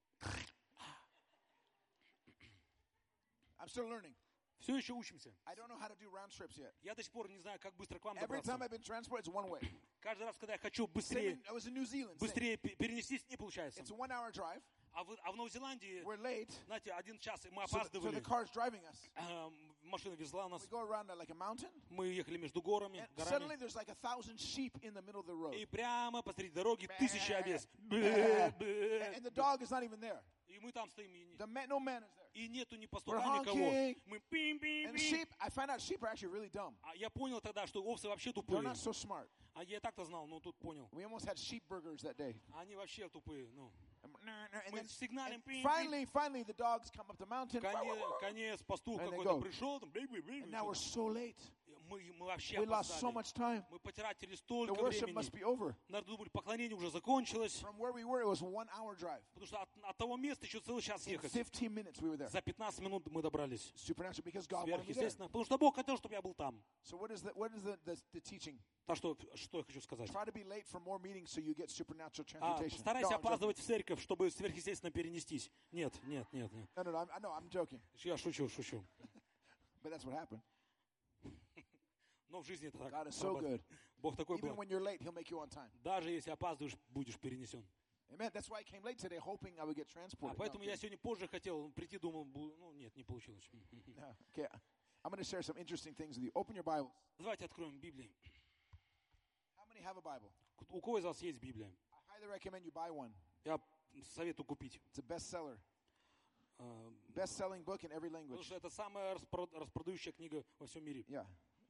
I'm still learning. Все еще учимся. I don't know how to do round trips yet. Я до сих пор не знаю, как быстро к вам Every time добраться. I've been transported, it's one way. Каждый раз, когда я хочу Same быстрее, I was in New Zealand. Same. быстрее перенестись, не получается. It's a 1 hour drive. А в Новой Зеландии, We're late. знаете, 1 час, и мы So the опаздывали. car's driving us. машина везла нас. We go around like a mountain. Мы ехали между горами, And suddenly горами. there's like 1,000 sheep in the middle of the road. И прямо посреди дороги 1000 овец. And the dog is not even there. И мы там стоим, No man is there. и нету ни We're пастуха, никого. honking. Мы And the пим-пим-пим. sheep, I find out sheep are actually really dumb. А я понял тогда, что овцы вообще They're тупые. not so smart. А я и так-то знал, но тут понял. We almost had sheep burgers that day. Они вообще тупые. Ну. And Мы then сигналим. finally the dogs come up the mountain. Конец, пастух And they какой-то go. пришел. Там, And now we're so late. Мы вообще We lost so опоздали. much time. Мы потратили The столько worship времени. must be over. Наверное, думали, поклонение уже закончилось. From where we were, it was a 1-hour drive. Потому что от того места еще целый час In ехать. 15 minutes we were there. За 15 минут мы добрались. Supernatural, because God wanted me there. Сверхъестественно. Потому что Бог хотел, чтобы я был там. So what is the teaching? Так что я хочу сказать? Try to be late for more meetings so you get supernatural transportation. Старайся No, I'm joking. опаздывать в церковь, чтобы сверхъестественно перенестись. Нет. No, I'm joking. Я шучу. But that's what happened. Но в жизни это так. God is so good. Бог такой Even был. when you're late, He'll make you on time. Даже если опаздываешь, будешь перенесен. Amen. That's why I came late today, hoping I would get transported. No, Поэтому я сегодня позже хотел прийти, думал, нет, не получилось. no, okay. I'm going to share some interesting things with you. Open your Bibles. Давайте откроем Библию. How many have a Bible? У кого из вас есть Библия? I highly recommend you buy one. Я советую купить. It's a bestseller. Best-selling book in every Потому language. что это самая распродающая книга во всем мире. Yeah.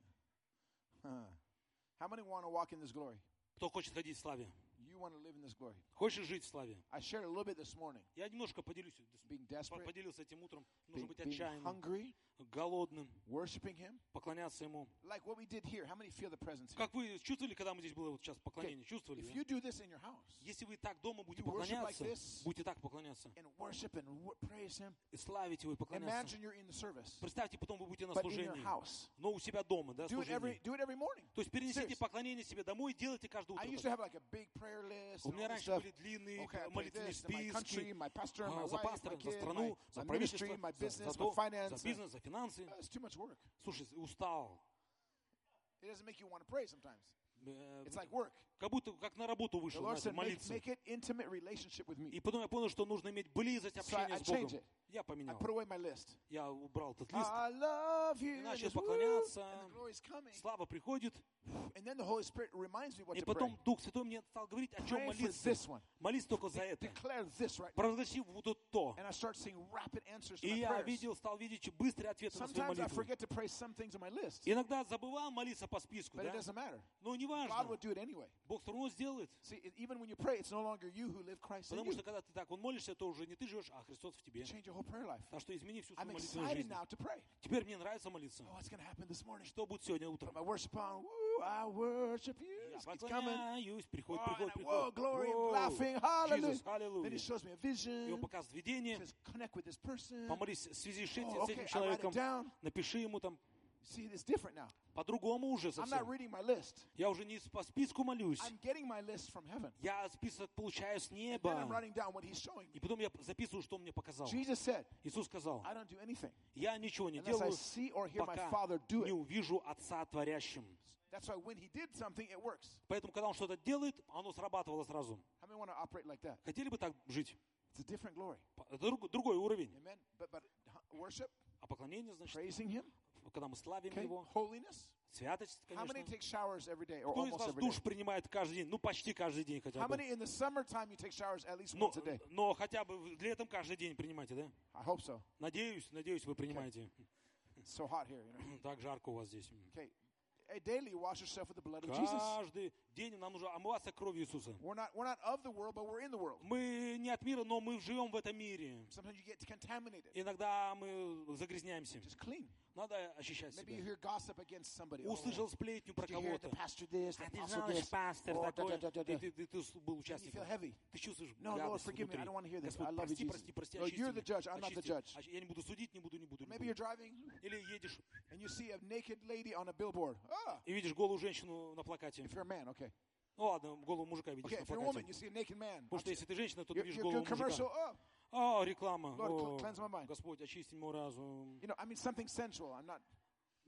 How many want to walk in this glory? Кто хочет ходить в славе? You want to live in this glory. Хочешь жить в славе? I shared a little bit this morning. Я немножко Being desperate, поделился этим утром. Нужно быть being отчаянным, hungry, голодным, worshiping Him. поклоняться Ему. Like what we did here. How many feel the presence here? Как вы чувствовали, когда мы здесь было вот сейчас поклонение? Чувствовали? If Да? you do this in your house Если вы так дома будете You worship like поклоняться, this. будете так поклоняться, and worship and praise Him, и славить Его, и поклоняться. imagine you're in the service, Представьте, потом вы будете на but in your служении, house. но у себя дома, да, Do it служение. every morning. То есть перенесите Serious. поклонение себе домой и делайте каждое I утро. used to have like a big prayer list. У And меня all this раньше stuff. были длинные Okay, I pray молитвенные this, and my country, списки my pastor, my за wife, пастора, my за kid, страну, my за ministry, правительство, my business, за my finance. бизнес, за финансы. It's too much work. Слушай, устал. It doesn't make you want to pray sometimes. Э, It's like work. Как будто как на работу The вышел, Lord знаете, said, молиться. make it intimate relationship with me. И потом я понял, что нужно иметь близость So I общения с changed Богом. it. Я I поменял. put away my list. Я убрал этот лист. I love you. И And начал just, woo, поклоняться. and the glory's coming. Слава приходит. And then the Holy Spirit reminds me what И to pray. потом Дух Святой мне стал говорить, о чем Pray for молиться. this one. Молись только за это. Declare this right now. Провозгласи вот то. And I start seeing rapid answers to И my я prayers. стал видеть быстрые ответы на свои Sometimes I молитвы. forget to pray some things on my list, Иногда забывал молиться по списку, but it да? doesn't matter. Но не God важно. will do it anyway. Бог все равно сделает. See, even when you pray, it's no longer you who live, Christ in Потому you. что когда ты так молишься, то уже не ты живешь, а Христос в тебе. Change your whole prayer life. Так что измени всю I'm свою молитвенную excited жизнь. now to pray. Теперь мне нравится молиться. Oh, what's going to happen this morning? Что будет сегодня утром? Put my worship on. Woo, I worship you. Я It's coming. поклоняюсь, приходит, Oh, and I, приходит. whoa, glory, Whoa, laughing, hallelujah. Jesus, Then hallelujah. He shows me a И он vision. показывает видение. Says, connect with this person. Помолись в связи с Oh, этим okay, I write человеком. it down. Напиши ему там. See, it's different now. По-другому уже I'm not совсем. reading my list. Я уже не по списку молюсь. I'm getting my list from heaven. Я список получаю с And then I'm неба. writing down what He's showing me. И потом я записываю, что он мне показал. Jesus said, Иисус сказал, I don't do anything я ничего не unless I делаю, see or hear my пока Father do не it. увижу Отца творящим. That's why when He did something, it works. Поэтому, когда он что-то делает, оно срабатывало сразу. How many want to operate like that? Хотели бы так жить? It's a different glory. Это другой уровень. Amen. But worship, А поклонение, значит, praising Him, когда мы славим okay, Его. holiness. Святость, How many конечно. take showers every day or Кто из almost вас every day? душ принимает каждый день? Ну, почти каждый день хотя How бы. many in the summertime you take showers at least once a day? Но хотя бы летом каждый день принимаете, да? I hope so. Надеюсь, вы принимаете. It's so hot here, you know. Так жарко у вас здесь. Okay. Daily wash yourself with the blood of Jesus. Каждый день нам нужно омываться кровью Иисуса. We're not of the world, but we're in the world. Мы не от мира, но мы живем в этом мире. Sometimes you get contaminated. Иногда мы загрязняемся. Just clean. Надо очищать Maybe you себя. hear gossip against somebody. Услышал сплетню про Did you hear the кого-то. pastor this, the А ты apostle знаешь, this? пастор Oh, такой, da-da-da-da-da. и ты был And you участником. feel heavy. Ты чувствуешь No, Lord, гадость forgive me. внутри. I don't want to hear this. Господь, I love you, прости, Jesus. очисти No, you're the меня. judge. I'm not the Очисти. judge. Я не буду судить, не буду. Maybe you're driving Или едешь and you see a naked lady on a billboard. Ah, и видишь голую женщину на плакате. if you're a man, okay. Ну ладно, голого мужика видишь Okay, на if you're a woman, плакате. you see a naked man. Потому что если ты женщина, то ты You're, видишь you're голого good commercial. мужика. Oh, Реклама. Lord, О, cleanse my mind. Господь, очисти мой разум. You know, I mean something sensual. I'm not.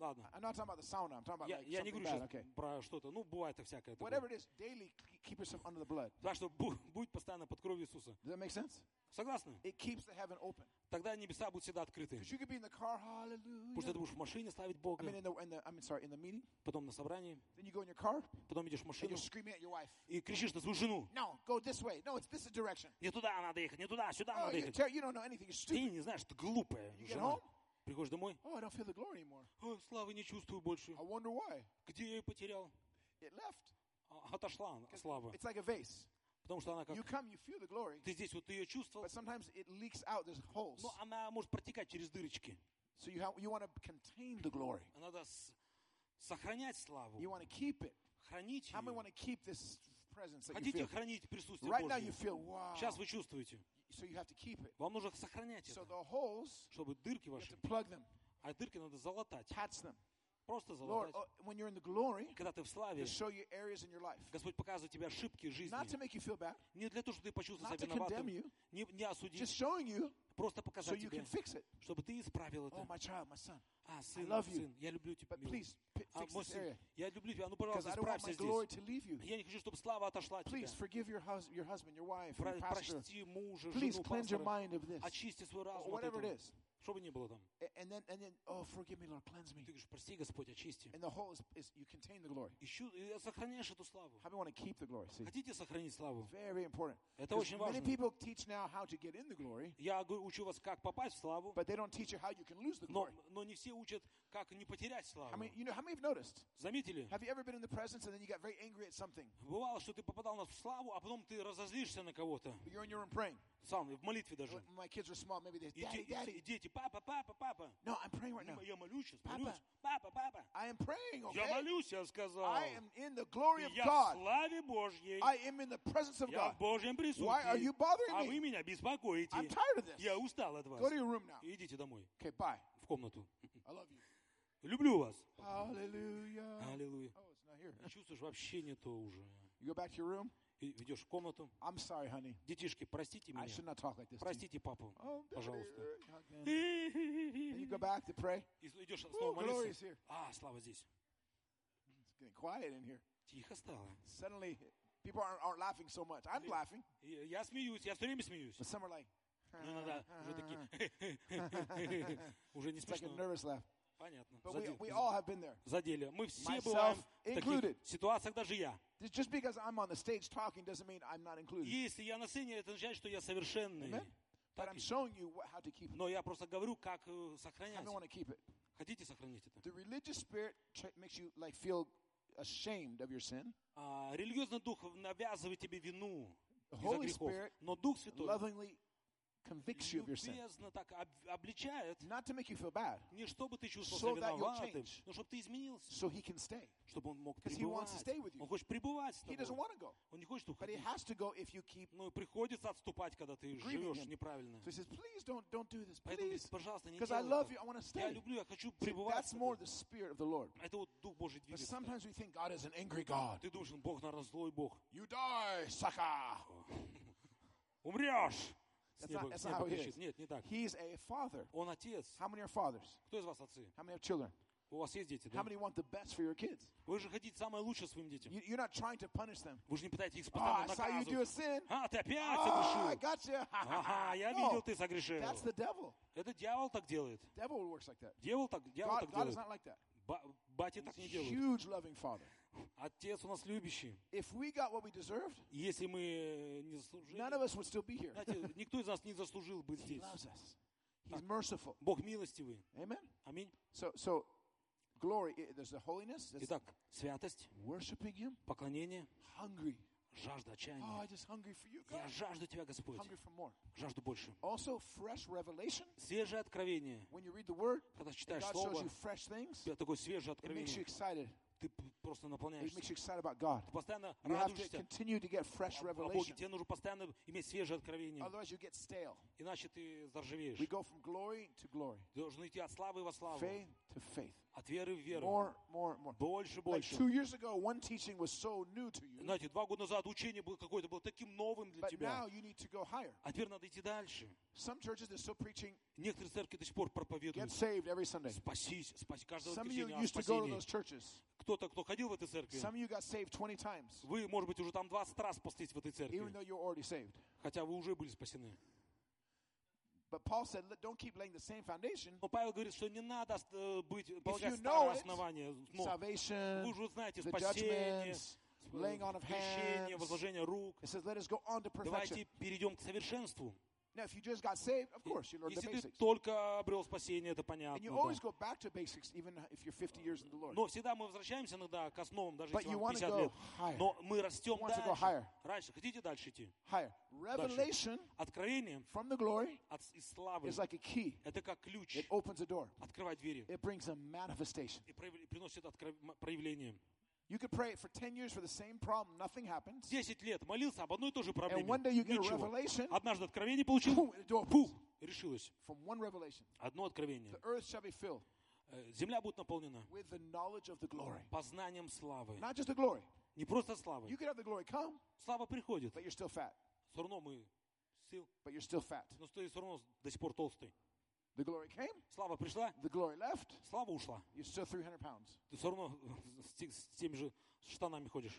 Ладно. I'm not talking about the sauna. I'm talking about like Я не something говорю bad. сейчас Okay. про что-то. Ну, бывает и всякое такое. Whatever it is, daily keep yourself under the blood. Так что будь постоянно под кровью Иисуса. Does that make sense? Согласны? It keeps the heaven open. Тогда небеса будут всегда открыты. Because you could be in the car, hallelujah. Потому что ты будешь в машине славить Бога, I mean, in the meeting. потом на собрании, Then you go in your car потом идешь в and машину you're screaming at your wife. и кричишь на свою жену. No, go this way. No, it's this direction. Не туда надо ехать, не туда, сюда Oh, надо ехать. you don't know anything. You're Ты stupid. не знаешь, ты глупая You get жена. home? Приходишь домой, Oh, I don't feel the glory anymore. славы не чувствую больше. I wonder why. Где я ее потерял? It left. Отошла слава. It's like a vase. Потому что она как... You come, you feel the glory, Ты здесь вот ты ее чувствовал, but sometimes it leaks out. There's holes. но она может протекать через дырочки. So you want to contain the glory. Надо сохранять славу, You want to keep it. хранить How many ее. want to keep this presence that you Хотите feel? хранить присутствие Right now you Божье? feel, wow. Сейчас вы чувствуете. So you have to keep it. Вам нужно сохранять So это, the holes, чтобы дырки you have ваши, to plug them, а дырки надо залатать. patch them. Просто Lord, залатать. when you're in the glory, Когда ты в славе, to show you areas in your life. Господь показывает тебе ошибки жизни. Not to make you feel bad, Не для того, чтобы ты почувствовал not себя to condemn виноватым, you, не осудить, just showing you просто so показать you тебе, can fix it. чтобы ты исправил Oh, это. my child, my son. Сын, love you. сын, я люблю тебя, But милый. please А, fix мой this сын, area. я люблю тебя, ну, Because пожалуйста, I don't want исправься my здесь. glory to leave you. Я не хочу, чтобы слава отошла от тебя. Please forgive your husband, your wife, your pastor. Прости мужа, Please жену, cleanse your пастора. mind of this. Очисти свой Or разум от whatever it этого. is. Что бы ни было там. And then, oh, forgive me, Lord, cleanse me. Ты говоришь, прости, Господь, очисти. And the whole is you contain the glory. И сохраняешь эту славу. How many want to keep the glory? See, Хотите сохранить славу? very important. Это 'Cause очень many важно. people teach now how to get in the glory, Я учу вас, как попасть в славу, but they don't teach you how you can lose the glory. но не все учат, как не потерять славу. How many have noticed? Заметили? Have you ever been in the presence and then you got very angry at something? Бывало, что ты попадал в славу, а потом ты разозлишься на кого-то. You're in your room praying. Сам, в молитве даже. When my kids are small, maybe they, И Daddy, Daddy. дети, папа, папа, папа. No, I'm praying right now. Я молюсь сейчас, Папа. молюсь. Папа, папа. I am praying, Я okay? молюсь, я сказал. I am in the glory of Я в God. славе Божьей. I am in the presence of Я God. в Божьем присутствии. Why are you bothering А me? вы меня беспокоите. I'm tired of this. Я устал от вас. Go to your room now. Идите домой, Okay, bye. в комнату. I love you. Люблю вас. Hallelujah. Аллилуйя. Oh, it's not here. И чувствуешь, вообще не то уже. You go back to your room. И идешь в комнату. I'm sorry, honey. Детишки, простите I меня. should not talk like this. to you. Простите папу, Oh, Daddy. пожалуйста. Then you go back to pray. И идешь снова Ooh, glory is молиться. here. Слава здесь. It's getting quiet in here. Тихо стало. Suddenly, people aren't laughing so much. I'm laughing, И я смеюсь, я все время смеюсь. but some are like, Ну, да, уже такие. Уже не it's like a смешно. nervous laugh. Понятно. But we all have been there. Задели. Мы все Myself бываем в included. таких ситуациях, даже я. Just because I'm on the stage talking doesn't mean I'm not included. Если я на сцене, это означает, что я совершенный. Amen? But I'm showing you how to keep it. Но я просто говорю, как How сохранять. do you want to keep it? Хотите сохранить это? The religious spirit makes you like feel ashamed of your sin. Религиозный дух навязывает тебе вину The из-за Holy грехов. Spirit Но Дух Святой lovingly convicts you of your sin. любезно так обличает, Not to make you feel bad, не чтобы ты чувствовал So себя that you'll виноватым, change. но чтобы ты изменился, so he can stay. чтобы он мог 'Cause he wants to пребывать. stay with you. Он хочет пребывать с He doesn't тобой. want to go, Он не хочет but he уходить. has to go if you keep. Ну и приходится отступать, когда ты Grieving живешь him. неправильно. So he says, please don't do this, Поэтому, please, пожалуйста, не because I делай love you. это. I want to Я stay. люблю, я хочу See, пребывать с that's more тобой. the spirit of the Lord. Это вот Дух Божий But двигается. sometimes we think God is an angry God. Ты думаешь, Бог, наверное, злой Бог. You die, sucker. Умрешь! С неба That's not how he кричит. is. Нет, не так. He's a father. Он отец. How many are fathers? Кто из вас отцы? How many have children? У вас есть дети, How да? many want the best for your kids? Вы же хотите самое лучшее своим детям. You're not trying to punish them. Вы же не пытаетесь их Oh, постоянно I saw you do a наказывать. sin. Ты опять Oh, I согрешил. got you. Ага, я No, видел, ты согрешил. that's the devil. Это дьявол так делает. Devil works like that. Дьявол так God is делает. not like that. Бати так не He's a делают. huge loving father. Отец у нас любящий. If we got what we deserved, Если мы не заслужили, none of us would still be here. знаете, никто из нас не заслужил быть He здесь. loves us. He's merciful. Бог милостивый. Amen. Аминь. So glory, there's the holiness, there's Итак, святость, worshiping him, поклонение, hungry. жажда, Oh, отчаяния. I'm just hungry for you, Я God. жажду Тебя, Господь. Hungry for more. Жажду больше. Also, fresh revelation. Свежее откровение. When you read the word, Когда and читаешь God shows Слово, you fresh things, у тебя такое свежее it makes you откровение. excited. ты просто It наполняешься. makes you excited about God. Ты постоянно You have to радуешься continue to get fresh о Боге. revelation. Тебе нужно постоянно иметь свежее откровение. Otherwise, you get stale. Иначе ты заржавеешь. We go from glory to glory, Ты должен идти от славы во славу. faith to faith. От веры в веру. More, more, more. Больше, Like больше. 2 years ago, one teaching was so new to you, Знаете, 2 года назад учение было какое-то было таким новым для but тебя. now you need to go higher. А теперь надо идти дальше. Some churches are still preaching, Некоторые церкви до сих пор get проповедуют. saved every Sunday. Спасись, спаси. Каждое Some of you воскресенье о used to go to спасении. those churches. Кто-то, кто ходил в этой церкви, Some of you got saved 20 times, вы, может быть, уже там 20 раз спаслись в этой церкви. even though you're already saved. Хотя вы уже были спасены. But Paul said, don't keep laying the same foundation. Но Павел говорит, что не надо полагать you know старое it, основание. Но Salvation, вы уже знаете the спасение, judgments, laying on of крещение, hands. возложение рук. It says, let us go on to perfection. Давайте перейдем к совершенству. Now, if you just got saved, of course, you learned the Если ты basics. только обрел спасение, это And понятно. you да. always go back to basics, even if you're 50 years in the Lord. Но всегда мы возвращаемся иногда к основам, даже But если you вам want to 50 go лет. higher. Но мы растем You want to go дальше. higher. Раньше. Хотите дальше идти? Higher. Revelation Откровение from the glory из славы. is like a key. Это как ключ. It opens a door. Открывать двери. It brings a manifestation. И приносит проявление. You could pray for 10 years for the same problem, nothing happens. 10 лет молился об одной и той же проблеме. And one day you get a Ничего. revelation. Однажды откровение получил. Boom, the door Фу, opens. решилось. From one revelation. Одно откровение. The earth shall be filled Земля будет наполнена with the knowledge of the glory. познанием славы. Not just the glory. Не просто славы. You could have the glory come, Слава приходит. but you're still fat. Все равно мы сил. But you're still fat. Но ты все равно до сих пор толстый. The glory came, Слава пришла, the glory left, слава ушла. you're still 300 pounds. Ты все равно с теми же штанами ходишь.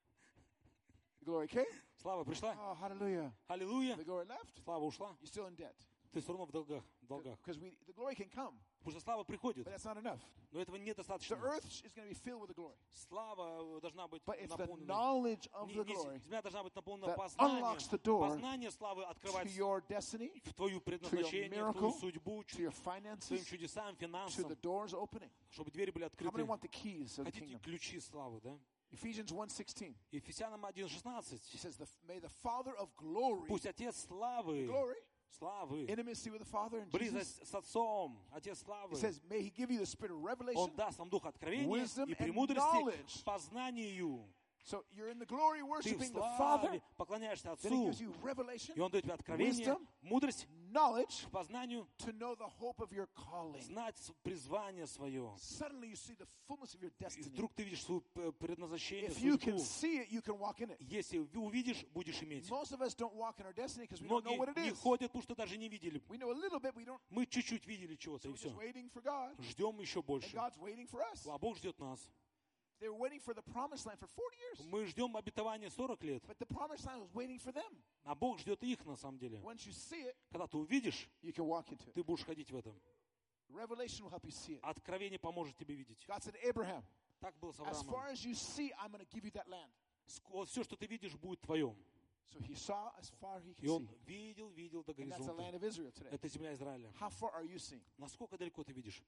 The glory came, Слава пришла, oh, hallelujah. аллилуйя. The glory left, Слава ушла, you're still in debt. ты все равно в долгах. Because the glory can come, Потому что слава приходит, but that's not enough. но этого The недостаточно. earth is going to be filled with the glory. Слава должна быть But it's the наполнена. knowledge of the glory Земля должна быть наполнена that познанием. unlocks the door Познание славы to открывает your destiny, в твою предназначение, в твою miracle, судьбу, to your твоим finances, чудесам, to финансам, the doors opening. чтобы двери были How many открыты. want the keys of the Хотите kingdom? ключи славы, да? Ephesians 1:16. Ефесянам He 1:16. says, May the Father of glory, Пусть Отец славы, славы, intimacy with the Father and Jesus. близость с Отцом, Отец славы, He says, may He give you the spirit of Он revelation. даст вам дух откровения wisdom и and премудрости knowledge. к познанию. So you're in the glory Ты в worshiping the Father. славе поклоняешься Then He Отцу, gives you revelation, и Он дает тебе откровение, wisdom, мудрость knowledge к познанию, to know the hope of your calling. знать призвание свое. Suddenly you see the fullness of your И destiny. вдруг ты видишь свое предназначение, If you can судьбу. see it, you can walk in it. Если увидишь, будешь иметь. Most of us don't walk in our destiny because we don't know Многие what it не is. ходят, потому что даже не видели. We know a little bit, we don't. Мы чуть-чуть видели чего-то, So и we're все. just waiting for God, Ждем еще and больше. God's waiting for us. А Бог ждет нас. They were waiting for the promised land for 40 years, Мы ждем обетования 40 лет, but the promised land was waiting for them. а Бог ждет их на самом деле. Once you see it, Когда ты увидишь, you can walk into it. ты будешь ходить в этом. Revelation will help you see it. Откровение поможет тебе видеть. God said to Abraham, Так было с as far Авраамом. as you see, I'm going to give you that land. Вот все, что ты видишь, будет твоем. So he saw as far he И could он see. видел до And that's the land горизонта. of Israel today. Это земля Израиля. How far are you seeing? Насколько далеко ты видишь?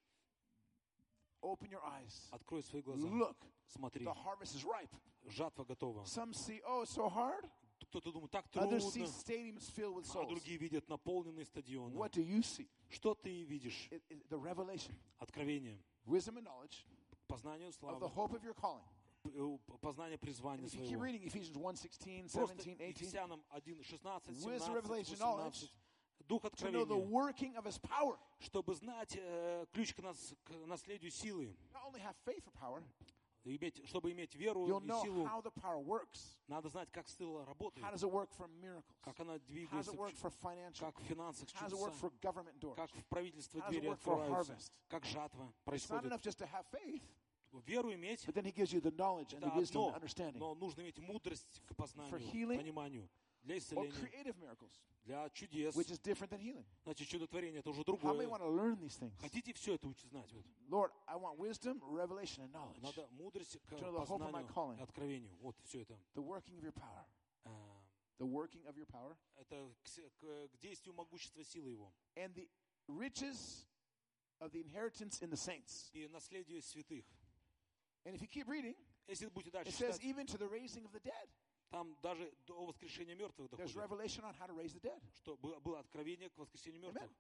Open your eyes. Открой свои глаза. Look, Смотри. the harvest is ripe. Жатва готова. Some see, oh, it's so hard. Кто-то думает, так трудно. Others see stadiums filled with А souls. другие видят наполненные стадионы. What do you see? Что ты видишь? The revelation, Откровение. wisdom and knowledge Познание of the славы. hope of your calling. Познание And призвания if you keep своего. reading Ephesians 1:16, Просто 17, 18, Ефесянам 1, 16, Wisdom, 17, revelation, knowledge, 18. Дух to know the откровения. working of his power. Чтобы знать ключ к наследию силы. Not only have faith for power, Чтобы иметь веру you'll и know силу, how the power works. надо знать, как сила работает. How does it work for miracles? Как она How does двигается, it work for financial? как в финансах How does it work чудеса, for government doors? как в правительстве How does it двери work for открываются, harvest? как жатва It's not происходит. enough just to have faith, Веру иметь, but then he gives you the knowledge and это the wisdom and одно, understanding но нужно иметь мудрость к познанию, For healing пониманию, для or исцеления, creative miracles, для чудес. which is different than healing. Значит, чудотворение это уже How many другое. want to learn these things? Хотите все это знать? Вот. Lord, I want wisdom, revelation, and knowledge. Надо мудрость к To know the hope of my познанию, calling. и откровению. Вот все это. The working of your power. Э, The working of your power. Это к действию могущества силы его. And the riches of the inheritance in the saints. И наследие святых. And if you keep reading, Если будете дальше it says читать, even to the raising of the dead. там даже до воскрешения мертвых There's доходит. revelation on how to raise the dead. Что было откровение к воскресению мертвых.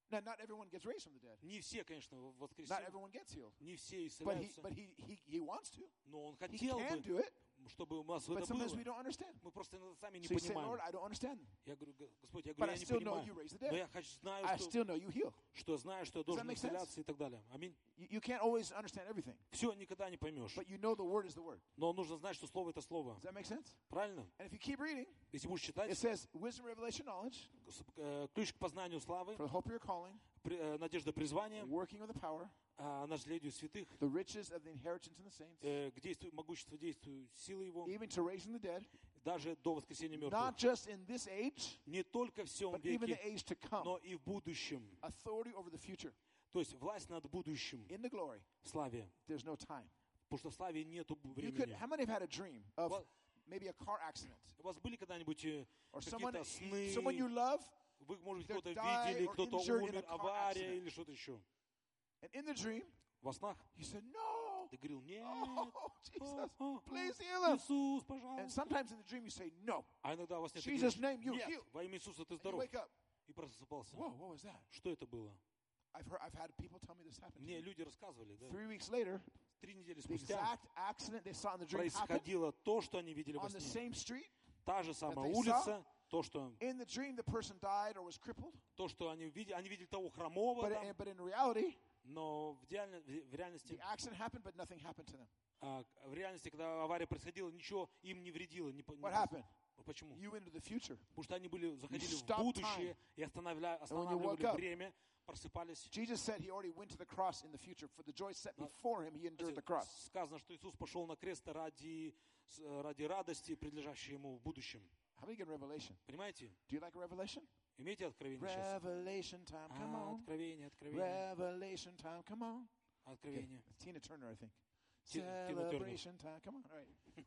Now, not everyone gets raised from the dead. Не все, конечно, Not воскресены, everyone gets healed. не все But исцеляются, he wants to. но Он He хотел can бы, do it. чтобы у нас But это sometimes we было. don't understand. Мы просто иногда сами не So you say, понимаем. Lord, I don't understand. Я говорю, Господь, я But говорю, I я не still know понимаю. you raise the Но dead. я знаю, I still know you heal. что знаю, что я Does that должен make sense? исцеляться и так далее. Аминь. You can't always understand everything. Все никогда не поймешь. But you know the word is the word. Но нужно знать, что слово это слово. Does that make sense? Правильно? And if you keep reading, Если будешь it читать, says wisdom, revelation, knowledge ключ к познанию славы, for the hope of your calling, надежда призвания, working with the power, наследию святых, the riches of the inheritance in the saints, к действию, могуществу действию силы Его, even to raising the dead, даже до воскресения not мертвых. just in this age, Не только в всем but even the веке, age to come. но и в будущем. Authority over the future. То есть власть над будущим In the glory, в славе. there's no time. Потому что в славе нету You could, времени. how many have had a dream of Well, maybe a car accident? У вас были когда-нибудь Or someone какие-то сны? someone you love, Вы, может быть, either кто-то died видели, or кто-то injured in a умер, car авария accident. или что-то еще. and in the dream, Во снах you said, no, ты говорил, нет, oh, Jesus, please heal him. Иисус, And пожалуйста. sometimes in the dream you say, no. А иногда во сне ты Jesus' говоришь, name, you нет, healed. во имя Иисуса ты And you здоров. wake up. И просыпался. Whoa, what was that? Что это было? I've had people tell me this happened. Мне люди рассказывали, да. 3 weeks later, 3 недели the спустя exact accident they saw in the dream happened происходило то, что они видели во on the сне. same street. Та же самая they улица, то, что In the dream, the person died or was crippled. они видели того хромого, But in reality, но в реальности, the accident happened, but nothing happened to them. в реальности, когда авария происходила, ничего им не вредило. What happened? Почему? You into the future. Потому что они заходили в stopped будущее time. и останавливали woke up, время, просыпались. Jesus said he already went to the cross in the future. For the joy set before him, he endured the cross. Сказано, что Иисус пошел на крест ради радости, предлежащей ему в будущем. How many get revelation? Понимаете? Do you like a revelation? Имейте откровение сейчас. Revelation time, come on. Откровение. Revelation time, come on. Откровение. It's Tina Turner, I think. Tina Turner. Celebration time, come on. All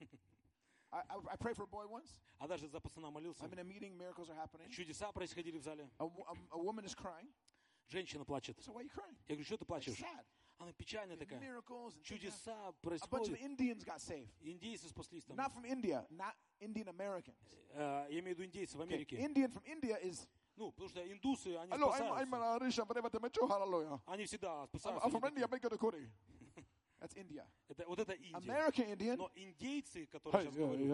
right. I prayed for a boy once. А даже за пацана молился. I'm in a meeting, miracles are happening. Чудеса происходили в зале. A woman is crying. Женщина плачет. So why are you crying? Я говорю, что ты плачешь? Sad. Она печальная такая. Miracles and Чудеса a bunch of происходят. Indians got saved. Индейцы спаслись там. Not from India, not Indian Americans. Я имею в виду индейцы в Okay. Америке. Indian from India is. Ну, потому что индусы, они Hello, спасаются. hallelujah. Они всегда I'm спасаются. from India, make it a Kuri. That's India. Вот это Индия. American Indian. Но индейцы, которые сейчас говорю,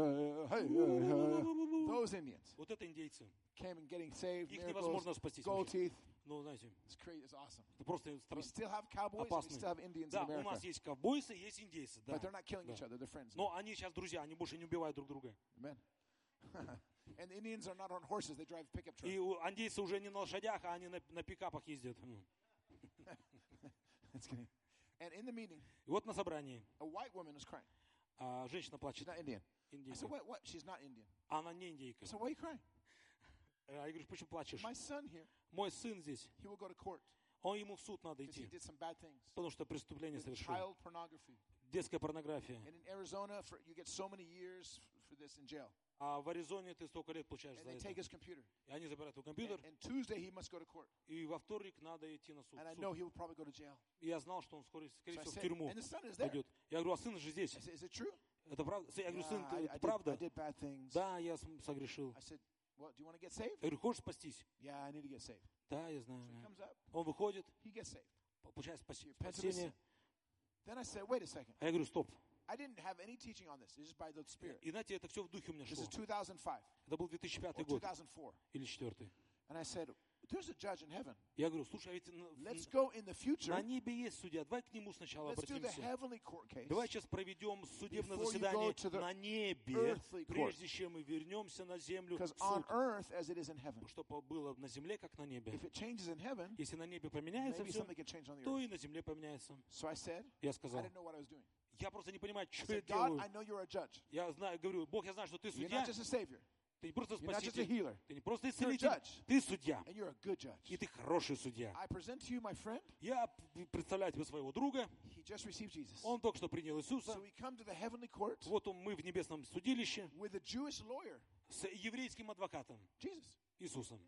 Those Indians вот это индейцы. came and getting saved, Их miracles, невозможно спасти. gold teeth. Ну, знаете, It's crazy, it's awesome. это просто We still have cowboys, we опасный. still have Indians in Да, у America. нас есть ковбойсы, есть индейцы. Да. But they're not killing Да. each other, they're friends. Но они сейчас друзья, они больше не убивают друг друга. Amen. And the Indians are not on horses, they drive pickup trucks. И индейцы уже не на лошадях, а они на пикапах ездят. That's kidding. And in the meeting, И вот на собрании a white woman is crying. женщина She's плачет. not Indian. I Индейка. said, what? She's not Indian. Она не индейка. I said, why are you crying? Я говорю, почему плачешь? My son here, Мой сын здесь, he will go to court ему в суд надо because he идти, did some bad things. потому что преступление With совершил. child pornography. Детская порнография. And in Arizona, you get so many years for this in jail. А в Аризоне ты столько лет получаешь And за they это. take his computer. И они забирают его компьютер, And Tuesday he must go to court. и во вторник надо идти на суд. And I know he will probably go to jail. И я знал, что он скорее So I всего в said, тюрьму and the son is there. пойдет. Я говорю, а сын же здесь. I said, is it true? Это правда? Я говорю, сын, I это правда? did bad things. Да, я согрешил. I said, well, do you want to get saved? Я говорю, хочешь спастись? Yeah, I need to get saved. Да, я знаю. So he comes up, Он выходит, he gets saved. получает Repents of his спасение. sin. Then I said, wait a second. А я говорю, стоп. I didn't have any teaching on this. It's just by the Spirit. И знаете, это все в духе у меня This шло. is 2005 Это был 2005 or год 2004. или 2004. And I said, there's a judge in heaven. Я говорю, слушай, а ведь Let's go in the future. на небе есть судья. Давай к нему сначала Let's do the обратимся. heavenly court case. Давай сейчас проведем судебное Before you заседание go to the на небе, earthly court. прежде чем мы вернемся на землю в Because on суд. earth as it is in heaven. Чтобы было на земле, как на небе. If it changes in heaven, Если на небе поменяется maybe все, something can change on the то earth. и на земле поменяется. So I said, Я I сказал, didn't know what I was doing. я просто не понимаю, I что я said, God, делаю. I know you're a judge. Я знаю, говорю, Бог, я знаю, что ты You're судья. not just a savior. Ты не просто You're not just a спаситель. healer. Ты не просто You're a исцелитель. judge. Ты судья. And you're a good judge. И ты хороший судья. I present to you my friend. Я представляю тебе своего друга. He just received Jesus. Он только что принял Иисуса. So we come to the heavenly court Вот мы в небесном судилище with a Jewish lawyer, с еврейским адвокатом Jesus. Иисусом.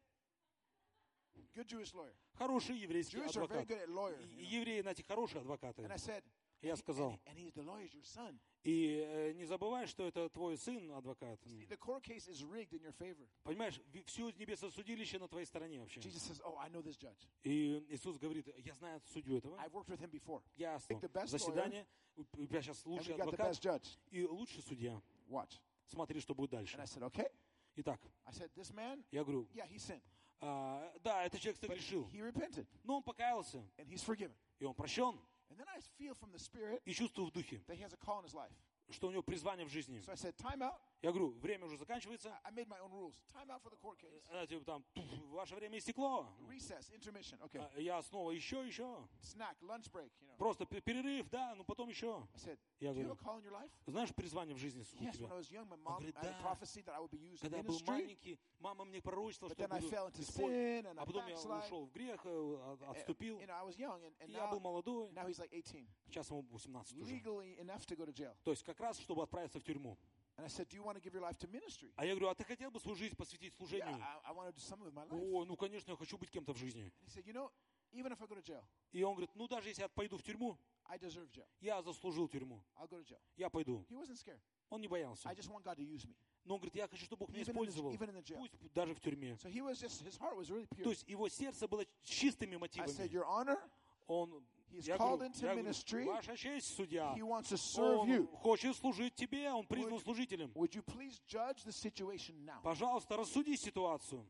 Good Jewish lawyer. Хороший еврейский Jews are very адвокат. good at lawyers. И евреи, знаете, хорошие адвокаты. And I said, Я сказал, and the lawyer is your son. и не забывай, что это твой сын, адвокат. The court case is rigged in your favor. Понимаешь, все небесное судилище на твоей стороне вообще. Jesus says, oh, I know this judge. И Иисус говорит, я знаю судью этого. I've worked with him before. Я the best заседание, у тебя сейчас And лучший we got the адвокат best judge. и лучший судья. Watch. Смотри, что будет дальше. And I said, okay. Итак, I said, this man, я говорю, yeah, he sinned. Да, этот человек But согрешил, he repented. но он покаялся, And he's forgiven. и он прощен, And then I feel from the Spirit и чувствую в духе, that he has a call in his life. что у него призвание в жизни. So I said, time out. Я говорю, время уже заканчивается. I made my own rules. Time out for the court case. Знаете, там, ваше время истекло. Recess, intermission. Okay. Я снова еще. Snack, lunch break. You know. Просто перерыв, да, ну потом еще. I said, Я do you have говорю, a call in your life? знаешь призвание в жизни у Yes, тебя? when I was young, my Он mom говорит, had a да. prophecy that I would be used in Когда я был ministry. маленький, мама мне пророчествовала, But что я then I буду fell into использовать. sin and I А потом я backslid. ушел в грех, отступил. You know, I was young, and И я был now, молодой. now he's like 18. Сейчас ему 18 уже. Legally enough to go to jail. То есть как раз, чтобы отправиться в тюрьму. And I said, do you want to give your life to ministry? А я говорю, а ты хотел бы свою жизнь посвятить Yeah, служению? I want to do something with my life. О, ну конечно, я хочу быть кем-то в жизни. And he said, you know, even if I go to jail, И он говорит, ну даже если я пойду в тюрьму, I deserve jail. я заслужил тюрьму. I'll go to jail. Я пойду. He wasn't scared. Он не боялся. I just want God to use me. Но он говорит, я хочу, чтобы Бог меня Even использовал. in the jail. Пусть даже в тюрьме. So he was just, his heart was really pure. То есть его сердце было с чистыми I said, мотивами. Your Honor, Он, he's я called говорю, into ministry. ваша честь, судья. He wants to serve Он you. хочет служить тебе, он призван служителем. Would you please judge the situation now? Пожалуйста, рассуди ситуацию.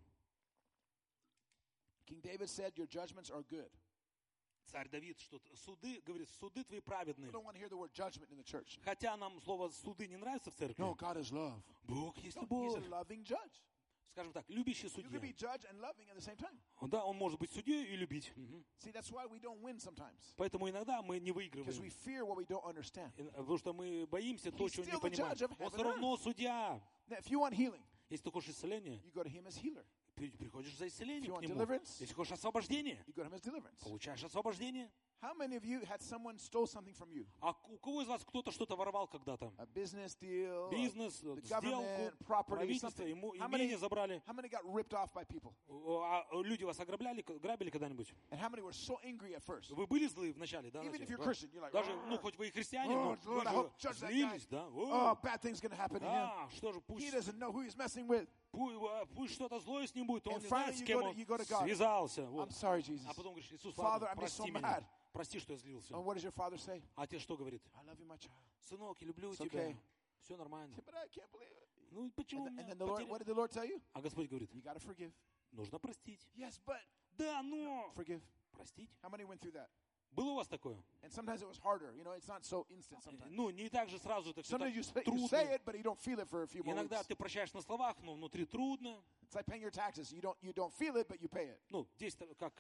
King David said, your judgments are good. Царь Давид, что суды, говорит, суды твои праведные. We don't want to hear the word judgment in the church. Хотя нам слово суды не нравится в церкви. No, God is love. Бог есть No, he's любовь. a loving judge. Скажем так, любящий You can be судья. judge and loving at the same time. Да, он может быть судьей и любить. See, that's why we don't win sometimes. Поэтому иногда мы не Because we выигрываем. fear what we don't understand. Потому что мы боимся то, He's чего не still the понимаем. judge of Он heaven все равно судья. Now, if you want healing, Если ты хочешь исцеления, you go to him as healer. приходишь за If you исцелением want к нему. deliverance, Если хочешь освобождение, you go to him as deliverance. получаешь освобождение. How many of you had someone stole something from you? А у кого из вас кто-то что-то воровал когда-то? A business deal, Бизнес, the сделку, government, property, правительство, something. How имение many, забрали. how many got ripped off by people? А люди вас грабили когда-нибудь? And how many were so angry at first? Вы были злы вначале, да? Even if начали? you're Christian, you're like, Даже, ну, хоть вы и христиане, но oh, Lord, I hope вы judge that злились, guy. да? Oh, bad things going to happen to him. Да, что же, He пусть doesn't know who he's messing with. Пусть что-то злое с ним будет, он And не знает, finally с you кем go to- он you go to God. связался. Вот. I'm sorry, Jesus. А потом говоришь, Иисус, Father, ладно, I'm just so прости mad. меня. Прости, что я злился. And what does your father say? А отец что говорит? I love you, my child. Сынок, я люблю It's тебя. okay. Все нормально. But I can't believe it. Ну, почему And меня then the Lord, what did the Lord tell you? А Господь говорит, You got to forgive. нужно простить. Yes, but Да, но... forgive. Простить. How many went through that? Было у вас такое? And sometimes it was harder. You know, it's not so instant sometimes. Ну, не так же сразу, это все Sometimes так you say трудно. it, but you don't feel it for a few more Иногда weeks. ты прощаешь на словах, но внутри трудно. It's like paying your taxes. You don't feel it, but you pay it. Ну, здесь как...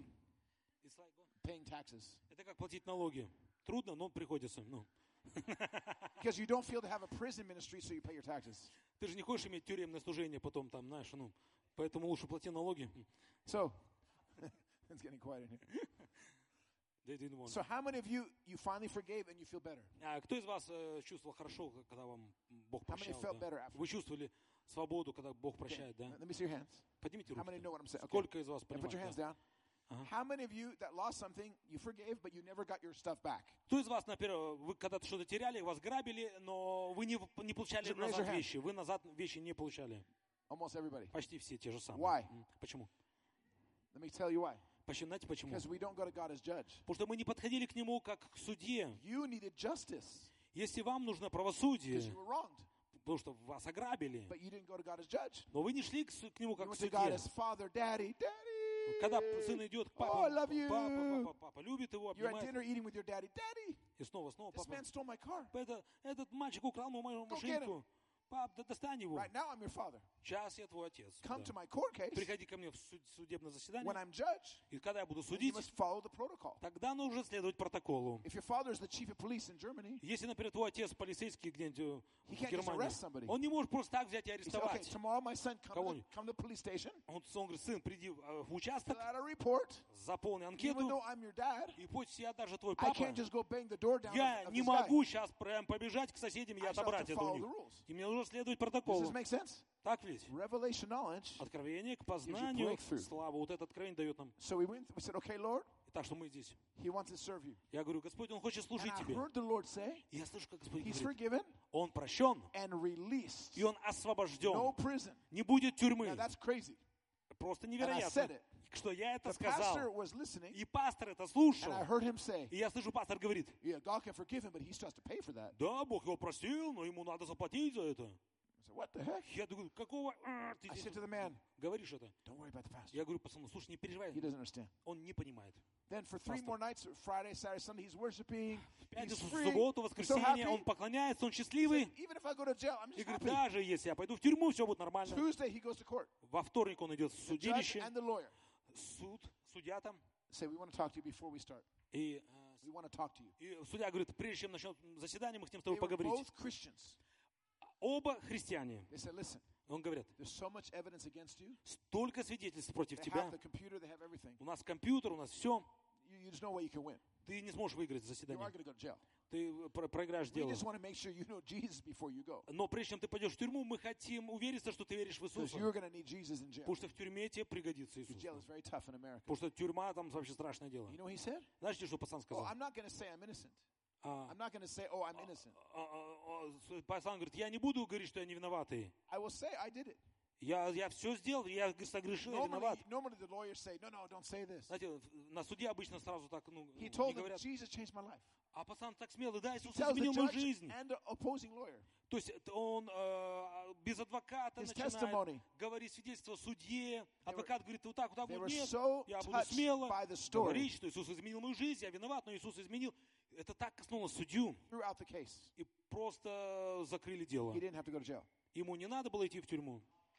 Paying taxes. Это как платить налоги. Трудно, но приходится. Ну. Because you don't feel to have a prison ministry, so you pay your taxes. Ты же не хочешь иметь тюремное служение потом там, знаешь, ну, поэтому лучше плати налоги. So, it's getting quiet in here. They didn't want. So how many of you finally forgave and you feel better? А кто из вас чувствовал хорошо, когда вам Бог How many прощал? felt Да? better after? Вы чувствовали свободу, когда Бог Okay. прощает, да? Let me see your hands. Поднимите How many руки. know what I'm saying? Okay. Сколько из вас Now put your hands понимают? Да? down. How many of you that lost something, you forgave, but you never got your stuff back? Кто из вас, например, вы когда-то что-то теряли, вас грабили, но вы не получали Raise your назад hand. вещи. Вы назад вещи не получали. Almost everybody. Почти все те же самые. Why? Почему? Let me tell you why. Знаете почему? Because we don't go to God as judge. Потому что мы не подходили к Нему как к судье. You needed justice Если вам нужно правосудие, because you were wronged, потому что вас ограбили, but you didn't go to God as judge. но вы не шли к Нему You как к went to God судье. as father, daddy, daddy. Когда сын идет к Oh, I love папе, you. папа любит его, You're at обнимает, dinner eating with your daddy, daddy. и снова This папа. man stole my car. Этот мальчик украл мою Go get машинку. Пап, да достань его. Right now I'm your father. Сейчас я твой отец. Come Да. to my court case. Приходи ко мне в судебное заседание. When I'm judge, И когда я буду you судить, must follow the protocol. тогда нужно следовать протоколу. If your father is the chief of police in Germany, Если, например, твой отец полицейский где-нибудь he в can't just arrest Германии, somebody. он не может просто так взять и He said, okay, арестовать. tomorrow my son Кого-нибудь. come to the police station, Он говорит, сын, приди в участок, fill out a report. заполни Even анкету, though I'm your dad, и пусть я даже твой I папа, can't just go bang the door down я of не this guy. могу сейчас прям побежать к соседям и I shall have отобрать to это у follow них. the rules. И мне нужно следовать Does протоколу. this make sense? Так ведь? Revelation knowledge. Откровение к познанию breakthrough. славы. Вот это откровение дает нам. So we said, okay, Lord, Так что мы здесь. He wants to serve you. Я говорю, Господь, Он хочет And служить I Тебе. heard the Lord say, И я слышу, как Господь He's говорит, forgiven Он прощен, and released. и Он No освобожден. prison. Не будет тюрьмы. Now that's crazy. Просто And I невероятно, said it. что я это The pastor сказал. was listening, И пастор это and слушал. I heard him say, И я слышу, пастор говорит, yeah, God can forgive him, but he still has to pay for that. да, Бог его простил, но ему надо заплатить за это. I said, what the heck? Я думаю, какого ты I здесь said to the man, говоришь это? don't worry about the pastor. Я говорю, пацану, слушай, не переживай, He doesn't understand. он не понимает. Then for 3 more nights, Friday, Saturday, Sunday, he's worshiping. В He's пятницу, в free. субботу, в He's so воскресенье happy. он поклоняется, он He счастливый. said, even if I go to jail, I'm И just говорит, happy. даже если я пойду в тюрьму, все будет нормально. Tuesday, he goes to court. Во вторник он идет в The judge судилище, and the lawyer суд, судья там. say, we want to talk to you before we start. И, We want to talk to you. и судья говорит, прежде чем начнем заседание, мы хотим с They тобой were поговорить. both Christians. Оба христиане. They said, listen, Он говорит, there's so much evidence against you. столько свидетельств против They тебя. have the computer, they have everything. У нас компьютер, у нас все. You just know what you can win. Ты не сможешь выиграть You заседание. are going to go to jail. Ты проиграешь We дело. just want to make sure you know Jesus before you go. Но прежде чем ты пойдешь в тюрьму, мы хотим увериться, что ты веришь в Because Иисуса. you're going to need Jesus in jail. Потому что в тюрьме тебе пригодится Because Иисус. jail is very tough in America. Потому что тюрьма там вообще страшное дело. You know what he said? Знаете, что пацан Oh, сказал? I'm not going to say I'm innocent. А, I'm not going to say, oh, I'm innocent. Пацан говорит, я не буду говорить, что я не виноватый. I will say I did it. Я все сделал, я согрешил, я виноват. Normally the lawyers say, no, don't say this. Знаете, на суде обычно сразу так, He не told them, говорят. Jesus changed my life. А пацан так смелый, да, He Иисус tells the изменил мою judge жизнь. and the opposing lawyer. То есть он без адвоката His начинает testimony. говорить свидетельство судье. were- Адвокат говорит, вот так They were вот, нет, so я буду touched смело by the story говорить, что Иисус изменил мою жизнь, я виноват, но Иисус изменил. Это так коснулось судью, throughout the case. и просто закрыли дело. He didn't have to go to jail. Ему не надо было идти в тюрьму.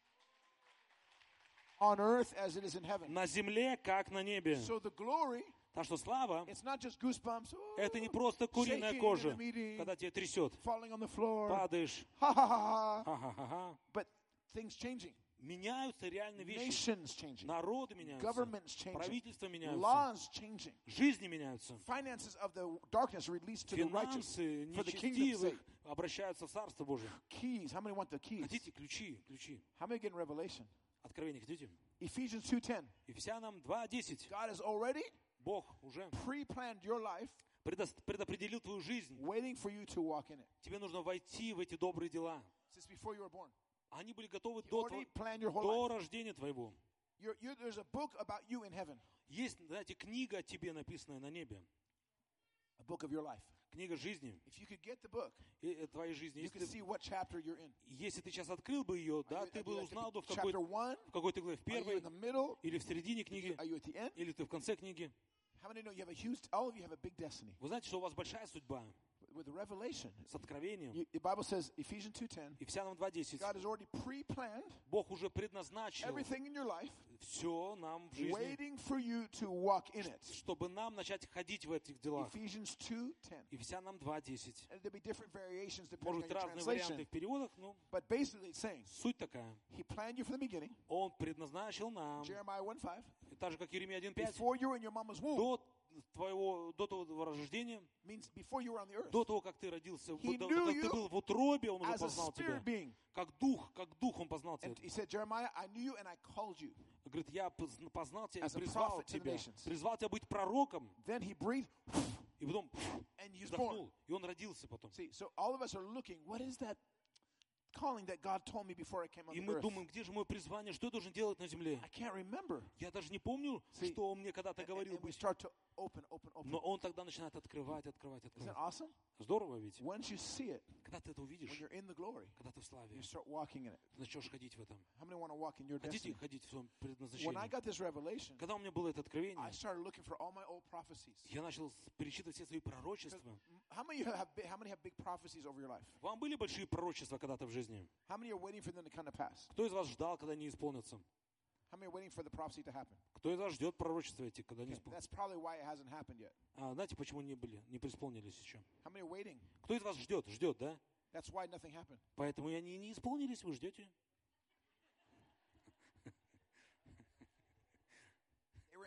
On earth as it is in heaven. На земле, как на небе. So the glory, Так что слава, it's not just goosebumps, это не просто куриная shaking кожа, in the meeting, когда тебя трясет, falling on the floor, падаешь. ha ha ha ha. Ха-ха-ха. But things changing. Меняются реально вещи. Nations changing. Народы меняются. Governments changing. Правительства меняются. Laws changing. Жизни меняются. Finances of the darkness released to the righteous Финансы for the kingdom's нечестивых sake. обращаются в Царство Божие. Keys. How many want the keys? Хотите ключи? Ключи. How many get in Revelation? Откровение хотите? Ephesians 2:10. Ефесянам 2:10. God has already Бог уже pre-planned your life, предопределил твою жизнь. waiting for you to walk in it. Тебе нужно войти в эти добрые дела. Since before you were born. Они были готовы He до already planned your whole до life. рождения твоего. There's a book about you in heaven. Есть, знаете, книга о тебе, написанная на небе. A book of your life. Книга жизни. If you could get the book, Твоей жизни. you could see what chapter you're in. Если ты сейчас открыл бы ее, да, Are ты you бы like узнал бы, в chapter 1? какой ты главе, в Are you первой, in the middle? или в середине книги, Are you at the end? или ты в конце книги. How many know you have a huge, all of you have a big destiny. Вы знаете, что у вас большая судьба With the revelation, с откровением. the Bible says, Ephesians 2:10, Ефесянам 2:10. God has already pre-planned Бог уже предназначил everything in your life, все нам в жизни, waiting for you to walk in it. чтобы нам начать ходить в этих делах. Ephesians 2:10. Ефесянам 2:10. And there'll be different variations Может depending быть, on your разные варианты translation. в переводах, но But basically it's saying, суть такая. He planned you from the beginning, Он предназначил нам, Jeremiah 1:5, так же, как Иеремия 1:5, before you were in your mama's womb, до твоего рождения, means before you were on the earth, до того, как ты родился, He как knew ты you был в утробе, Он уже as a познал тебя. spirit being. Как дух Он познал тебя. And he said, Jeremiah, I knew you and I called you. Говорит, я познал тебя As и a призвал prophet to the тебя. nations. Призвал тебя быть пророком. Then he breathed, И потом and he was born. вдохнул. И он родился потом. See, so all of us are looking, what is that calling that God told me before I came on И the мы earth? думаем, где же мое призвание, что я должен делать на земле? I can't remember. Я даже не помню, See, что он мне когда-то говорил And we быть. start to open. Но он тогда начинает открывать. Isn't that awesome? Здорово ведь? Once you see it, Когда ты это when увидишь, you're in the glory, когда ты в славе, you start walking in it. ты начнешь ходить в этом. How many want to walk in your Хотите destiny? ходить в своем When I предназначении? got this revelation, Когда у меня было это откровение, I started looking for all my old prophecies. я начал перечитывать все свои пророчества. How many have big prophecies over your life? Вам были большие пророчества когда-то в жизни? How many are waiting for them to come to pass? Кто из вас ждал, когда они исполнятся? How many are waiting for the prophecy to happen? Кто из вас ждет пророчества эти, когда они Okay, исполнятся? that's probably why it hasn't happened yet. Знаете, почему не преисполнились еще? How many are waiting? Кто из вас ждет, да? That's why nothing happened. Поэтому они не исполнились, вы ждете. They were in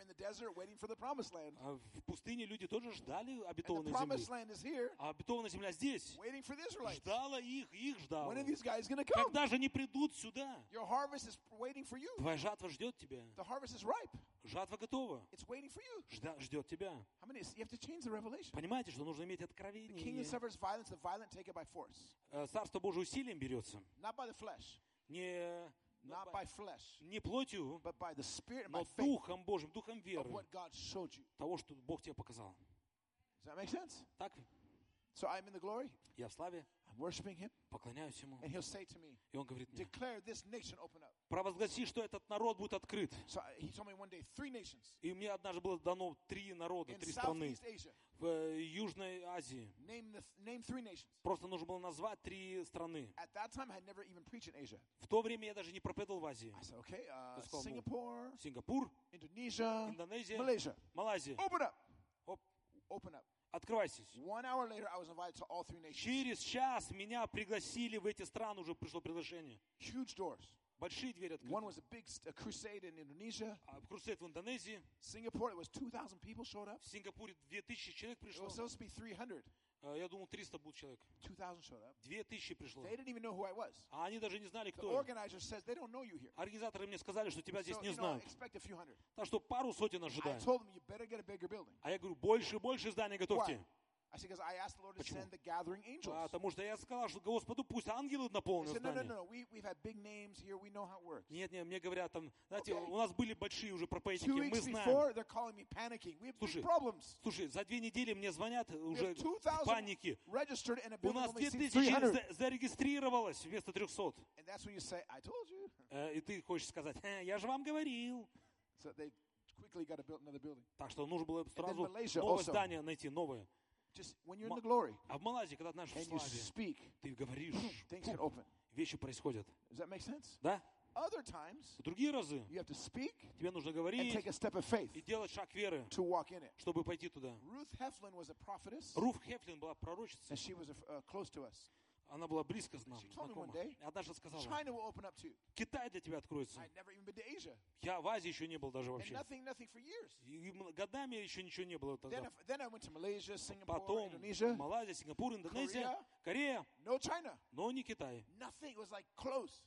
the desert waiting for the promised land. В пустыне люди тоже ждали And the обетованной promised земли. land is here, А обетованная земля здесь. waiting for the Israelites. Ждала их ждала. When are these guys going to come? Когда же они придут сюда? Your harvest is waiting for you. Твоя жатва ждет тебя. The harvest is ripe. Жатва готова. It's waiting for you. Ждет тебя. How many? You have to change the revelation. Понимаете, что нужно иметь The kingdom откровение. suffers violence, the violent take it by force. Царство Божие усилием берется. Not by the flesh, Не not by flesh, не плотью, but by the Spirit and но by faith Духом Божьим, Духом of веры. what God showed you. Того, что Бог тебе показал. Does that make sense? Так? So I'm in the glory, Я в славе, I'm worshiping Him, поклоняюсь Ему. and He'll say to me, И Он говорит мне, declare this nation open up. провозгласи, что этот народ будет открыт. So He told me one day, 3 nations И мне однажды было дано 3 народа, in 3 страны Southeast Asia. в Южной Азии. Name 3 nations. Просто нужно было назвать 3 страны. At that time, I had never even preached in Asia. В то время я даже не проповедовал в Азии. I said, okay, Я сказал, ну, Singapore, Сингапур, Indonesia, Индонезия, Malaysia. Малайзия. Open up. Оп, Open up. открывайтесь. 1 hour later, I was invited to all 3 nations. Через час меня пригласили в эти страны, уже пришло приглашение. Huge doors. Большие двери One открыты. was a big crusade in Indonesia. Крусейд в Индонезии. Singapore, it was 2,000 people showed up. В Сингапуре 2000 человек It пришло. was supposed to be 300. Я думал, 300 будет человек. 2,000 showed up. 2000 пришло. They didn't even know who I was. А они даже не знали, The кто я. organizer says they don't know you here. Организаторы мне сказали, что тебя здесь So, не you know, знают. expect a few hundred. Так что пару сотен I ожидаем. told them, you better get a bigger building. А я говорю, больше здания готовьте. Why? I said, because I asked the Lord to Почему? send the gathering angels. Потому что я сказал, что Господу пусть ангелы They наполнят said, no, здание. we've had big names here. We know how it works. Нет, мне говорят, там, знаете, Okay. у нас были большие уже 2 проповедники, мы weeks знаем. before, they're calling me panicking. We have big Слушай, problems. Слушай, за 2 недели мне звонят We уже have в 2,000 панике. registered and a У building нас only seats 2000 300. зарегистрировалось вместо 300. And that's when you say, I told you. И ты хочешь сказать, я же вам говорил. So they quickly got to build another building. Так что нужно было сразу Malaysia новое also. здание найти, новое. Just when you're in the glory А в Малайзии, когда ты в and you славе, speak, ты говоришь, things can open. вещи происходят. Does that make sense? Да? Other times, В другие разы you have to speak тебе нужно and говорить take a step of faith и делать шаг веры, to walk in it. чтобы пойти туда. Ruth Heflin was a prophetess, Руф Хефлин была пророчицей. and she was close to us. Она была близко с нами, She told me знакома. one day, И однажды сказала, China will open up too. Китай для тебя откроется. I'd never even been to Asia. Я в Азии еще не был даже And вообще. nothing for years. И годами еще ничего не было тогда. Then I went to Malaysia, Singapore, Потом Indonesia. Малайзия, Сингапур, Индонезия, Корея, No China. но не Китай. Nothing. It was like close.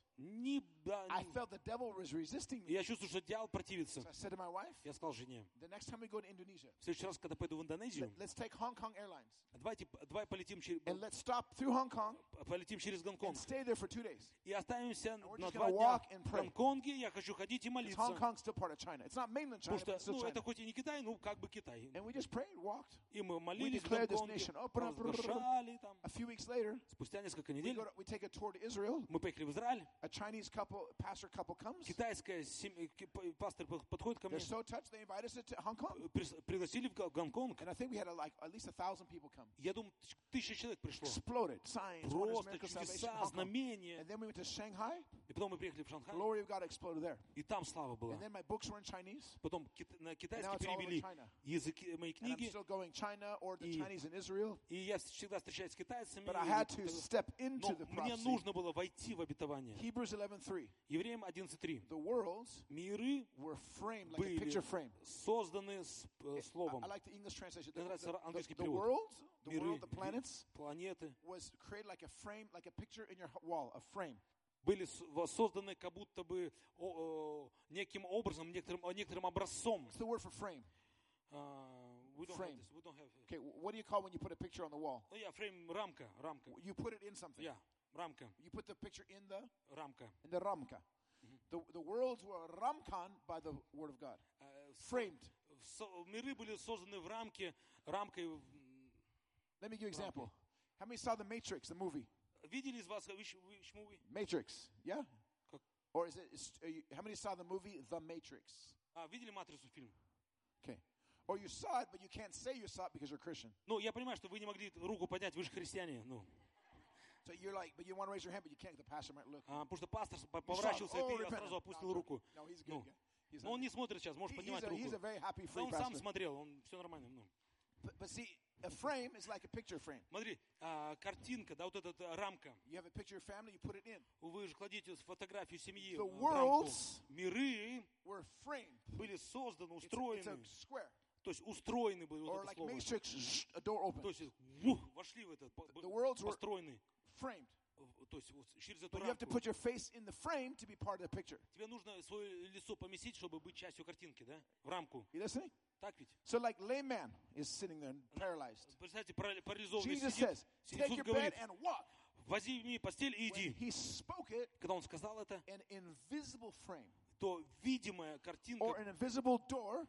Да, I felt the devil was resisting me. я чувствую, что дьявол противится. So I said to my wife, Я сказал жене, the next time we go to Indonesia, в следующий раз, когда пойду в Индонезию, let's take Hong Kong Airlines давай полетим, and let's stop through Hong Kong полетим через Гонконг and stay there for 2 days. и останемся we're на just 2 gonna дня walk and в pray. Гонконге. Я хочу ходить и Because молиться. Hong Kong's still part of China. It's not mainland China, Потому but что, it's still это China. хоть и не Китай, ну как бы Китай. And we just prayed, walked. И мы молились в declared this Гонконге, nation open up. провозглашали там. A few weeks later, Спустя несколько недель we take a tour to Israel. мы поехали в Израиль. A Chinese pastor couple comes. Китайская пастор подходит ко мне, They're so touched, they invite us to Hong Kong. пригласили в Гонконг. And I think we had at least 1,000 people come. Я думаю, 1000 человек пришло. Exploded. Signs, wonders, Просто miracles, salvation. чудеса, Hong Kong. знамения. And then we went to Shanghai. И потом мы приехали в Шанхай, Glory of God exploded there. и там слава была. And then my books were in Chinese. Потом на And now китайский it's all over перевели China. языки, мои And I'm книги. still going China or the И- Chinese in Israel. И я всегда встречаюсь с китайцами. But I had to step into Но the мне prophecy. нужно было войти в обетование. Hebrews 11:3. Евреям 11.3. The worlds Миры were framed like a были picture frame. созданы словом. I like the English translation. Мне нравится английский The перевод. world, the Миры, world, the planets, планеты was created like a frame, like a picture in your wall, a frame. были созданы как будто бы неким образом, некоторым образцом. What's the word for frame? We don't Frame. have this. We don't have. Okay, what do you call when you put a picture on the wall? Ну, фрейм, рамка. You put it in something. Рамка. You put the picture in the Рамка. ramka. The worlds were ramkan by the word of God. Framed. Миры были созданы в рамкой. Let me give you an example. How many saw The Matrix, the movie? Видели из вас which movie? Matrix, yeah? Как? Or is it, how many saw the movie The Matrix? Видели «Матрицу» фильм? Okay. Or you saw it, but you can't say you saw it because you're Christian. Ну, я понимаю, что вы не могли руку поднять, вы же христиане. Ну. So you're like, but you want to raise your hand, but you can't. The pastor might look. Потому что пастор поворачивался, и ты сразу опустил руку. No, he's good. He's Но он не смотрит сейчас, можешь поднимать руку. He's a very happy Да free он сам pastor. смотрел, он все нормально. Ну. But see, a frame is like a picture frame. Смотри, картинка, да, вот эта рамка. You have a picture of family, you put it in. Вы же кладете фотографию семьи The в рамку. worlds Миры were framed. были созданы, It's устроены. a square. То есть устроены были, вот Or это like слово. matrix, a door То opens. есть вошли в это, The worlds were построены. framed. То есть вот через эту But you have to рамку. put your face in the frame to be part of the picture. Тебе нужно свое лицо поместить, чтобы быть частью картинки, да? В рамку. You listening? Так ведь? So like layman is sitting there paralyzed. Представьте, парализованный Jesus сидит. says, take Иисус your говорит, bed and walk. возьми постель и When иди. he spoke it, Когда он сказал это, an invisible frame то видимая картинка or an invisible door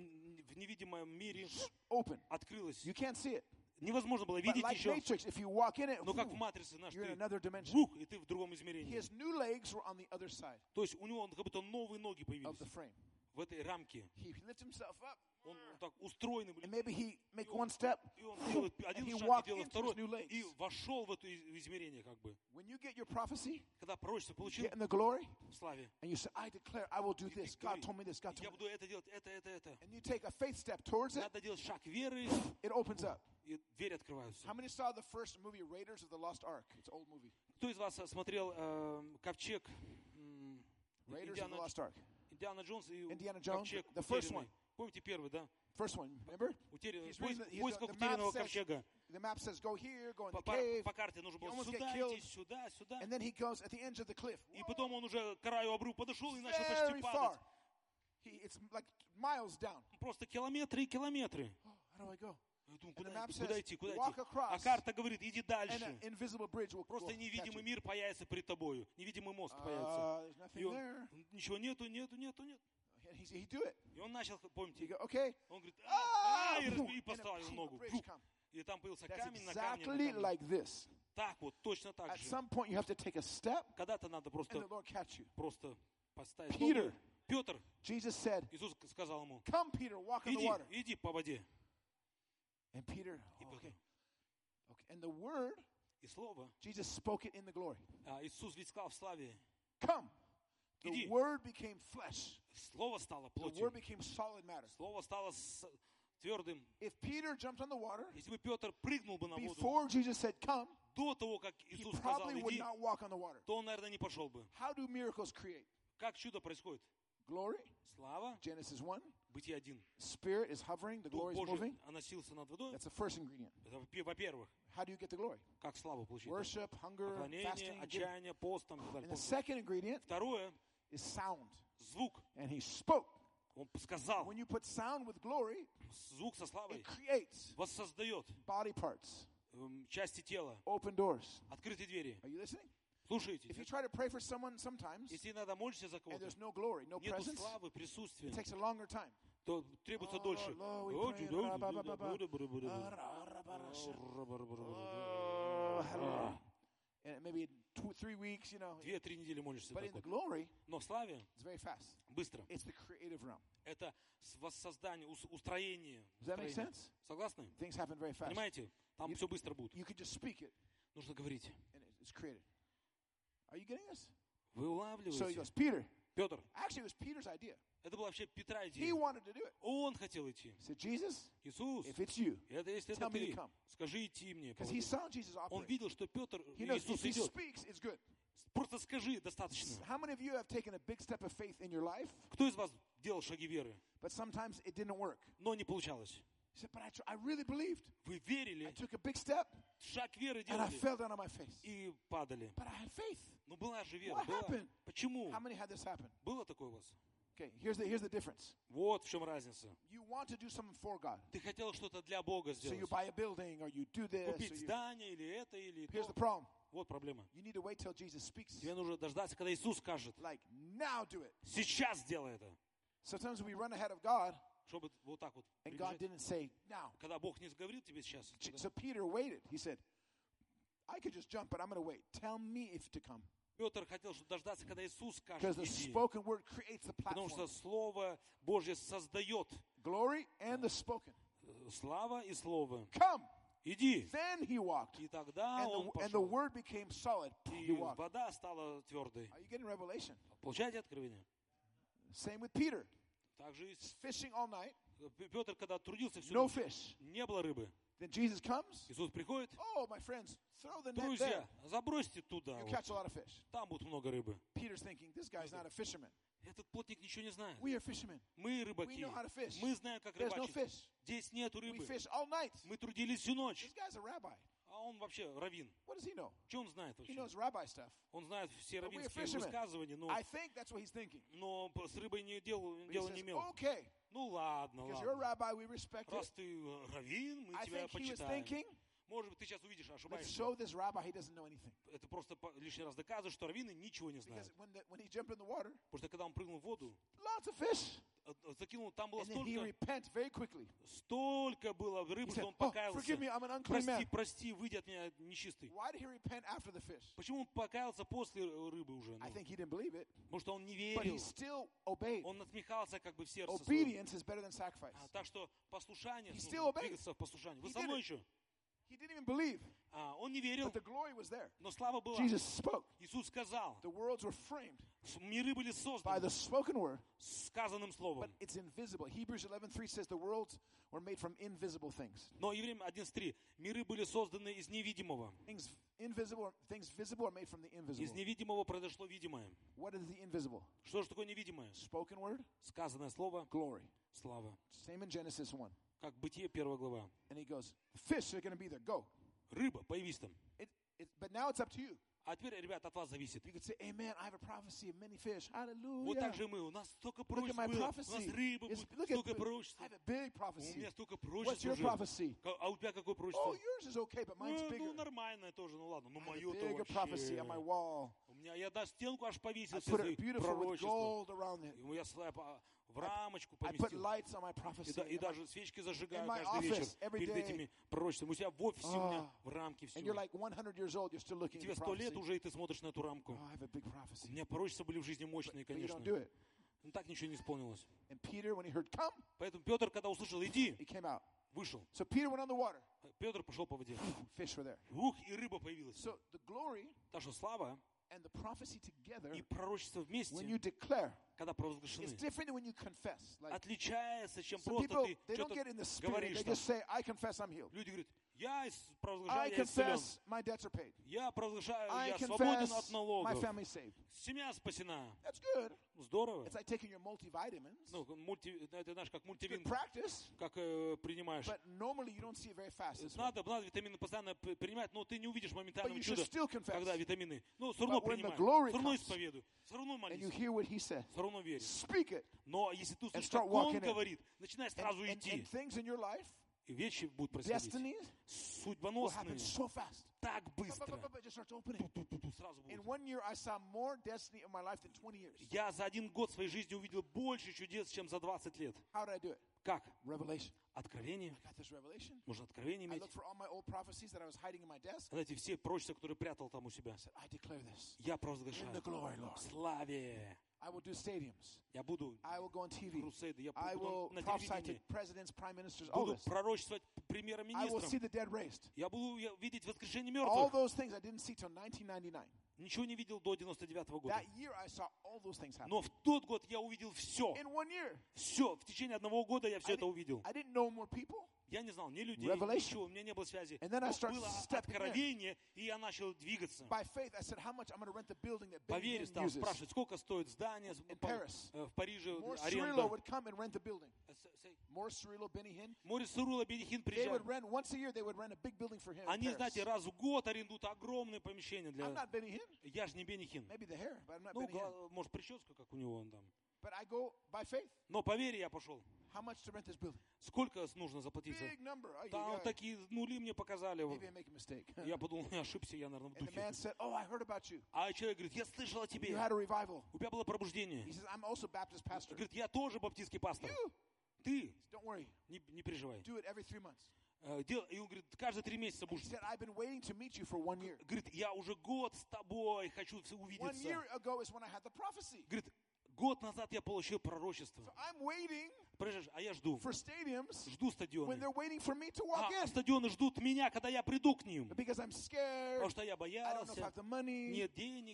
в невидимом мире open. открылась. You can't see it. Невозможно было But видеть like еще. matrix, if you walk in it, Но как в матрице наш, you're in ты another dimension. бух, и ты в другом измерении. His new legs were on the other side То есть у него как будто новые ноги of появились the frame. в этой рамке. He lifts himself up, Он так устроенный был. and maybe he make one step, И он делает and один he шаг, walked и делает into his второй, new legs. и вошел в это измерение как бы. When you get your prophecy, Когда пророчество получил get in the glory, в славе, and you say, I declare I will do и ты this. God говоришь, told me this. God я told me. буду это делать, это. And you take a faith step towards it, Надо делать шаг веры, it opens up. и двери открываются. How many saw the first movie, Raiders of the Lost Ark? It's an old movie. Кто из вас смотрел ковчег Raiders of the Lost Ark. Индиана Джонс и Indiana Jones, ковчег the first утерянный? one. Помните первый, да? First one, remember? He's reading the- Поиск the map утерянного says- ковчега. The map says, go here, go in the По cave. карте нужно было almost сюда get killed. идти, сюда. And then he goes at the edge of the cliff. И потом он уже к краю обрыва подошел и начал почти Very падать. far. It's like miles down. Просто километры и километры. How do I go? Я думаю, And the куда map идти, куда says, идти, куда walk идти? across, А карта говорит, иди And дальше. an invisible bridge will Просто catch невидимый you. мир появится перед тобою. Невидимый мост появится. There's И nothing он, there. ничего нету. And he do it. И он начал, You помните, go, okay. он говорит, Ah! и And поставил a ногу. bridge come. И там появился That's камень на камне. на exactly камне. like this. Так вот, точно так At же. some point, you have to take a step, Когда-то надо and the просто Lord catch you. поставить Peter. ногу. Петр, Jesus said, Иисус сказал ему, come, Peter, walk on the water. иди по воде. And Peter, И oh, Петр. okay. And the word, И слово, Jesus spoke it in the glory. Иисус ведь сказал в славе, Come. The Иди. word became flesh. слово стало The плотью. word became solid matter. Слово стало твердым. If Peter jumped on the water, Если бы Петр прыгнул бы на воду before Jesus said, come, до того, как he Иисус сказал, probably would иди, not walk on the water. то он, наверное, не пошел бы. How do miracles create? Как чудо происходит? Glory, Слава, Genesis 1. Бытие 1. Spirit is hovering, the Дух glory is Божий moving. носился над водой. That's the first ingredient. Это во-первых, How do you get the glory? как славу получить? Worship, hunger, Поклонение, fasting. отчаяние, пост. Там, и так And the далее. second ingredient Второе, is sound. звук. And he spoke. Он сказал, When you put sound with glory, звук со славой it creates воссоздает body parts, части тела, open doors. открытые двери. Are you listening? Слушайте, If you try to pray for someone sometimes, если иногда молишься за and кого-то, there's no glory, no нету presence, славы, присутствия, it takes a longer time. то требуется Oh, дольше. Lord, we pray. Oh, hallelujah. And maybe 2-3 weeks, you know. 2-3 недели молишься. But in the так вот. glory, Но в славе it's very fast. быстро. It's the creative realm. Это воссоздание, устроение. Does that make устроение. sense? Согласны? Things happen very fast. Понимаете? Там все быстро будет. You could just speak it, Нужно говорить. and it's created. Are you getting this? Вы So he улавливаете. goes, Peter. Петр, Actually, it was Peter's idea. это была вообще Петра He идея. wanted to do it. Он хотел идти. He said, Jesus, Иисус, if it's you, это если tell это me to ты, come. скажи идти мне. because he saw Jesus Он operate. видел, что Петр, He knows if Иисус he идет. speaks, it's good. Просто скажи, достаточно. How many of you have taken a big step of faith in your life, Кто из вас делал шаги веры, but sometimes it didn't work? но не получалось? He said, but I really believed. Вы I верили, took a big step, шаг веры and I делали fell down on my face. и падали. But I had faith. Но была же вера. What Была. happened? Почему? How many had this happen? Было такое у вас? Okay, here's the difference. Вот в чем разница. You want to do something for God. Ты хотел что-то для Бога So you сделать. buy a building, or you do this. Or Купить you... здание или это, или Here's то. the problem. Вот проблема. You need to wait till Jesus speaks. Тебе нужно дождаться, когда Иисус скажет, Like, now do it. сейчас сделай это. Sometimes we run ahead of God, Чтобы вот так вот and God прибежать. didn't say, now. Когда Бог не говорил тебе сейчас. So Peter waited. He said, I could just jump, but I'm going to wait. Tell me if to come. Петр хотел дождаться, когда Иисус Because скажет, the иди. spoken word creates the Потому platform. что Слово Божье создает Glory and the spoken. слава и Слово. Come. Иди. Then he walked. И тогда он And the пошел. word became solid. He И walked. вода стала твердой. Are you getting revelation? Получаете откровение? Same with Peter. Также и He's fishing all night. Петр, когда трудился всю No ночь, fish. не было рыбы. Then Jesus comes. Иисус приходит. Oh, my friends, throw the net there. Друзья, забросьте туда. You'll вот. catch a lot of fish. Там будет много рыбы. Peter's thinking, this guy's not a fisherman. Этот плотник ничего не знает. We are fishermen. Мы We рыбаки. know how to fish. Мы знаем, как There's no рыбачить. fish. Здесь нету We рыбы. fish all night. Мы трудились всю ночь. This guy's a rabbi. А он вообще раввин. What does he know? Что он знает He вообще? knows rabbi stuff. Он знает все But we are раввинские fishermen. высказывания, I think that's what he's thinking. но с рыбой дела But he не says, имел. okay, Ну ладно, because you're a ладно. rabbi, we respect it. Раз ты раввин, мы I тебя think he was почитаем. thinking, Может быть, ты сейчас увидишь, let's ошибаешься. show this rabbi he doesn't know anything. Это просто лишний раз доказывает, что раввины ничего не знают. Because when he jumped in the water, Потому что когда он прыгнул в воду, lots of fish. закинул, там было And then he repent very quickly. столько было He рыбы, said, что он oh, покаялся. forgive me, I'm an unclean man. Прости, выйди от меня нечистый. Why did he repent after the fish? Почему он покаялся после рыбы уже? I think he didn't believe it, Потому что он не but he верил. still obeyed. Он насмехался как бы в сердце своем. Obedience is better than sacrifice. Так что послушание, He нужно still obeyed. двигаться в послушании. Вы He со did мной it. еще? He didn't even believe, Он не верил, but the glory was there. но слава была. Jesus spoke. Иисус сказал, The worlds were framed миры были by созданы the spoken word, сказанным but словом. it's invisible. Hebrews 11:3 says the worlds were made from invisible things. Но Евреям 11:3. Миры были созданы из невидимого. Things visible are made from the Из invisible. невидимого произошло видимое. What is the invisible? Что же такое невидимое? Spoken word, Сказанное слово, glory. слава. Same in Genesis 1. Как Бытие 1 глава. And he goes, fish are going to be there. Go. Рыба, появись там. But now it's up to you. А теперь, ребят, от вас зависит. You could say, amen, I have a prophecy of many fish. Вот так Hallelujah. же мы. У нас столько Look at пророчеств my было. У нас prophecy. рыба It's- будет. look at Столько пророчеств. I have a big У prophecy. меня столько What's пророчеств your уже. prophecy? А у тебя какое Oh, пророчество? yours is okay, but mine's Ну, bigger. нормальное тоже, ну ладно. Ну, I have a мое-то bigger prophecy on my вообще. wall. У меня, я даже стенку аж повесил I все put свои it beautiful with пророчества. gold around it. Я в рамочку I put поместил. lights on my prophecy. И даже свечки зажигаю in my каждый вечер office every перед day. этими пророчествами. У себя в офисе у меня в рамке все. And you're like 100 years old, you're still looking at Тебе the 100 лет prophecy. уже, и ты смотришь на эту рамку. Oh, I have a big У prophecy. меня пророчества были в жизни мощные, But you конечно. don't do it. Но так ничего не исполнилось. And Peter, when he heard come, Поэтому Петр, когда услышал «иди», he came out. вышел. So Peter went on the water. Петр пошел по воде. Fish were there. И рыба появилась. So the glory Так что слава and the prophecy together, и пророчество вместе, when you declare, когда провозглашены, it's different than when you confess. Like, отличается, чем some просто people, ты they don't что-то get in the spirit. говоришь They там. just say, I confess I'm healed. Люди говорят, я I провозглашаю, я исцелен. confess my debts are paid. Я провозглашаю, I я свободен confess от my налогов. family's saved. Семья спасена. That's good. Здорово. It's like taking your multivitamins. Ну, это знаешь, как Good мультивин, practice, как принимаешь. but normally you don't see it very fast. This way. Надо витамины постоянно принимать, но ты не увидишь But моментального you should чуда, still confess. когда витамины. Ну, все равно But when the принимай, glory все равно comes, исповедуй, все равно And молись, you hear what he said. все равно верь. Speak it. Но если ты услышишь, start как он walking in. говорит, начинай сразу And идти. things in your life, И вещи будут происходить. destinies, will Судьбоносные. happen so fast. Так быстро. It just starts opening. Ту-ту-ту-ту, сразу In будут. 1 year, I saw more destiny in my life than 20 years. Я за 1 год своей жизни увидел больше чудес, чем за 20 лет. How did I do it? Как? Revelation. Откровение. I got this revelation. Можно откровение I иметь. looked for all my old prophecies that I was hiding in my desk. Знаете, все пророчества, которые прятал там у себя. I said, I declare this. Я In провозглашаю. the glory, В Lord. славе. I will do stadiums. Я буду I will go on TV. крусейды, я I will буду на prophesy to телевидении. presidents, prime ministers, all Буду this. пророчествовать I will премьер-министрам. see the dead raised. Я буду видеть воскрешение All мертвых. those things I didn't see till 1999. Ничего не видел до 99-го года. That year, I saw all those things happen. Но в тот год я увидел все. In 1 year. Все. В течение 1 года я все это увидел. I didn't know more people. Я не знал ни людей, Revelation. ничего, у меня не было связи. And then I Но start было stepping in. откровение, и я начал двигаться. By faith, I said, how much I'm going to rent the building that По Benny вере Hinn стал uses. спрашивать, сколько стоит здание In Paris. в Париже, Morris Cirillo аренда. would come and rent the building. Morris Cirillo, Benny Hinn. Морис Сурула, Бенихин They would приезжал. rent, once a year, they would rent a big building for him in Они, Paris. знаете, раз в год арендуют огромные помещения I'm для... not Benny Hinn. Я же не Бенихин. Maybe the hair, but I'm not Ну, Benny Hinn. может, прическа, как у него он там. But I go by faith. Но по вере я пошел. How much to rent this building? Сколько нужно заплатить за... Big number. Oh, Там yeah. такие нули мне показали. Maybe I make a mistake. Я подумал, я ошибся, я, наверное, в And the man духе. said, oh, I heard about you. А человек говорит, я слышал о тебе. You had a revival. У тебя было пробуждение. He says, I'm also Baptist pastor. Говорит, я тоже баптистский пастор. You. Ты Don't worry. не переживай. Do it every 3 months. И он говорит, каждые 3 месяца He будешь. said, I've been waiting to meet you for 1 year. Говорит, я уже год с тобой хочу 1 увидеться. year ago is when I had the prophecy. Говорит, год назад я получил пророчество. So I'm waiting Понимаешь, а я жду. for stadiums Жду when стадионы. they're waiting for me to walk А in. стадионы ждут меня, когда я приду к ним. Because I'm scared. Потому что я I don't know if I боялся. have the money. Нет денег.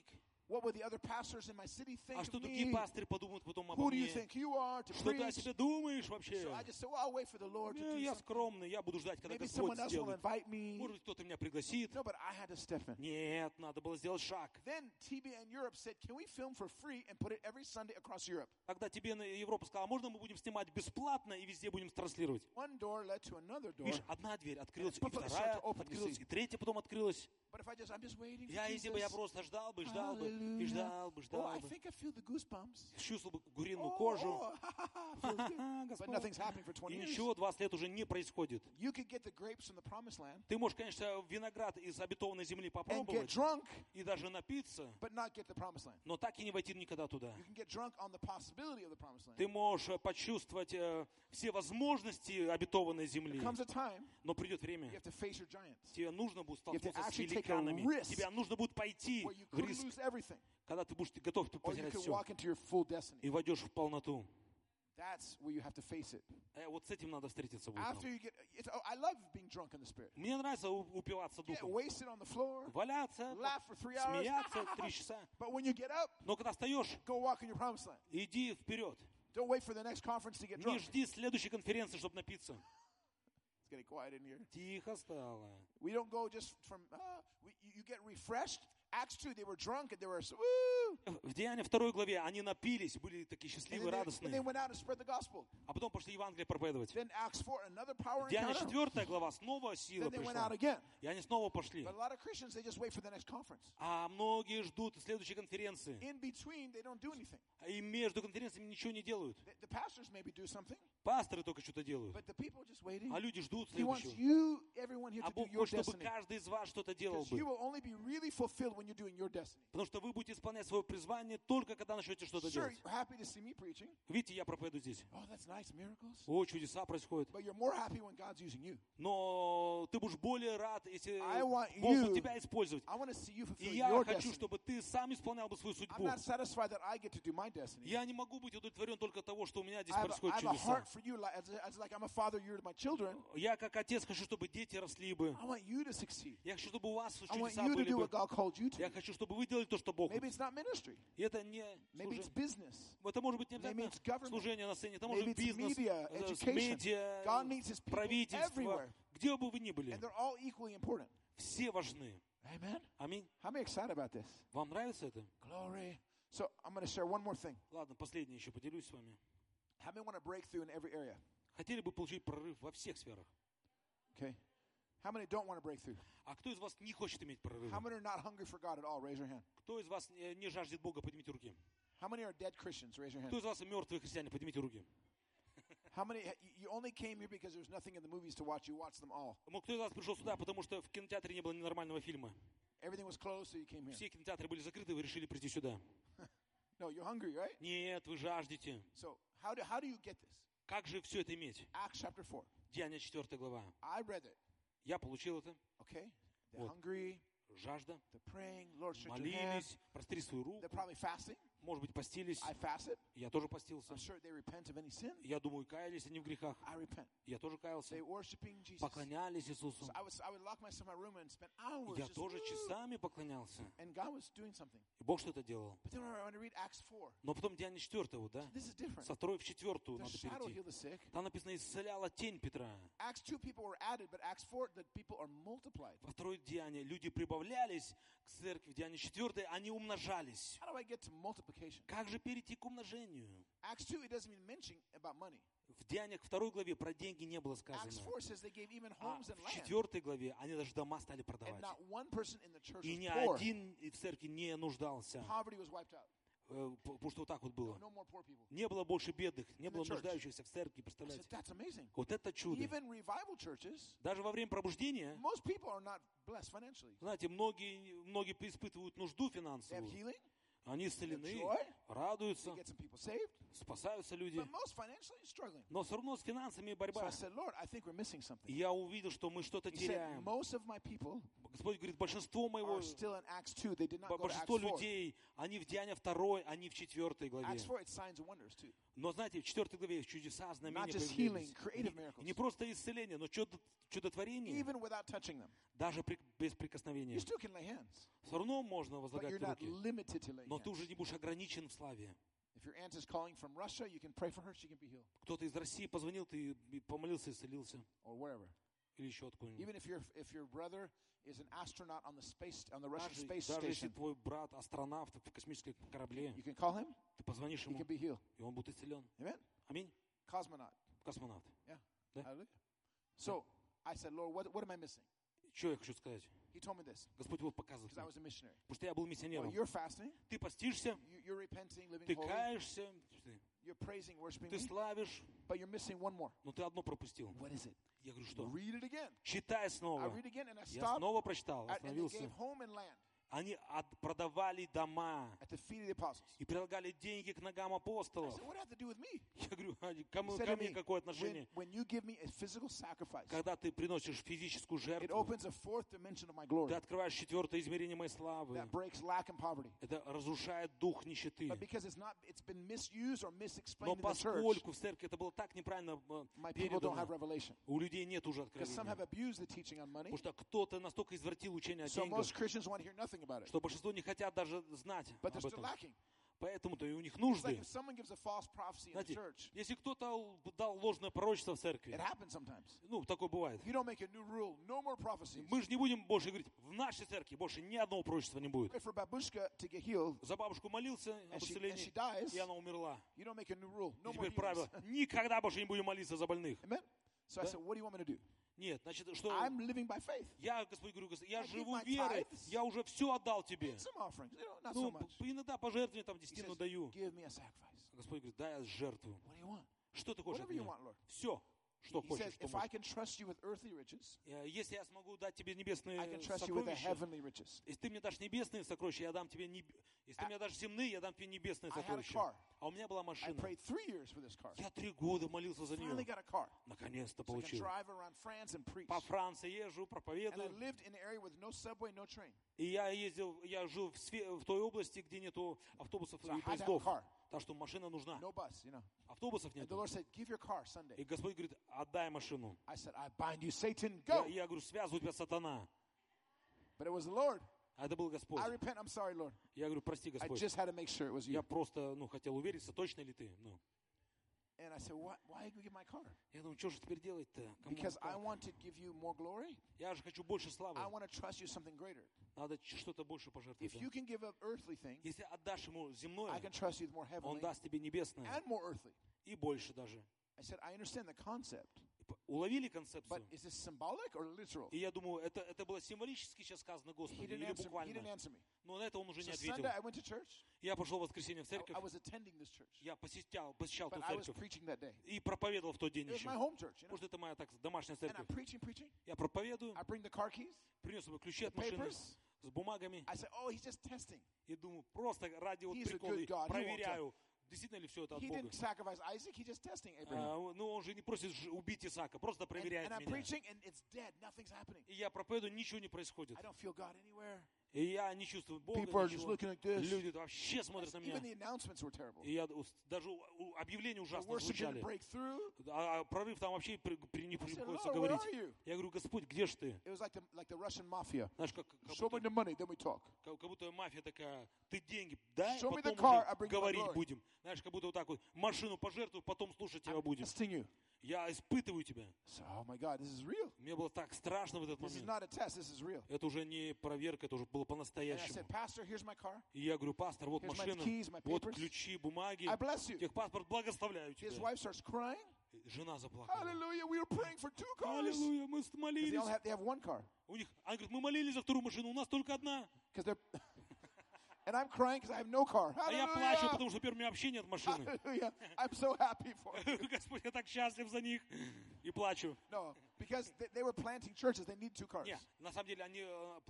What would the other pastors in my city think А что of другие me? пасторы подумают потом обо Who do you мне? think you are to Что ты о preach? себе думаешь вообще? So I just said, well, I'll wait for the Lord to do Я something. скромный, я буду ждать, когда Maybe Господь someone else will сделает. invite me. Может быть, кто-то меня пригласит. No, but I had to step in. Нет, надо было сделать шаг. Then TBN Europe said, can we film for free and put it every Sunday across Europe? Когда тебе Европа сказала, можно мы будем снимать бесплатно и везде будем транслировать? One door led to another door. Видишь, одна дверь открылась, и But it started вторая to open, you открылась, see. и третья потом открылась. But if I'm just waiting for Я, если бы я Jesus. просто ждал бы, и Hallelujah. ждал бы, Oh, I бы. think I feel the goosebumps. Чувствовал бы куриную Oh, кожу. oh, feels good. But Господь. nothing's happening for 20 И years. ничего 20 лет уже не происходит. You could get the grapes from the promised land Ты можешь, конечно, виноград из обетованной земли and get попробовать drunk, и даже напиться, but not get the promised land. но так и не войти никогда туда. You can get drunk on the possibility of the promised land. Ты можешь почувствовать все возможности обетованной земли, There comes a time но придет you время, have to face your giants, тебе нужно будет have to столкнуться с actually take a великанами, risk тебе нужно будет пойти where you в could риск, lose everything, когда ты будешь готов or you потерять could все walk into your full destiny. и войдешь в полноту. That's where you have to face it. Вот с этим надо встретиться будет. After you get, I love being drunk in the spirit. Мне нравится упиваться Get духом. wasted on the floor, Валяться, laugh for 3 hours, смеяться 3 часа. but when you get up, Но когда встаешь, go walk in your promised land. иди вперед. Don't wait for the next conference to get Не drunk. жди следующей конференции, чтобы напиться. It's getting quiet in here. Тихо стало. We don't go just from, you get refreshed. Acts 2, they were drunk and they were, woo! В Деяниях 2 главе они напились, были такие And счастливые, then they радостные. went out and spread the gospel. А потом пошли Евангелие проповедовать. Then Acts 4, another power Деяния encounter. 4 глава, снова сила Then they went out пришла. again. И они снова пошли. But a lot of Christians, they just wait for the next conference. А многие ждут следующей конференции. In between, they don't do anything. И между конференциями ничего не делают. The pastors maybe do something, Пасторы только что-то делают. but the people just waiting. А люди ждут He wants следующего. you, everyone here, А to do Бог your хочет, чтобы destiny. каждый из вас что-то делал Because бы. you will only be really fulfilled when you're doing your destiny. Потому что вы будете исполнять свое призвание только когда начнете что-то Sure, делать. you're happy to see me preaching. Видите, я проповедую здесь. Oh, that's nice, miracles. О, чудеса происходят. But you're more happy when God's using you. Но ты будешь более рад, если I want Бог you- будет тебя использовать. I want to see you fulfill И я your хочу, destiny. чтобы ты сам исполнял бы свою I'm судьбу. not satisfied that I get to do my destiny. Я не могу быть удовлетворен только от того, что у меня здесь I происходят have a чудеса. heart for you, as like I'm a father, you're my children. Я как отец хочу, чтобы дети росли бы. I want you to succeed. Я хочу, чтобы у вас I want чудеса you to были do бы. what God called you to. Я хочу, чтобы вы делали то, что Бог. Maybe it's not ministry. И это не Maybe it's служение. business. Это может быть не Maybe обязательно it's government. служение на сцене. Это может Maybe быть it's бизнес, media, education. медиа, God needs His people правительство. everywhere. Где бы вы ни были, And they're all equally important. все важны. Amen. Аминь. How many excited about this? Вам нравится это? Glory. So I'm going to share one more thing. Ладно, последнее еще поделюсь с вами. How many want to break through in every area? Хотели бы получить прорыв во всех сферах. Okay. How many don't want to break through? А кто из вас не хочет иметь прорыв? How many are not hungry for God at all? Raise your hand. Кто из вас не жаждет Бога? Поднимите руки. How many are dead Christians? Raise your hand. Кто из вас мертвые христиане? Поднимите руки. How many, you only came here because there's nothing in the movies to watch. You watched them all. Кто из вас пришел сюда, потому что в кинотеатре не было нормального фильма? Everything was closed, so you came here. Все кинотеатры были закрыты, вы решили прийти сюда. No, you're hungry, right? Нет, вы жаждете. So how do you get this? Как же все это иметь? Acts chapter 4. Деяния 4 глава. I read it. Я получил это. Okay. They're Вот. hungry. Жажда. They're praying. Lord, stretch your hand. Молились, простри свою руку. They're probably fasting. Может быть, постились. I fasted. Я тоже постился. I'm sure they repent of any sin. Я думаю, каялись они в грехах. I repent. Я тоже каялся. They worshiping Jesus. Поклонялись Иисусу. So I would lock myself in my room and spend hours Я just, тоже woo. часами поклонялся. And God was doing something. И Бог что-то делал. But then I want to read Acts 4. Но потом Деяния 4, вот, да? This is different. Со 2 в 4 The надо shadow перейти. healed the sick. Там написано, исцеляла тень Петра. Acts 2 people were added, but Acts 4 the people are multiplied. Во 2 Деяние люди прибавлялись к церкви. В Деянии 4 они умножались. How do I get to multiplication? Как же перейти к умножению? Acts 2 it doesn't even mention about money. В Деяниях 2 главе про деньги не было Acts сказано. 4 says they gave even А homes and в land. 4 главе они даже дома стали And продавать. not one person in the church И ни was poor. один в церкви не нуждался. Poverty was wiped out. Потому что вот так вот было. No more poor people. Не было больше бедных, не In the было church. нуждающихся в церкви, I said, представляете? that's amazing. Вот это чудо. Even revival churches, Даже во время пробуждения, most people are not blessed financially. знаете, многие испытывают нужду They have финансовую. healing, Они исцелены, joy, радуются, they get some people saved, спасаются люди. but most financially struggling. Но все равно с финансами So I борьба. said, Lord, I think we're missing И something. я увидел, что мы что-то He said, теряем. most of my people Господь говорит, большинство моего, are still in Acts 2. They did not go to Acts большинство 4. людей, они в Деяния 2, они в 4 главе. Acts 4, it's signs and wonders too. Но знаете, в 4 главе есть чудеса, знамения, Not just появлялись. healing, creative И miracles. не просто исцеление, но чудотворение. Even without touching them. Даже без You прикосновения. still can lay hands, Все равно можно but возлагать you're not руки, limited to lay но ты hands. уже не будешь ограничен в славе. If your aunt is calling from Russia, you can pray for her, she can be healed, Кто-то из России позвонил, ты помолился и исцелился. or wherever. Или еще откуда-нибудь. Even if your brother is an astronaut on the Russian space Даже если station, твой брат астронавт в космическом корабле, you can call him, ты позвонишь he ему, can be healed. и он будет исцелен. Amen? Аминь. Cosmonaut. Космонавт. Yeah. Да? Hallelujah. So I said, Lord, what am I missing? Что я хочу сказать? He told me this, Господь вот показывает because I мне. was a missionary. Потому что я был Well, миссионером. you're fasting, Ты постишься, you're repenting, living ты holy, каешься, you're praising, worshiping ты me, славишь, but you're missing one more. но ты одно пропустил. What is it? Я говорю, что? Read it again. Читай I снова. read again, and I Я stopped, снова прочитал, and they остановился. gave home and land Они продавали дома at the feet of the apostles. и прилагали деньги к ногам I апостолов. said, what does that have to do with me? Я говорю, He ко said to мне me, какое отношение? when you give me a physical sacrifice, Когда ты приносишь физическую it жертву, opens a fourth dimension of my glory ты открываешь четвертое измерение моей славы. that breaks lack and poverty. Это разрушает дух нищеты. But because it's been misused or Но misexplained in the church, поскольку в церкви это было так неправильно my people don't have передано, revelation. у людей нет уже Because some have откровения. abused the teaching on money, Потому что кто-то настолько извратил учение о so деньгах, most Christians want to hear nothing about it. что большинство не хотят даже знать But they're об still этом. lacking. Поэтому-то и у них It's like нужды. if someone gives a false prophecy in the Знаете, church, если кто-то дал ложное пророчество в церкви, it happens sometimes. ну, такое бывает. You don't make a new rule, no more prophecies. Мы же не будем больше говорить, в нашей церкви больше ни одного пророчества не будет. Pray for babushka to get healed, За бабушку молился об and she исцелении, dies. и она умерла. You don't make a new rule, И no more теперь правило, healings. никогда больше не будем молиться за больных. Amen? So I Да. said, what do you want me to do? Нет, значит, что I'm living by faith. я, Господь, говорю, я I give живу my верой, tithes. я уже все отдал тебе. And some offerings, not so Ну, much. иногда пожертвования там He десятину says, даю. give me a sacrifice. Господь говорит, дай жертву. What do you want? Что ты хочешь от Whatever you меня? want, Lord. Все, что He хочешь, says, что if I можешь. can trust you with earthly riches, Если я смогу дать тебе небесные I can trust you with the сокровища, heavenly riches. если ты мне дашь небесные сокровища, я дам тебе если ты мне дашь земные, я дам тебе небесные I had a сокровища. car. А у меня была I машина. prayed 3 years for this car. Я 3 года молился за Finally нее. got a car. Наконец-то So I can получил. drive around France and preach. По Франции езжу, And I проповедую. lived in an area with no subway, no train. И я жил в той области, где нету автобусов So I и had to have a поездов. car. Так что машина нужна. No bus, you know. Автобусов And the нету. Lord said, give your car Sunday. И Господь говорит, отдай машину. I said, I bind you, Satan, go. Я говорю, связывай тебя, сатана. But it was the Lord. А это был Господь. I repent, I'm sorry, Lord. Я говорю, прости, I Господь. just had to make sure it was Я you. просто, хотел увериться, точно ли ты. And I said, why you give my car? Я думаю, что же теперь делать-то? Кому Because I как? want to give you more glory. Я же хочу больше славы. I want to trust you something greater. Надо что-то больше пожертвовать. If you can give up earthly things, Если отдашь ему I земное, can trust you with more он heavenly даст тебе небесное. and more earthly. И больше даже. I said, I understand the concept, Уловили but концепцию? is this symbolic or literal? И я думаю, это было символически сейчас сказано He Господу didn't или answer, he буквально. didn't answer me. Но на это он уже не So ответил. Sunday I went to church. Я пошел в воскресенье в I церковь. was attending this church, Я посещал ту but I was церковь. preaching that day. И проповедовал в тот день It was еще. my home church, you know. Потому что это моя домашняя And I'm церковь. preaching. Я проповедую, I bring the car keys, принес ему ключи the от машины papers. с бумагами. I said, oh, he's just testing. И думаю, просто ради He's a прикола good God. He won't проверяю, действительно ли все это от He Бога. didn't sacrifice Isaac, he just testing Abraham. Ну, он же не просит убить Исаака, просто проверяет And I'm меня. preaching, and it's dead. Nothing's happening. И я проповедую, ничего не происходит. I don't feel God anywhere. И я не чувствую Бога, People are just ничего. looking like this. Люди вообще смотрят на меня. Even the announcements were terrible. И я даже объявления The ужасно worship didn't звучали. break through. А прорыв там вообще не I said, приходится Lord, where говорить. are you? Я говорю, Господь, где же ты? It was like the Russian mafia. Знаешь, как Show me the money, then we talk. будто мафия такая, ты деньги дай, Show me the потом car, I bring уже you my говорить glory. будем. Знаешь, как будто вот так вот, машину пожертвую, потом слушать тебя будем. Testing you. Я испытываю тебя. So, oh my God, this is real. Мне было так страшно в этот This is момент. not a test, this is real. Это уже не проверка, это уже было And I по-настоящему. said, Pastor, here's my car. И я говорю, пастор, вот Here's my машина, keys, my вот papers. ключи, бумаги, I bless you. техпаспорт, благословляю His тебя. wife starts crying. Жена заплакала. Hallelujah, we were praying for 2 cars. Аллилуйя, мы 'Cause молились. they have one car. У них, она говорит, мы молились за вторую машину, у нас только одна. Because they're, and I'm crying because I have no car. А я плачу, Hallelujah. потому что теперь у меня вообще нет машины. Hallelujah. I'm so happy for you. Господь, я так счастлив за них. И плачу. No, because they were planting churches. They need 2 cars. Нет, на самом деле они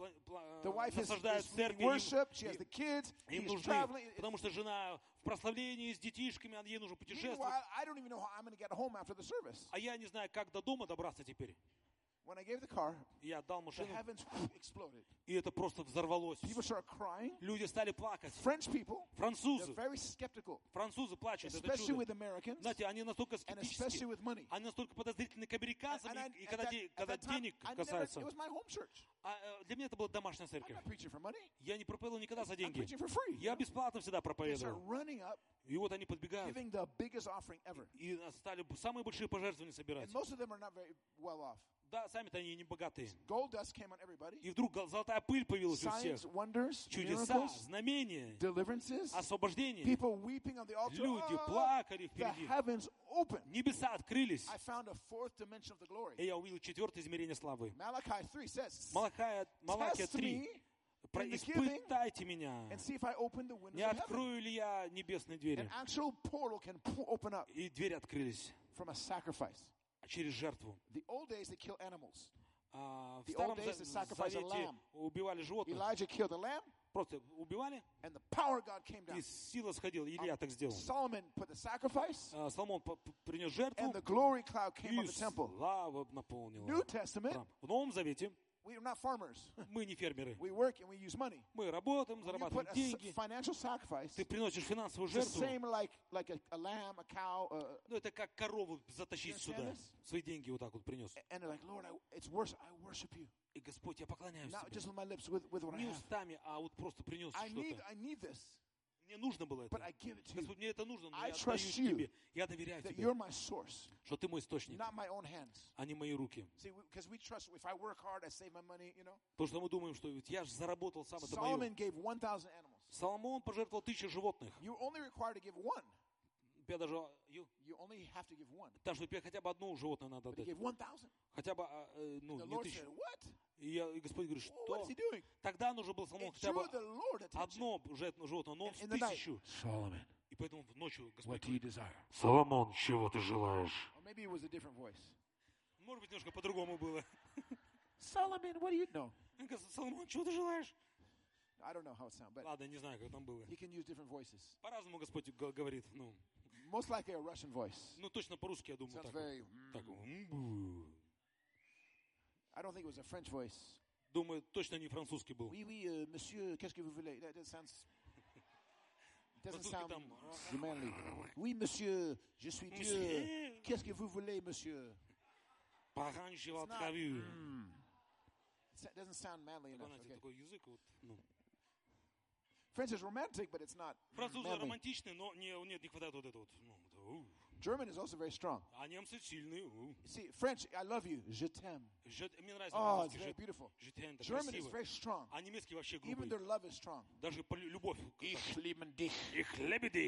The wife is насаждают leading церкви. worship. She has the kids. Им He's нужны, traveling. потому что жена в прославлении с детишками, ей нужно путешествовать. Meanwhile, I don't even know how I'm going to get home after the service. А я не знаю, как до дома добраться теперь. When I gave the car, я отдал the машину, heavens exploded. и это просто взорвалось. People started crying. Люди стали плакать. French people, they're Французы. very skeptical, Французы плачут. Это especially чудо. with Americans, Знаете, они настолько and especially скептически, with money. они настолько подозрительны к американцам, And и at когда, that когда time, денег it касается. was my home church. Для меня это была домашняя I'm церковь. not preaching for money. Я не проповедовал никогда за I'm деньги. preaching for free. Я бесплатно всегда They start проповедовал. running up, И вот они подбегают. giving the biggest offering ever. И стали самые большие пожертвования собирать. And most of them are not very well off. Да, сами-то они не богатые. Gold dust came on everybody. И вдруг золотая пыль появилась у всех. Signs, wonders, Чудеса, miracles, знамения, deliverances, освобождение. people weeping on the altar. Люди Oh, плакали the впереди. heavens opened. Небеса открылись. I found a fourth dimension of the glory. И я увидел четвертое измерение славы. Malachi 3 says, Малахия Test 3. me in the giving Испытайте меня. and see if I open the windows Не of heaven. открою ли я небесные An двери? actual portal can open up И двери открылись from a sacrifice. через жертву. The old days they kill animals. В The Старом old days they sacrificed a Завете lamb. убивали животных. Elijah killed a lamb, Просто убивали, and the power of God came down. и сила сходила. Илья так сделал. Solomon put the sacrifice, Соломон принес жертву, and the glory cloud came on и the temple. слава наполнила New Testament, храм. В Новом Завете we are not farmers. мы не фермеры. We work and we use money. Мы работаем, When you зарабатываем put a деньги. financial sacrifice, Ты приносишь финансовую it's the жертву. same like a lamb, a cow, Ну, это как корову затащить You сюда. understand this? Свои деньги вот так вот принес. and they're like, Lord, it's worse. I worship you. И Господь, я поклоняюсь Not тебе. just with my lips, with what I Не have. устами, а вот просто принес что-то. I need this, Мне нужно было but это. I give it to you. Господь, мне это нужно, но I я отдаю trust you тебе. Я доверяю That тебе, you're my source, что ты мой источник, not my own hands. а не мои руки. See, because we trust if I work hard, I save my money, you know. Потому что мы думаем, что ведь я же заработал сам, это Solomon мое. gave 1,000 animals. Соломон пожертвовал 1000 животных. You're only required to give one. Я даже, You only have to give one. так что тебе хотя бы одно животное надо But he отдать. gave 1,000. Хотя бы, ну, The не Lord 1000. said, what? И Господь говорит, Oh, what что? is he doing? Тогда нужно было Соломону It хотя бы drew the Lord attention. одно животное, но он In the night, 1000. Solomon, И поэтому ночью what Господь do you говорит, desire? Соломон, чего ты желаешь? Or maybe it was a different voice. Может быть, немножко по-другому было. Solomon, what do you know? Он говорит, Соломон, чего ты желаешь? I don't know how it sounds, but Ладно, не знаю, как там было. he can use different voices. По-разному Господь говорит. Most likely a Russian voice. Ну, точно по-русски, я думаю, Sounds так. very. Так, I don't think it was a French voice. думаю, точно не французский был. Oui, oui, monsieur, qu'est-ce que vous voulez? That sounds. Doesn't Французский sound там. manly. Oui, monsieur, je suis Dieu. Monsieur. Qu'est-ce que vous voulez, monsieur? Пораньше not- травю. It doesn't sound manly enough. Знаете, Okay. такой язык. Вот, ну. French is romantic, but it's not Французы manly. романтичные, но нет, не хватает вот этого. German is also very strong. А немцы сильные. See, French, I love you, je t'aime. Мне нравится Oh, it's французский. very beautiful. Житен, это German is красиво. very strong. А немецкий вообще Even грубый. their love is strong. Даже любовь. Ich liebe dich. Ich liebe dich.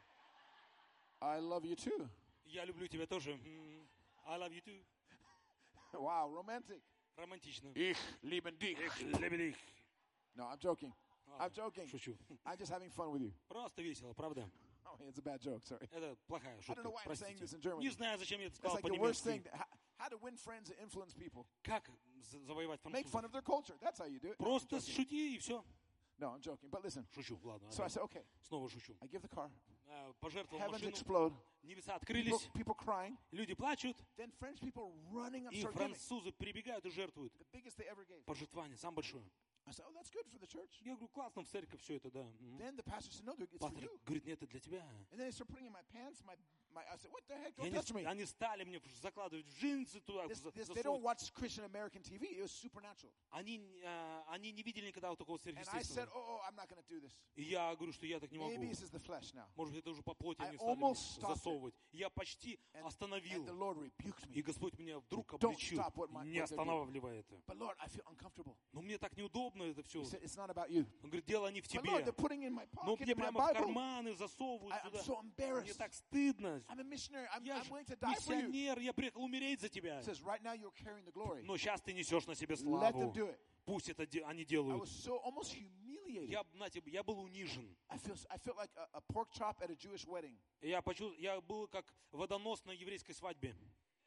I love you too. Я люблю тебя тоже. I love you too. Wow, romantic. Романтично. Ich liebe dich. Ich liebe dich. No, I'm joking. I'm joking. Шучу. I'm just having fun with you. Просто весело, правда? Oh, it's a bad joke, sorry. Это плохая I don't шутка. know why I'm saying Простите. this in German. Не знаю, зачем я это It's сказал like the worst thing. по-немецки. How to win friends and influence people. Как завоевать Make fun французов? of their culture. That's how you do it. No, I'm Просто joking. шути и все. No, I'm joking. But listen. Шучу, ладно. So I опять. said, okay, Снова шучу. I give the car. Пожертвовал Heavens машину. explode. Небеса People, открылись. people crying. Люди плачут. Then French people running up, И start giving. французы прибегают и жертвуют. The biggest they ever gave. Пожертвование, самое большое. I said, oh, that's good for the church. Я говорю, классно в церковь все это, да. Then the pastor said, no, dude, it's for Пастор you. говорит, нет, это для тебя. And then they start putting in my pants. I said, what the heck? И Don't touch me. они стали мне закладывать в джинсы туда. They don't watch Christian American TV. It was supernatural. Они не видели никогда вот такого And I said, сверхъестественного. oh, I'm not going to do this. И я говорю, что я так не могу. Maybe this is the flesh now. Может быть, это уже по плоти I они стали almost stopped засовывать. Я почти And the остановил. Lord rebuked И me. Господь меня вдруг Don't обличил. stop what Не they're doing. останавливай это. But Lord, I feel uncomfortable. Но мне так неудобно это все. He said, it's not about you. Он говорит, дело не в But тебе. Lord, they're putting in my Но pocket мне my прямо в Bible. карманы засовывают I'm сюда. so Мне embarrassed. так стыдно. I'm a missionary. I'm Я же willing to die for you. миссионер, я приехал умереть за тебя. It says, right now you're carrying the glory. Но сейчас ты несешь на себе Let them славу. do it. Пусть это они I делают. was so almost humiliated. Я был унижен. I felt like a pork chop at a Jewish wedding. Я был как водонос на еврейской свадьбе.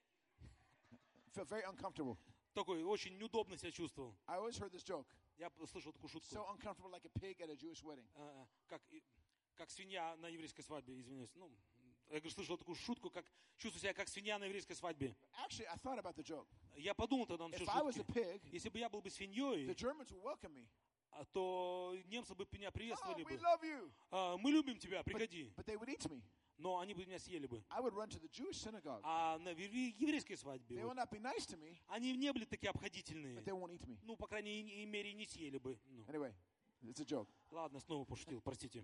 I felt very uncomfortable. Такой очень неудобно себя чувствовал. I always heard this joke. Я слышал такую шутку. So uncomfortable like a pig at a Jewish wedding. Как свинья на еврейской свадьбе, извиняюсь. Ну, Я говорю, слышал такую шутку, как чувствую себя как свинья на еврейской свадьбе. Actually, I thought about the joke. Я подумал тогда насчет If I was a шутки. pig, Если бы я был бы the свиньей, Germans would welcome me. то немцы бы меня Oh, приветствовали we бы. love you. Мы любим тебя, приходи. But they would eat me. Но они бы меня съели бы. I would run to the Jewish synagogue. А на еврейской свадьбе They will not be nice to me, они не были такие обходительные. but they won't eat me. Ну, по крайней мере, не съели бы. Ну. Anyway, it's a joke. Ладно, снова пошутил, простите.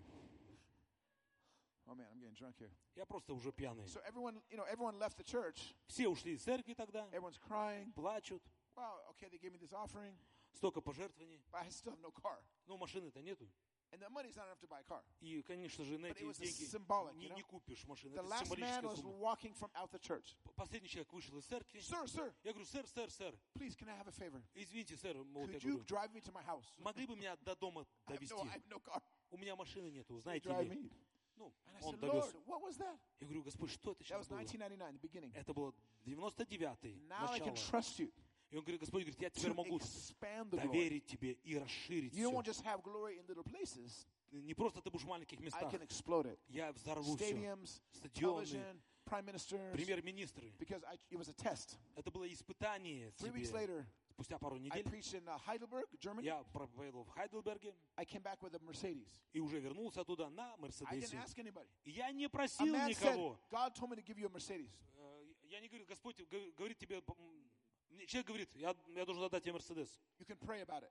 Oh man, I'm getting drunk here. Я просто уже пьяный. So everyone left the church. Все ушли из церкви тогда, Everyone's crying. плачут, Wow, okay, they gave me this offering, столько пожертвований. but I still have no car. Ну, машины-то нету. And the money's not enough to buy a car. И, конечно же, на But эти it was деньги symbolic, you know? не купишь машины. The Это last man символическая was сумма. walking from out the church. Последний человек вышел из церкви. Sir, Я говорю, сэр, please, can I have a favor? извините, сэр, вот я Could you говорю, drive me to my house? могли бы меня до дома I довести? have no car. У меня машины нету, They знаете drive ли. me. Ну, And I он said, довез. Lord, what was that? Я говорю, Господь, что это That сейчас was было? 1999, the beginning. Это было 99-й, Now I can начало. trust you И он говорит, Господь говорит, я теперь to могу expand the glory. доверить тебе и расширить You don't want все. to just have glory in little places. Не просто ты будешь в маленьких I местах. can explode it. Я взорву все. Stadiums, Стадионы, television, prime ministers. премьер-министры. Because it was a test. Это было испытание 3 weeks тебе. later, Спустя пару I недель preached in Heidelberg, Germany. я проповедовал в Хайдельберге I came back with a Mercedes. и уже вернулся оттуда на I didn't Мерседесе. ask anybody. И я не A просил man said, никого. God told me to give you a Mercedes. Я не говорю, Господь говорит тебе, мне человек говорит, я должен отдать тебе Мерседес. You can pray about it.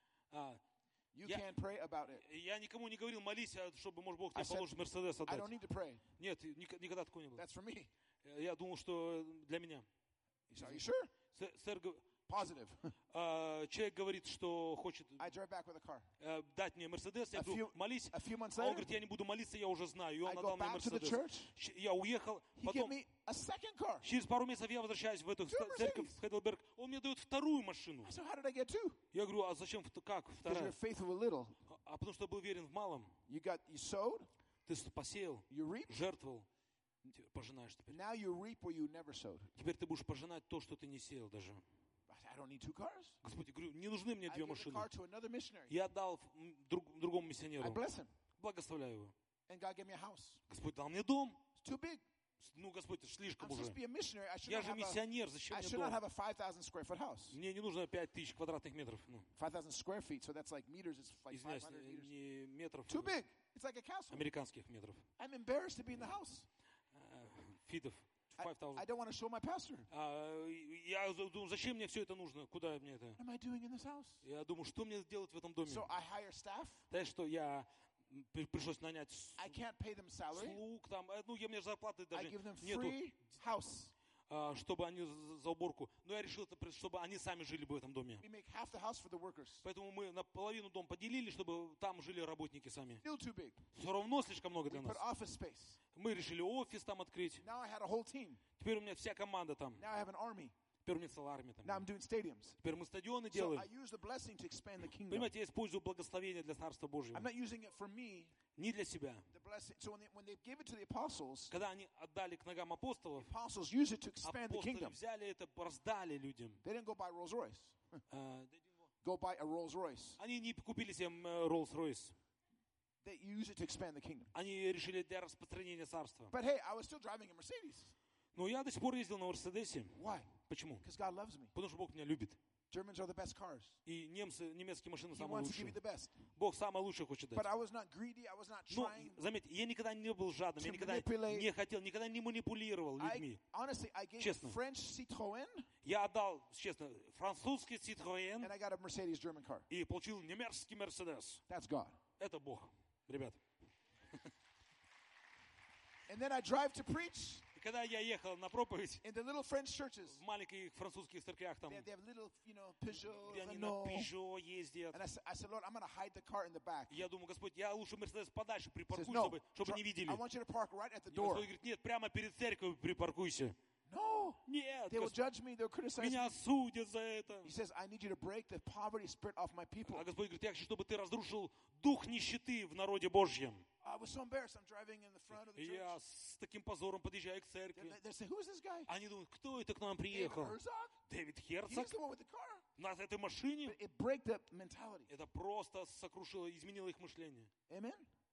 You Я- can pray about it. Я никому не говорил, молись, чтобы, может, Бог I тебе said, положит Мерседес I отдать. don't need to pray. Нет, никогда такого не было. That's for me. Я думал, что для меня. He said, are you sure? Сэр, Positive. человек говорит, что хочет I drove back with a car. дать мне Мерседес. Я A говорю, few- молись. A few months А он later, говорит, я не буду молиться, я уже знаю. И он I go отдал мне back to the Мерседес. church. Я уехал, He gave потом me a second car. через пару месяцев я возвращаюсь в эту Two церковь Mercedes. в Хайдельберг. Он мне дает вторую машину. I said, how did I get two? Я говорю, а зачем, как Because вторая? you're faithful with little. А потому что был верен в малом. You sowed, Ты посеял, you reaped. жертвовал, пожинаешь теперь. Now you reap where you never sowed. Теперь ты будешь пожинать то, что ты не сеял даже. I don't need two cars. Господи, говорю, не нужны мне I две give the машины. car to another missionary. Я отдал другому I миссионеру. bless him. Благословляю его. And God gave me a house. Господь дал мне дом. It's too big. Ну, Господь, это I'm слишком supposed уже. to be a missionary. Я же миссионер, зачем I мне should not дом? have a 5,000 square foot house. Мне не нужно 5000 квадратных метров. Ну, 5,000 square feet, so that's like meters. It's like извиняюсь, 500 meters. не метров, Too big. It's like a castle. американских метров. I'm embarrassed to be in the house. Фитов. I 5000. don't want to show my pastor. Я думаю, зачем мне все это нужно? Куда мне это? What am I doing in this house? Я думаю, что мне делать в этом доме? So I hire staff. Знаешь, что я пришлось нанять I can't pay them salary. слуг, там, ну, я мне зарплаты I даже give them нету, free house. чтобы они за уборку. Но я решил, чтобы они сами жили бы в этом доме. We make half the house for the workers. Поэтому мы наполовину дом поделили, чтобы там жили работники сами. Still too big. Все равно слишком много We для put нас. office space. Мы решили офис там открыть. Now I had a whole team. Теперь у меня вся команда там. Now I have an army. Теперь у меня целая армия там. Now I'm doing stadiums. Теперь мы стадионы So делаем. I use the blessing to expand the kingdom. Понимаете, я использую благословение для Царства Божьего. I'm not using it for me. Не для себя. The blessing. So when they gave it to the apostles, Когда они отдали к ногам апостолов, apostles use it to expand the апостолы kingdom. взяли это, раздали людям. They didn't go buy Rolls Royce. А, Go buy a Rolls Royce. Они не купили себе Rolls-Royce. They use it to expand the kingdom. Они решили для распространения царства. But hey, I was still driving a Mercedes. Но я до сих пор ездил на Мерседесе. Why? Почему? Because God loves me. Потому что Бог меня любит. Germans are the best cars. И немецкие машины He самые wants to give лучшие. you the best. Бог самое лучшее хочет But дать. I was not greedy. I was not Но, trying. заметьте, я никогда не был жадным, я to никогда manipulate. не хотел, никогда не манипулировал людьми. Honestly, I gave Честно. French Citroën Я отдал, честно, французский Citroën and I got a Mercedes German car. и получил немецкий Мерседес. That's God. Это Бог, ребят. And then I drive to preach И когда я ехал на проповедь in the little French churches. в маленьких французских церквях, там, They have little, Peugeot, где они на Renault. Peugeot ездят, And I said, Lord, I'm going to hide the car in the back. я думаю, Господь, я лучше Мерседес подальше He says, припаркую, no, чтобы не видели. I want you to park right at the И door. Господь говорит, нет, прямо перед церковью припаркуйся. No, Нет, they will Господь, judge me. They'll criticize me. меня осудят за это. He says, I need you to break the poverty spirit off my people. А Господь говорит, я хочу, чтобы ты разрушил дух нищеты в народе Божьем. I was so embarrassed. I'm driving in the front of the И church. я с таким позором подъезжаю к церкви. They say, who's this guy? Они думают, кто это к нам David приехал? Herzog? Дэвид He's Херцог? the one with the car. На этой машине? But it break the mentality. Это просто сокрушило, изменило их мышление. Amen?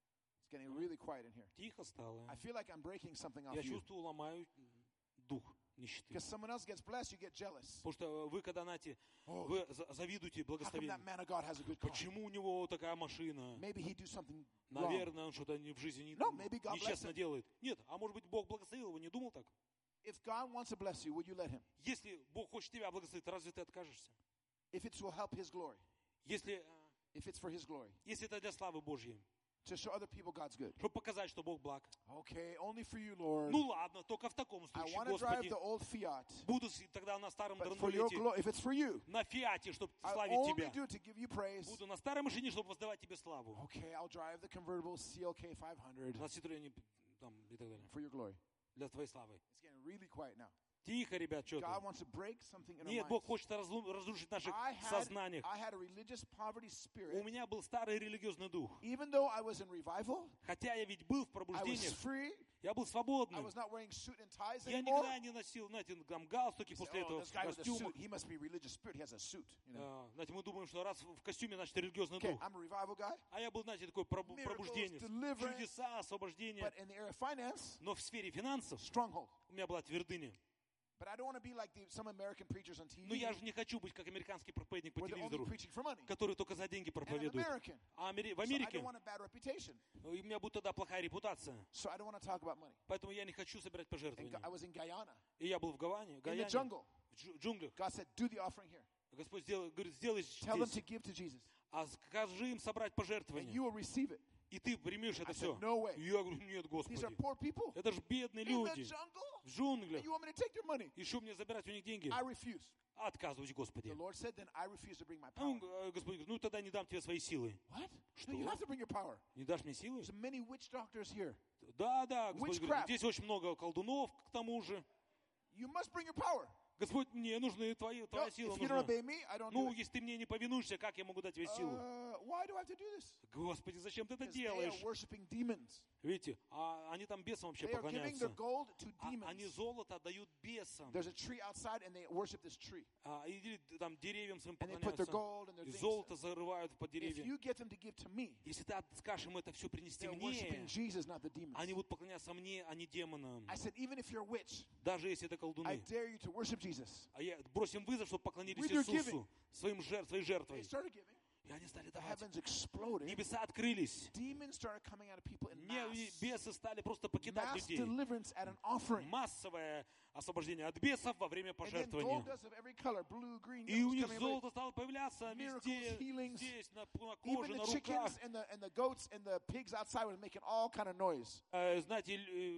It's getting really quiet in here. Тихо стало. I feel like I'm breaking something off Я you. чувствую, ломаю дух нищеты. Because someone else gets blessed, you get jealous. Потому что вы, когда, знаете, Oh, вы завидуете how come благословению. that man of God has a good car? Почему у него такая машина? Maybe he do something wrong. Наверное, он что-то в жизни No, maybe God bless нечестно him. делает. Нет, а может быть, Бог благословил его, не думал так? If God wants to bless you, would you let him? Если Бог хочет тебя благословить, разве ты откажешься? If it will help his glory. Если If it's for his glory. это для славы Божьей, To show other people God's good. чтобы показать, что Бог благ. Okay, only for you, Lord. Ну ладно, только в таком I случае, want to drive Господи. the old Fiat. Буду тогда на старом But for your драндулете, glory, if it's for you, на Фиате, чтобы I славить only Тебя. do it to give you praise. Буду на старой машине, чтобы воздавать Тебе славу. Okay, I'll drive the convertible CLK 500 На Citroёn там и так далее. for your glory. Для Твоей славы. It's getting really quiet now. Тихо, ребят, что God там? wants to break something in our Нет, Бог minds. хочет разрушить в наших I сознаниях. had a religious poverty У spirit. меня был старый религиозный дух. Even though I was in revival, Хотя я ведь был в I was пробуждениях, free. я был I свободным. was not wearing suit and ties Я anymore. никогда не носил, знаете, там галстуки You say, после oh, этого, this guy with a костюмы. suit, he must be religious spirit. He has a suit. You know? Знаете, мы думаем, что раз в костюме, значит, религиозный Okay, дух. I'm a revival guy, А я был, знаете, такой Miracles, пробужденец. deliverance. Чудеса, освобождение. but in the area of finance, Но в сфере финансов stronghold. у меня была твердыня. But I don't want to be like some American preachers on TV Но я же не хочу быть как американский проповедник по where they're only телевизору, preaching for money. который только за деньги And I'm проповедует. American. А в So I Америке don't want a bad reputation. у меня будет тогда плохая репутация. So I don't want to talk about money. Поэтому я не хочу собирать And пожертвования. I was in Guyana, И я был в in the Гаяне, jungle. в джунглях. God said, do the offering here. Господь говорит, сделай Tell them to здесь. give to Jesus. А скажи им собрать And пожертвования. you will receive it. И ты примешь это I said, все. no way. Я говорю, нет, These Господи. are poor people Это же бедные in the люди jungle. в джунглях. And you want me to take their money? И что мне забирать у них деньги? I refuse. Отказываюсь, Господи. The Lord said, then I refuse to bring my А он, power. Господь говорит, ну тогда не дам тебе свои силы. What? Что? No, you have to bring your power. Не дашь мне силы? There's many witch doctors here. Да, Господь Witchcraft. говорит, здесь очень много колдунов к тому же. You must bring your power. Господь, мне нужны твоя No, сила. if you don't Нужна. obey me, I don't do Ну, it. если ты мне не повинуешься, как я могу дать тебе силу? Why do I have to do this? Господи, зачем ты это Because they are делаешь? worshiping demons. Видите, а они там бесам вообще They are giving their поклоняются. gold to Они demons. золото отдают бесам. There's a tree outside and they worship this tree. Или там деревьям своим And they put their поклоняются. gold and their И things. золото зарывают под If деревья. you get them to give to me, Если ты скажешь им это все принести they're worshiping мне, Jesus, not the demons. они будут поклоняться мне, а не демонам. I said, even if you're a witch, Даже если это I колдуны. dare you to worship Jesus. А я бросим вызов, чтобы поклонились With your Иисусу своей They жертвой. started giving. И они стали The давать. heavens exploded. Небеса открылись. Demons started coming out of people in И mass. бесы стали просто покидать Mass людей. deliverance at an offering. Массовое освобождение от бесов во время And then пожертвования. gold dust of every color, blue, green, И у yellow, них coming every- золото стало появляться Miracles, везде, healings. здесь, на Even коже, the на руках. chickens and the goats and the pigs outside were making all kind of noise. Знаете,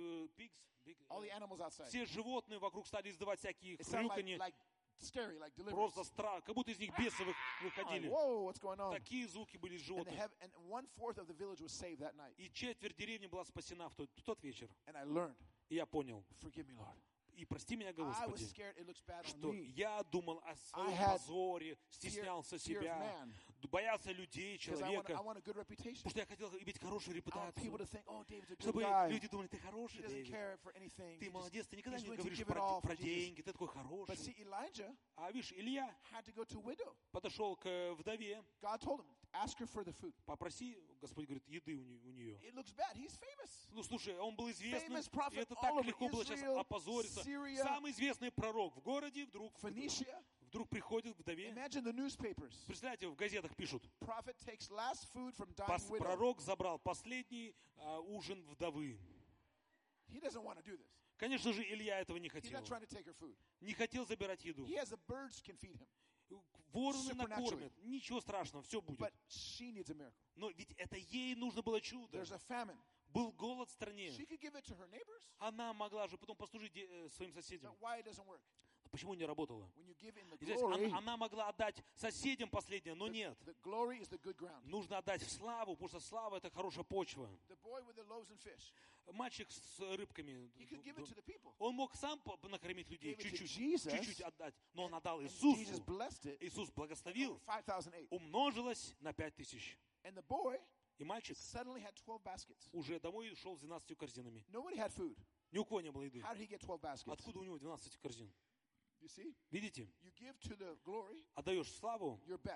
All the animals outside. все животные вокруг стали издавать всякие It sounded хрюканье. like scary, like deliverance. Просто страх, как будто из них бесы Like, выходили. whoa, what's going on? Такие звуки были из And, животных. and 1/4 of the village was saved that night. И четверть деревни была спасена в тот вечер. And I learned, И я понял. forgive me, Lord. И прости меня, I was Господи, scared it looks bad on что me. я думал о своем had позоре, стеснялся fear of себя, man. боялся людей, Because I человека. want a good reputation. Потому что я хотел иметь хорошую I want people репутацию. to think, oh, David's a good Чтобы guy. люди думали, ты He хороший, doesn't Дэвид. care for anything. Ты молодец, ты никогда he's не willing to говоришь give it all про for Jesus. деньги, ты такой But хороший. see, Elijah А видишь, Илья had to go to a widow. подошел к вдове, God told him, ask her for the food. попроси, Господь говорит, еды у нее. It looks bad. He's famous. Ну, слушай, он был известным, Famous prophet и это all так over легко было сейчас Israel, опозориться. Syria. Самый известный пророк в городе вдруг приходит к вдове. Imagine the newspapers. Представляете, в газетах пишут, Prophet takes last food from dying widow. пророк забрал последний ужин вдовы. He doesn't want to do this. Конечно же, Илья этого не He's хотел. not trying to take her food. Не хотел забирать еду. He has the birds can feed him. Вороны Supernaturally. накормят. Ничего страшного, все будет. But she needs a miracle. Но ведь это ей нужно было чудо. There's a famine. Был голод в стране. She could give it to her neighbors. Она могла же потом послужить своим соседям. But why it doesn't work? Почему не работало? When you give in the И здесь glory, она могла отдать соседям последнее, но нет. the glory is the good ground. Нужно отдать в славу, потому что слава — это хорошая почва. The boy with the loaves and fish, Мальчик с рыбками, he could give it to the people. он мог сам накормить людей, Gave it to чуть-чуть, Jesus, чуть-чуть отдать, но он отдал And Иисусу. Jesus blessed it. Иисус Over благословил, 5,008. умножилось на 5000. And the boy И мальчик suddenly had 12 baskets. уже домой шел с 12 корзинами. Nobody had food. Ни у кого не было еды. How did he get 12 baskets? Откуда у него 12 корзин? You see? Видите? You give to the glory Отдаешь в славу, your best.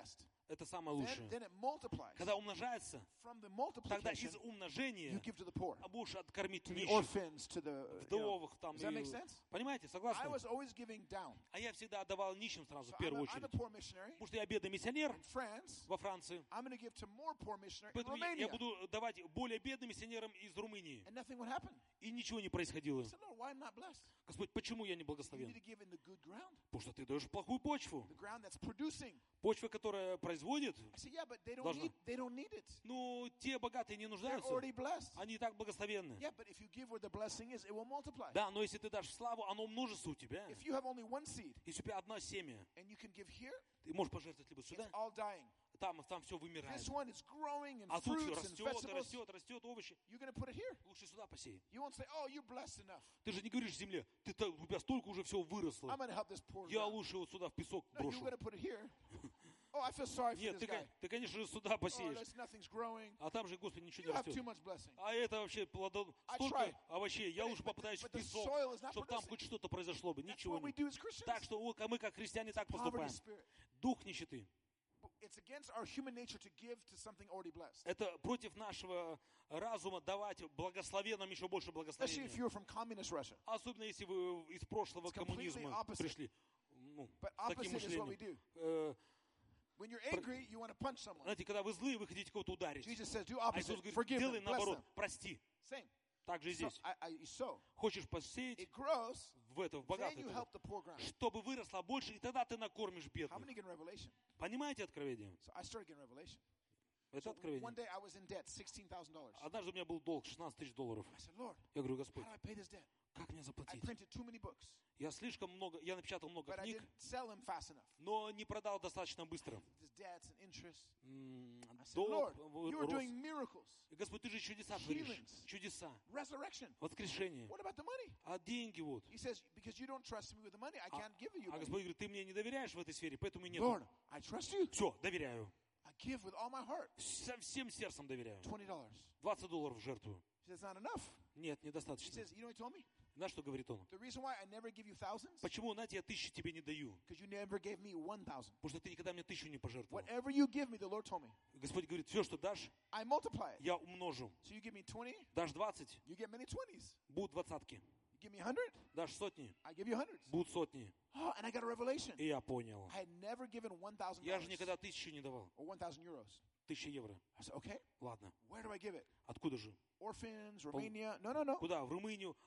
это самое лучшее. then it multiplies. Когда умножается, From the тогда multiplication, из умножения you give to the poor, будешь откормить to the нищих, orphans, to the вдовых там. Does that make sense? Понимаете, I согласны? was always giving down. А я всегда отдавал нищим сразу, в So первую I'm a очередь. poor missionary Потому что я бедный миссионер in France. во Франции. I'm going to give to more poor missionaries in Поэтому я Romania. буду давать более бедным миссионерам из Румынии. And nothing would happen. И ничего не происходило. I said, Lord, why am I not blessed? Господь, почему я не You благословен? need to give in the good ground, Потому что ты даешь плохую почву. the ground that's producing. Почва, которая производит, I said, yeah, but they Должна. don't need it. ну, те богатые не They're нуждаются. already blessed. Они и так благословенны. Yeah, but if you give where the blessing is, it will multiply. Да, но если ты дашь славу, оно умножится у тебя. If you have only one seed Если у тебя одно семя, and you can give here, ты можешь пожертвовать либо it's сюда, all dying. там все вымирает. This one is growing and А тут все fruits and растет, vegetables. растет овощи. You're going to put it here. Лучше сюда посей. You won't say, oh, you're blessed enough. Ты же не говоришь земле, у тебя столько уже всего выросло. I'm going to help this poor Я ground. лучше вот сюда в песок No, you're брошу. going to put it here. Oh, I feel sorry for Нет, this guy. ты, конечно же, сюда Oh, посеешь. nothing's growing. А там же, Господи, ничего You не have too растет. much blessing. А это вообще I столько tried. овощей. Я But лучше попытаюсь в the песок, soil is not чтобы там producing. хоть что-то произошло бы. That's Ничего what we не. do as Christians. Так что мы, как христиане, так Poverty поступаем. spirit. Дух нищеты. It's against our human nature to give to something already blessed. Это против нашего разума давать благословенным еще больше Especially if благословения. you're from communist Russia. Особенно, если вы из прошлого It's completely коммунизма opposite. пришли. Ну, But с таким opposite is what we мышлением. do. When you're angry, you want to punch someone. Знаете, когда вы злые, вы хотите кого-то ударить. Jesus says, do А opposite. Иисус говорит, Forgive делай them, bless наоборот, them. прости. Same. Так же и So, здесь. you sow. Хочешь посеять It grows. в это, в Then богатое, you help the poor ground. чтобы выросло больше, и тогда ты накормишь How бедных. many get revelation? Понимаете откровение? So I started getting revelation. Это So one откровение. day I was in debt, $16,000. Однажды у меня был долг $16 000. I said, Lord, Я говорю, how Господь, do I pay this debt? как мне I заплатить? printed too many books, Я напечатал много but I книг, didn't sell them fast enough. но не продал достаточно быстро. There's debts and interest. I said, Долг Lord, you are рос. doing miracles, И, Господь, ты же чудеса творишь. Healings. Чудеса. resurrection. Воскрешение. What about the money? А деньги вот. He says, because you don't trust me with the money, I can't give you А money. Господь говорит, ты мне не доверяешь в этой сфере, поэтому и нет. Lord, I trust you. Все, доверяю. I give with all my heart. Со всем сердцем доверяю. $20. $20 в жертву. He says, not enough. Нет, He недостаточно. says, you know what he told me? Знаешь, что говорит он? The reason why I never give you thousands, Почему, знаете, я 1000 тебе не даю? because you never gave me 1,000. Потому что ты никогда мне 1000 не пожертвовал. Whatever you give me, the Lord told me, Господь говорит, все, что дашь, I multiply it. я умножу. So you give me 20, Дашь 20, you get many 20s. будут двадцатки. You give me 100, Дашь сотни, I give you hundreds. будут сотни. Oh, and I got a revelation. И я понял. I had never given $1,000 Я же никогда 1000 не давал. or 1,000 euros. 1000 евро. I said, okay, Ладно. where do I give it? Откуда же? Orphans, Romania? No, no, no. Куда? В Румынию?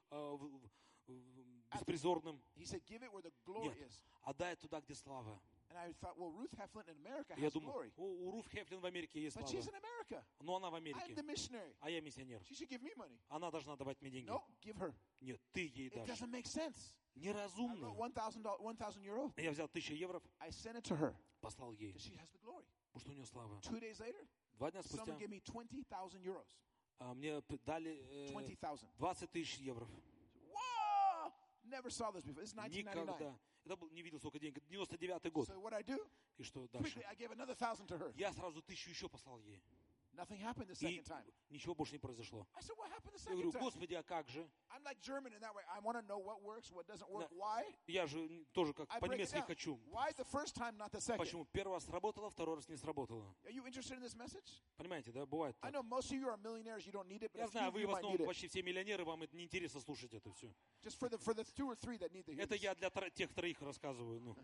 Беспризорным? He said, give it where the glory Нет. is. Отдай туда, где слава. And I thought, well, Ruth Heflin in America Я has думаю, glory. у Руф Хефлин в Америке есть But слава. she's in America. Но она в I'm Америке. the missionary. А я миссионер. She should give me money. Она должна давать мне деньги. No, give her. Нет, ты ей It дашь. doesn't make sense. I Неразумно. wrote 1,000 euro. Я взял 1000 евро, I sent it to her послал ей. because she has the glory. Потому что у нее слава. 2 days later, 2 дня спустя someone gave me 20,000 euros. мне дали 20,000. 20 000 евро. Whoa! Never saw this before. This is 1999. Никогда. Это был, не видел столько денег. 99-й год. So what I do? И что Quickly, дальше? I gave another 1,000 to her. Я сразу 1000 еще послал ей. Nothing happened the И second time. ничего больше не произошло. I said, what happened the Я говорю, second time? Господи, а как же? I'm like German in that way. I want to know what works, what doesn't work, Да. why. Я же тоже как I break it по-немецки down. хочу. Why the first time, not the second? Почему? Первый раз сработало, второй раз не сработало. Are you interested in this message? Понимаете, да? Бывает I так. know most of you are millionaires. You don't need it, but Я a few знаю, of вы you в might основном need it. почти все миллионеры, вам это неинтересно слушать это все. Just for the 2 or 3 that need to hear Это this. я для тех троих рассказываю. Ну,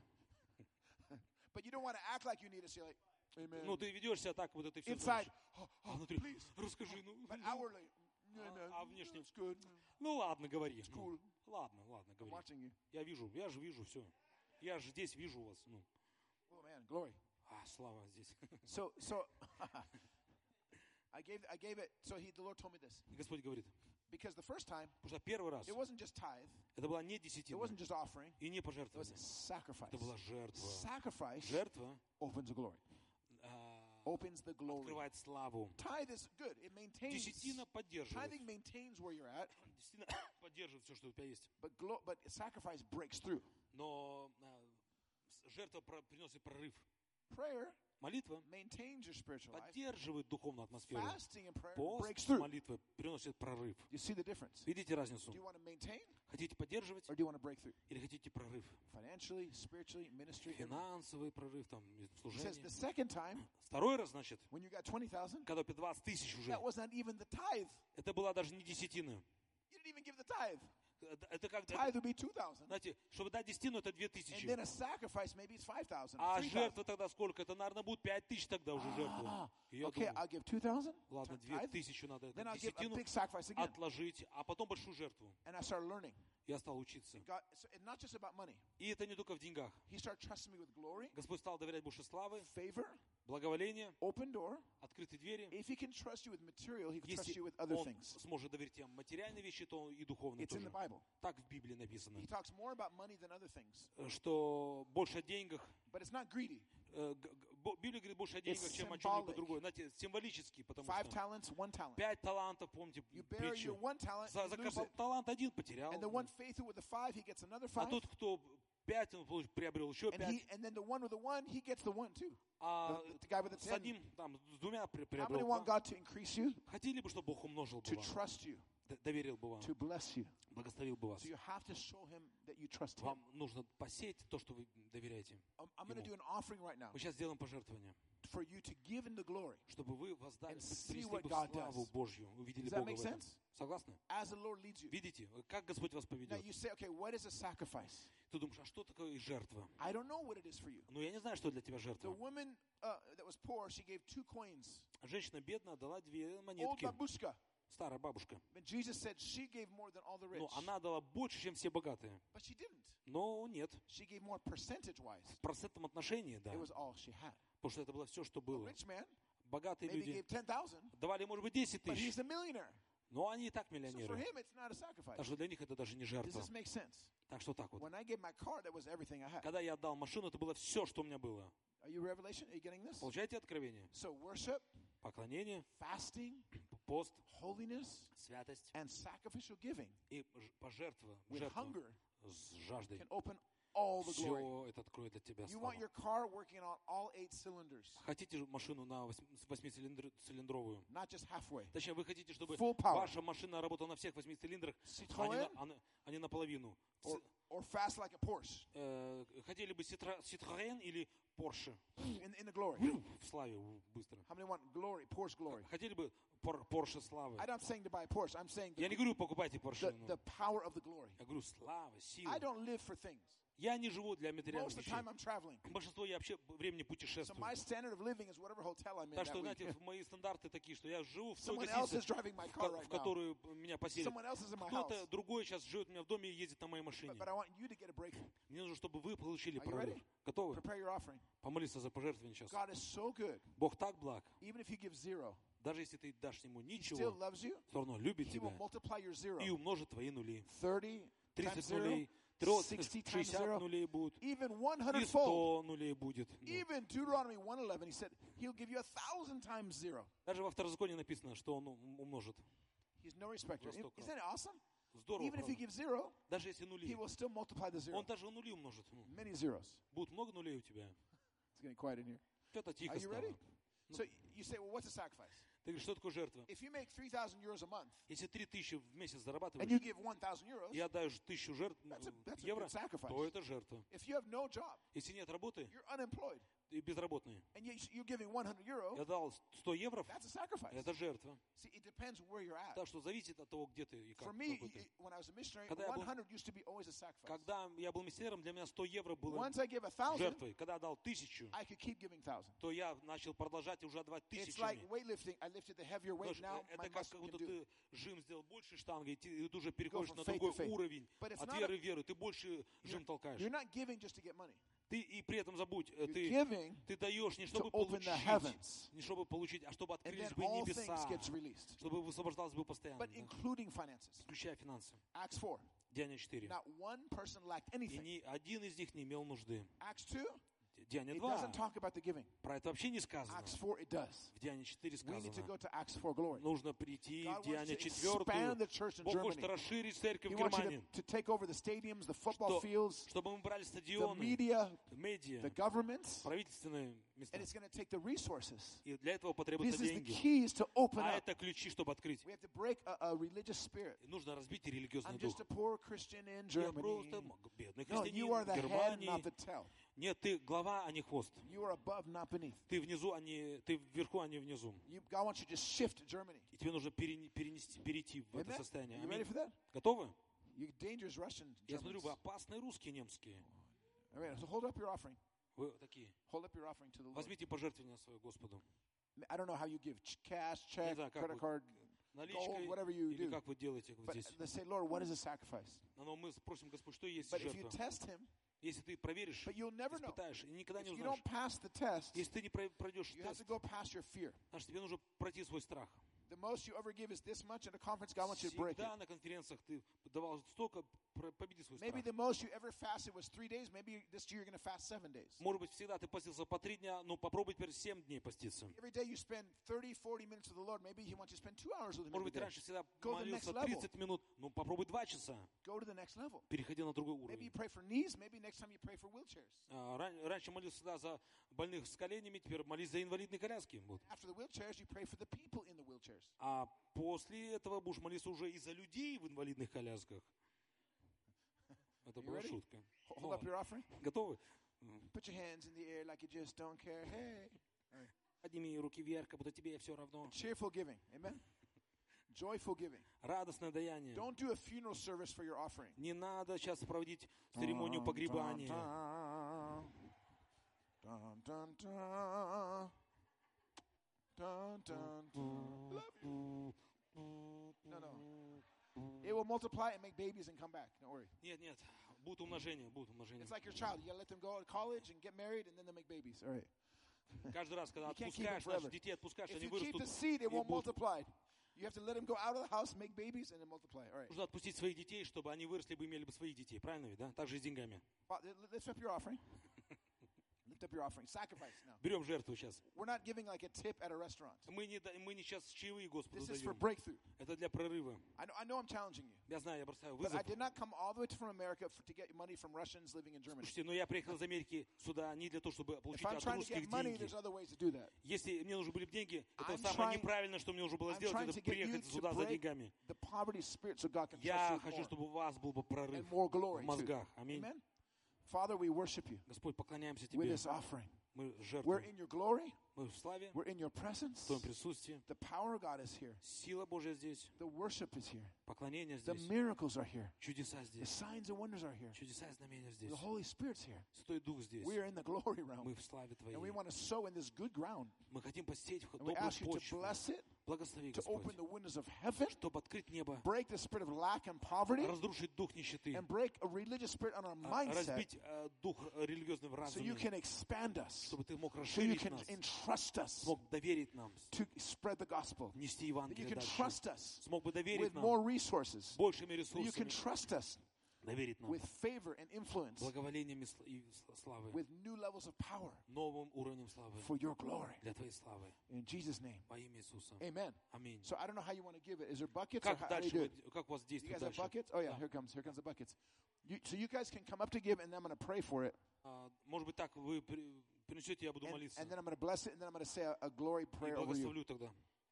But you don't want to act like you need it. So you're like, amen. ну ты ведешь себя так, вот это все Inside, знаешь. oh, А oh, внутри, please. расскажи, ну. But outwardly, yeah, man, А внешне? it's good. Ну ладно, говори. Ну, cool. ладно, I'm говори. watching you. Я же вижу все. Я же здесь вижу вас. Ну. Oh man, glory. А, слава здесь. So I gave it. So the Lord told me this И Господь говорит, because the first time потому что первый раз it wasn't just tithe, это была не it десятина wasn't just offering, и не it was пожертвование. sacrifice. Это была жертва. Sacrifice Жертва opens the glory. Opens the glory. открывает славу. Tithe is good. It maintains. Десятина поддерживает. Tithing maintains where you're at, Десятина поддерживает все, что у тебя есть. but sacrifice breaks through. Но жертва приносит прорыв. Prayer Молитва maintains your spiritual life. поддерживает духовную атмосферу. Fasting and prayer Пост breaks с through. молитвой приносит прорыв. You see the difference? Видите разницу? Do you want to maintain Хотите поддерживать or do you want to break through? или хотите прорыв? Financially, spiritually, ministry. Финансовый прорыв, там, He says служение. the second time, Второй раз, значит, when you got 20,000, когда 20 тысяч уже, that was not even the tithe. это была даже не десятина. You didn't even give the tithe. Это как, Tithe would be 2,000. знаете, чтобы дать десятину, это And 2000. then a sacrifice, maybe it's 5,000. А 3,000. жертва тогда сколько? Это, наверное, будет 5000 тогда уже жертва. И я Okay, думаю, I'll give 2,000. ладно, tithe. 2000 надо Then I'll give a десятину big sacrifice again. отложить, а потом большую жертву. And I started learning. Я стал учиться. God, so it's not just about money. И это не только в деньгах. He started trusting me with glory, Господь стал доверять больше славы, favor, благоволение, open door. открытые двери. If he can trust you with material, he can trust Если you with other Он things. сможет доверить тебе материальные вещи, то и духовные It's in тоже. the Bible. Так в Библии написано, He talks more about money than other things. что больше о деньгах. But it's not greedy. Библия говорит больше о деньгах, It's чем о чем-либо symbolic. другое. Знаете, символически, потому 5 что talents, 1 talent. 5 талантов, помните You bury your притчу. 1 talent, you lose Закопал it. талант один, потерял. And the one faithful with the 5, he gets another А 5. тот, кто 5, он приобрел еще And 5. then the one with the 1, he gets the 1 too. А The guy with the с 10. одним, там, с двумя How many приобрел want 2. God to increase you, Хотели бы, чтобы Бог умножил бы to вам, trust you, доверил бы вам, to bless you? благословил бы вас. So you have to show him that you trust him. Вам нужно посеять то, что вы доверяете. I'm going to do an offering right now Мы сейчас сделаем пожертвование, for you to give in the glory. чтобы вы воздали, And see принесли what бы God славу does. Божью, увидели Does that Бога make в этом. sense? Согласны? As the Lord leads you. Видите, как Господь вас Now поведет? you say, okay, what is a sacrifice? Ты думаешь, а что такое жертва? I don't know what it is for you. Ну, я не знаю, что для тебя The жертва. woman that was poor, she gave 2 coins. Женщина бедная дала 2 Old монетки. babushka. Старая бабушка. But Jesus said she gave more than all the rich. Ну, она дала больше, чем все богатые. But she didn't. Но нет. She gave more percentage-wise. В процентном отношении, да. It was all she had. Потому что это было все, что A было. rich man Богатые maybe люди gave 10,000, давали, может быть, 10 but he's тысяч. a millionaire. Но они и так So for миллионеры. him, it's not a sacrifice. Так что для них это даже не Does жертва. this make sense? Так что так вот. When I gave my car, that was everything I had. Когда я отдал машину, это было все, что у меня было. Are you Revelation? Are you getting this? Получаете откровение? So worship, Поклонение, fasting, пост, holiness, святость and sacrificial giving и пожертва, with жертва hunger с жаждой. can open all the glory. Все это откроет для тебя You want славу. your car working on all 8 cylinders, Хотите машину на 8-цилиндровую? not just halfway. Точнее, вы хотите, чтобы Full power. ваша машина работала на всех 8 цилиндрах, Citroën а не наполовину. or fast like a Porsche Хотели бы Citroën или Porsche in the glory. в славе быстро? How many want glory, Porsche glory? Хотели бы Porsche славы? I'm not saying to buy a Porsche. I'm saying Я не говорю, покупайте Porsche. the power of the glory. Я говорю, слава, сила. I don't live for things. Я не живу для материальных Most of the вещей. time I'm traveling. Большинство я вообще времени So путешествую. my standard of living is whatever hotel I'm in Так that что, week. знаете, мои стандарты такие, что я живу в той Someone else is гостинице, driving my car right в now. которую меня поселят. Someone else is in my Кто-то house. другой сейчас живет у меня в доме и ездит на моей машине. But I want you to get a breakthrough. Мне нужно, чтобы вы получили Are you прорыв. ready? Готовы? Prepare your offering. Помолиться за пожертвование сейчас. God is so good. Бог так благ. Even if you give 0, Даже если ты дашь ему He ничего, still loves you. все равно любит He will тебя multiply your 0. и умножит твои нули. 30 times 30 0, нулей, 60 times 60 0, нулей будет, even и 100-fold. 100 нулей будет. Ну, Even Deuteronomy 1:11, he said he'll give you 1,000 times 0. даже во Второзаконии написано, что он умножит. He's no respecter. Во 100 Isn't that awesome? Здорово, Even if you правда? give 0, Даже если нули, he will still multiply the 0. он даже нули умножит. Ну, Many zeros. будет много нулей у тебя. It's getting quiet in here. Что-то тихо Are you стало. ready? So you say, well, what's a sacrifice? Ты говоришь, что такое жертва? If you make 3,000 euros a month Если 3000 в месяц and зарабатываешь, you give 1,000 euros, и отдаешь 1000 жертв, that's a евро, good sacrifice. то это жертва. If you have no job, Если нет работы, you're unemployed, и безработный, and you're giving 100 euro, я дал 100 евро, that's a sacrifice. это жертва. See, it depends where you're at. Так что зависит от того, где ты и For как. me, какой ты. when I was a missionary, Когда я был- 100 used to be always a sacrifice. Когда я был миссионером, для меня 100 евро было Once I give 1,000, жертвой. Когда я дал 1000, I could keep giving 1,000. то я начал продолжать и уже отдавать It's like тысячами. weightlifting. I lifted the heavier weight. Now my Это как muscle can будто do. ты жим сделал больше штанги, и ты уже переходишь from на faith другой to faith. уровень. But it's От not веры в веру. Ты больше жим толкаешь. You're not giving just to get money. Ты и при этом забудь, You're ты giving даешь не to чтобы open the получить, heavens. не чтобы получить, а чтобы And открылись then бы all небеса, things gets released. чтобы высвобождалось бы постоянно, But да, including finances. включая финансы. Acts 4. Деяния 4. Not one person lacked И anything. ни один из них не имел нужды. Acts 2, Деяния it 2, doesn't talk about the giving. про это вообще не сказано. Acts 4, it does. В Деянии 4 We need to go сказано. to Acts 4 glory. Нужно прийти God в wants Деяния to 4. expand the church in Бог хочет Germany. расширить церковь He в wants you Германии. to take over the stadiums, the football fields, Чтобы мы брали the стадионы, media, медиа, the governments, правительственные места. And it's going to take the resources. И для этого This потребуются is the деньги. keys to open А up. это ключи, чтобы открыть. We have to break a religious spirit. И нужно разбить религиозный I'm дух. just a poor Christian in Я Germany. просто бедный No, you are христианин the в head, Германии. not the tail. Нет, ты глава, а не хвост. You are above, not beneath. Ты внизу, а не ты вверху, а не внизу. God wants you to just shift to Germany. И тебе нужно перейти в это Amen? состояние. You ready Аминь. for that? Готовы? You dangerous Russian Я смотрю, Germans. вы опасные русские, немские. All right, so hold up your offering. Вы такие. Hold up your offering to the Lord. Возьмите пожертвование свое Господу. I don't know how you give. Cash, Я не check, знаю, как credit вы, card, наличкой, whatever you или do. как вы делаете But здесь. let's say, Lord, what is a sacrifice? Но мы спросим, Господь, что есть But if you жертва? test Him, Если ты проверишь, but you'll never know. испытаешь, и никогда If не you узнаешь. don't pass the test, Если ты не пройдешь you have тест, to go past your fear. значит, тебе нужно пройти свой страх. The most you ever give is this much. At a conference, God wants you to break it. Всегда на конференциях ты давал столько, победи свой Maybe страх. the most you ever fasted was 3 days. Maybe this year you're going to fast 7 days. Может быть, всегда ты постился по 3 дня, но попробуй теперь 7 дней поститься. Every day you spend 30-40 minutes with the Lord. Maybe He wants you to spend 2 hours with Him Может every быть, ты day. раньше всегда Go to the next молился level. 30 минут, ну попробуй 2 часа. Go to the next level. Переходи на другой Maybe you уровень. pray for knees. Maybe next time you pray for wheelchairs. Раньше молился всегда за больных с коленями, теперь молись за инвалидные коляски. Вот. After the wheelchairs, you pray for the people in the wheelchairs. А после этого будешь молиться уже и за людей в инвалидных колясках. Это You была ready? шутка. Hold up your offering. Готовы? Put your hands in the air like you just don't care. Hey. Подними руки вверх, как будто тебе все равно. Cheerful giving. Amen. Joyful giving. Радостное даяние. Don't do a funeral service for your offering. Не надо сейчас проводить церемонию погребания. Dun, dun, dun. Dun, dun, dun. Love you. No. It will multiply and make babies and come back. Don't worry. Нет, будет умножение, будет умножение. It's like your child. You gotta let them go to college and get married, and then they'll make babies. All right. Каждый раз, когда You can't keep them отпускаешь forever. наших детей, отпускаешь, If они you keep вырастут. the seed, it и won't будут. multiply. You have to let them go out of the house, make babies, and then multiply. All right. Нужно отпустить своих детей, чтобы они выросли бы, имели бы своих детей. Правильно ведь, да? Так же и с деньгами. Lift up your offering. Lift up your offering. Sacrifice now. Берем жертву сейчас. We're not giving like a tip at a restaurant. Мы не сейчас чаевые Господу This is for даем. breakthrough. Это для прорыва. I know I'm challenging you. Я знаю, я бросаю But вызов. I did not come all the way from America to get money from Russians living in Germany. Слушайте, но я приехал из Америки сюда не для того, чтобы If получить I'm от trying to русских get money, деньги. there's other ways to do that. Если мне нужны были бы деньги, это I'm самое trying- неправильное, что мне нужно было I'm сделать, trying это to get you приехать to сюда за break деньгами. the poverty spirit so God can Я trust you хочу, more чтобы у вас был бы прорыв and more glory в too. мозгах. Аминь. Amen. Father, we worship you Господь, поклоняемся with Тебе. this offering. Мы We're жертвуем. in your glory. Мы в славе, We're in your в presence. Твоем присутствии. The power of God is here. Сила Божья здесь. The worship is here. Поклонение The здесь. miracles are here. Чудеса The здесь. signs and wonders are here. Чудеса и знамения здесь. The Holy Spirit's here. Святой Дух здесь. We are in the glory realm. Мы в славе Твоей. And we want to sow in this good ground. Мы хотим посеять в And we добрую ask you to почву. bless it, Благослови, to open Господь, the windows of heaven, чтобы открыть небо, break the spirit of lack and poverty, разрушить дух нищеты, and break a religious spirit on our mindset разбить дух религиозный в so you разуме, can expand us, чтобы Ты мог so you расширить can нас, entrust us смог доверить нам, to spread the gospel, нести that you Евангелие can дальше, trust us смог бы доверить with more нам resources, большими that you can ресурсами, trust us доверить нам with favor and influence, благоволением и славы, with new levels of power новым уровнем славы for your glory. для Твоей славы. In Jesus' name, Во имя Иисуса. amen. Аминь. So I don't know how you want to give it. Is there buckets or Как how do you дальше, do it? как у вас You действует guys have дальше? buckets? Oh yeah, Да. here comes the buckets. So you guys can come up to give, and then I'm going to pray for it, Может быть, так вы принесете, я буду молиться. and then I'm going to bless it, and then I'm going to say a glory И prayer over you. благословлю тогда.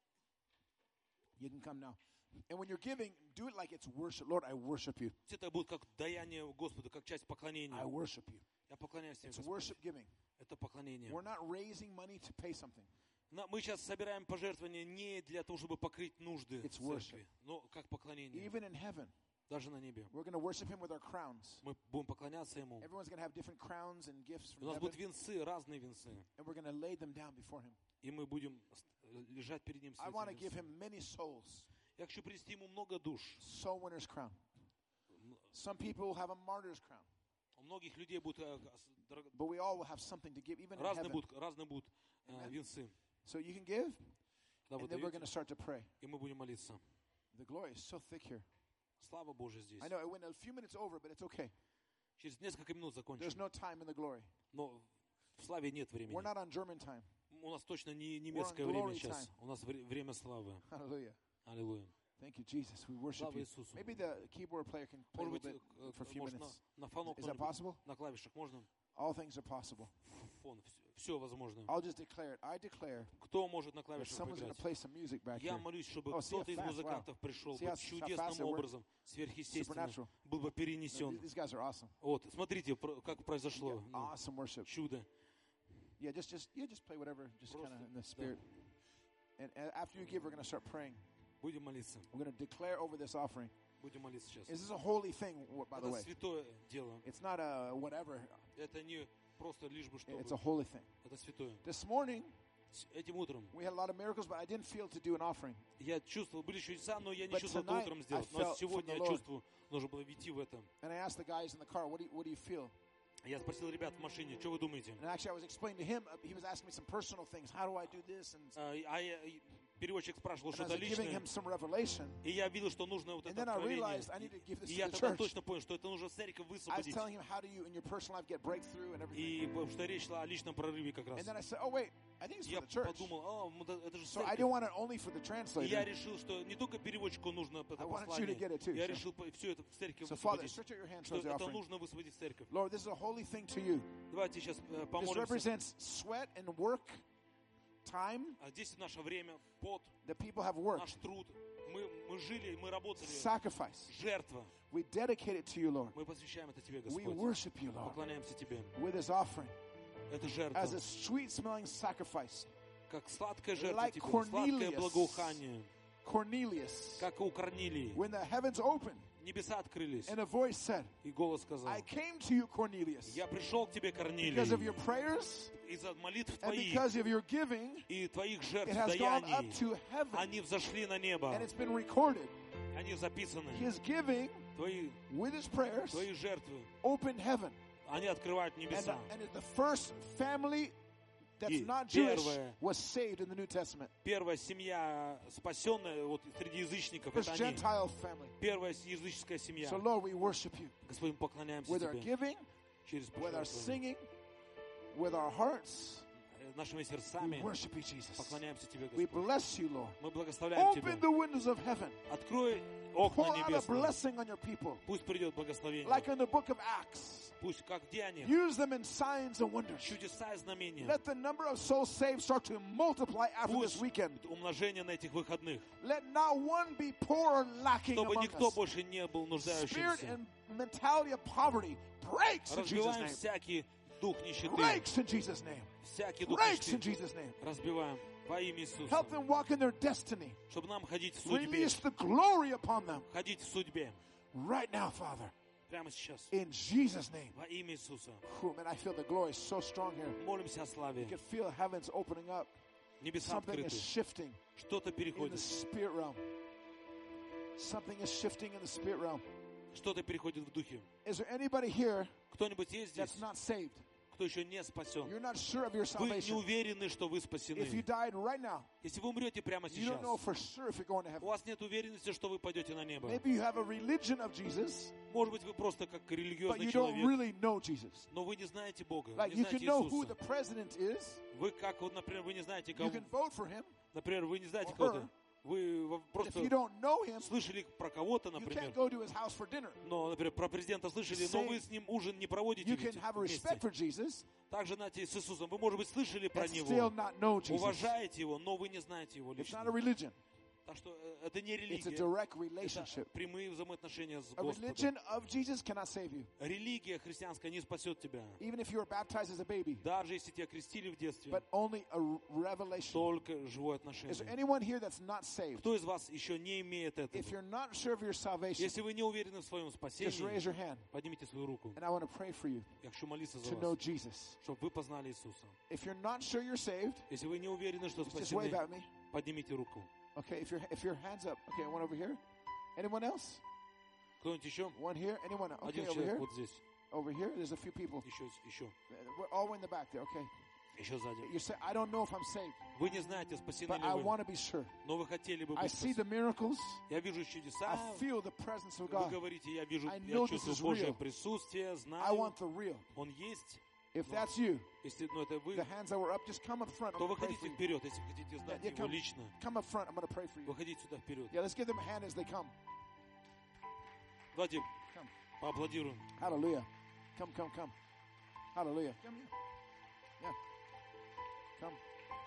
You can come now. And when you're giving, do it like it's worship. Lord, I worship you. Это будет как даяние Господу, как часть поклонения. I worship you. Я поклоняюсь Тебе, It's Господь. worship giving. Это поклонение. We're not raising money to pay something. Мы сейчас собираем пожертвования не для того, чтобы покрыть нужды It's в церкви, но как поклонение. Even in heaven, Даже на небе. we're going to worship him with our crowns. Мы будем поклоняться Ему. Everyone's going to have different crowns and gifts У from нас heaven, будут венцы, разные венцы. and we're going to lay them down before him. И мы будем лежать перед Ним с I этими want to give him венцами. many souls. Я хочу принести Ему много душ. Soul winner's crown. Some people will have a martyr's crown, У многих людей будут but we all will have something to give, even in разные heaven. будут венцы. So you can give, Когда вы and then we're going даете, to start to pray. и мы будем молиться. The glory is so thick here. Слава Божия здесь. I know it went a few minutes over, but it's okay. Через несколько минут There's закончим. no time in the glory. Но в славе нет времени. We're not on German time. У нас точно не немецкое We're on время glory сейчас. time. У нас время славы. Hallelujah. Аллилуйя. Thank you, Jesus. We worship Слава you. Иисусу. Maybe the keyboard player can play a Может little быть, bit for a few можно minutes. на фону Is that кто-нибудь possible? на клавишах можно? All things are possible. Фон, все возможно. I'll just declare it. I declare Кто может на that клавишах someone's going to поиграть? play some music back Я here. молюсь, чтобы Oh, see how кто-то из fast, музыкантов wow. пришел See бы how fast чудесным it works? образом, сверхъестественно, Supernatural. был бы перенесен. These guys are awesome. Вот, смотрите, как произошло Awesome worship. чудо. Yeah, just play whatever, just kind of in the spirit. And after you give, we're going to start praying. Будем молиться. We're going to declare over this offering. Будем молиться сейчас. This is a holy thing, by the Это way. святое дело. It's not a whatever. Это не просто лишь бы чтобы. It's a holy thing. Это святое. This morning, Этим утром we had a lot of miracles, but I didn't feel to do an offering. я чувствовал, были чудеса, но я не But чувствовал это tonight утром I сделать. Но felt сегодня from я the Lord. чувствую, нужно было идти в это. And I asked the guys in the car, what do you feel? Я спросил ребят в машине, что вы думаете? And actually, I was explaining to him, he was asking me some personal things. How do I do this? And Переводчик спрашивал I was что-то giving личное, him some revelation. и я видел, что нужно вот And это then I откровение. realized I need to give this И to я the тогда church. точно понял, что это нужно церковь I was высвободить. telling him, how do you, in your personal life, get breakthrough and everything. И потому что речь шла о личном прорыве как раз. And then I said, oh, wait, I think it's for Я the church. подумал, это же So I церковь. didn't want it only for the И я translator. решил, что не только переводчику нужно это I wanted you to get послание. it too. Я So- решил все это в церковь So, Father, высвободить. stretch out your hands Что towards the это offering. нужно высвободить в церковь. Lord, this is a holy thing to you. Давайте сейчас This помолимся. represents sweat and work, time Здесь наше время, пот, that people have worked, наш труд. Мы жили, мы работали. sacrifice. Жертва. We dedicate it to you, Lord. Мы посвящаем это Тебе, We Господь. worship you, Lord, Поклоняемся Тебе. with this offering Это жертва. as a sweet-smelling sacrifice. Как сладкая жертва Like Тебе. Сладкое Cornelius. благоухание. Cornelius, Как у Корнилии. when the heavens opened Небеса открылись. and a voice said, И голос сказал: I came to you, Cornelius, Я пришел к тебе, because of your Корнилий, prayers из-за молитв and твоих because of your giving. и твоих жертв, It has gone up даяний. to heaven, Они взошли на небо. and it's been recorded. Они записаны. His giving, Твои with his prayers, жертвы. opened heaven. Они открывают And, небеса. and the first family that's И not Jewish первое- was saved in the New Testament. Первая семья спасенная вот среди язычников, This это они. Gentile family. Первая языческая семья. So, Lord, we worship you Господин, поклоняемся with our Тебе giving, через with our пожертвование. singing, with our hearts. Нашими We сердцами worship you, Jesus. поклоняемся Тебе, We Господь. bless you, Lord. Мы благословляем Open Тебя. the windows of heaven. Открой Pour окна out a небесные. blessing on your people, Пусть придет благословение. like in the book of Acts. Пусть как деяния, Use them in signs and wonders. чудеса и знамения. Let the number of souls saved start to multiply after this Пусть weekend. умножение на этих выходных. Let not one be poor or lacking Чтобы among никто us. больше не был Spirit нуждающимся. and mentality of poverty breaks in Jesus' Разбиваем name. всякий дух нищеты. Breaks in Jesus' name. Всякий дух Breaks in нищеты. Jesus' name. Разбиваем во имя Иисуса. Help them walk in their destiny. Чтобы нам ходить в судьбе. Release the glory upon them Ходить в судьбе. right now, Father. Прямо сейчас. In Jesus' name. Во имя Иисуса. Whew, man, I feel the glory is so strong here. Молимся о славе. You can feel heavens opening up. Небеса Something открыты. is shifting Что-то in the переходит. spirit realm. Something is shifting in the spirit realm. Что-то переходит в духе. Is there anybody here Кто-нибудь есть здесь, that's not saved? кто еще не спасен? You're not sure of your Вы не salvation. уверены, что вы If you спасены. died right now, Если вы умрете прямо you don't сейчас, know for sure if you're going to у heaven. вас нет уверенности, что вы пойдете на небо. Maybe you have a religion of Jesus, Может быть, вы просто как but религиозный you don't человек, really know Jesus. но вы не знаете Бога, Like не you can знаете know who the Иисуса. president is, Вы как, вот, например, вы не знаете you кого, can vote for him, например, вы не знаете or кого-то, her. вы but if просто you don't know him, слышали про кого-то, you например, can't go to his house for dinner. но, например, про президента слышали, но Same. вы с ним ужин не проводите You can have a respect вместе. for Jesus Также, знаете, с Иисусом, вы, может быть, слышали про and still Него, not know Jesus. уважаете Его, но вы не знаете Его It's not a лично. religion. Так что это не It's a религия, direct это relationship. прямые взаимоотношения с A Господом. religion of Jesus cannot save you. Религия христианская не спасет тебя. Even if you were baptized as a baby, Даже если тебя крестили в детстве, but only a revelation. только живое Is there отношение. anyone here that's not saved? Кто из вас еще не имеет этого? If you're not sure of your salvation, Если вы не уверены в своем just спасении, raise your hand, поднимите свою руку. and I want to pray for you Я хочу молиться за to know вас, Jesus. чтобы вы познали Иисуса. If you're not sure you're saved, Если вы не уверены, что just wave спасены, at me. поднимите руку. Okay, if your hand's up. Okay, one over here. Anyone else? Кто-нибудь еще? One here. Anyone? Okay, Один over человек here. вот здесь. Over here. There's a few people. Еще We're all in the back there. Okay. сзади. You say, I don't know if I'm saved, Вы не знаете, спасены but ли I вы, want to be sure. но вы хотели бы I быть see the спасены. miracles. Я вижу I чудеса. feel the presence of Вы God. говорите, я вижу, I я know this чувствую is Божье real. присутствие, I знаю, want the real. Он есть. If that's you, Если это вы, the hands that were up, just come up front. I'm то going to pray for выходите you. вперед, если хотите знать Yeah, Его come. лично. Come up front. I'm going to pray for you. Выходите сюда вперед. Yeah, let's give them a hand as they come. Давайте Come. поаплодируем. Hallelujah. Come. Hallelujah. Come here. Yeah. Come.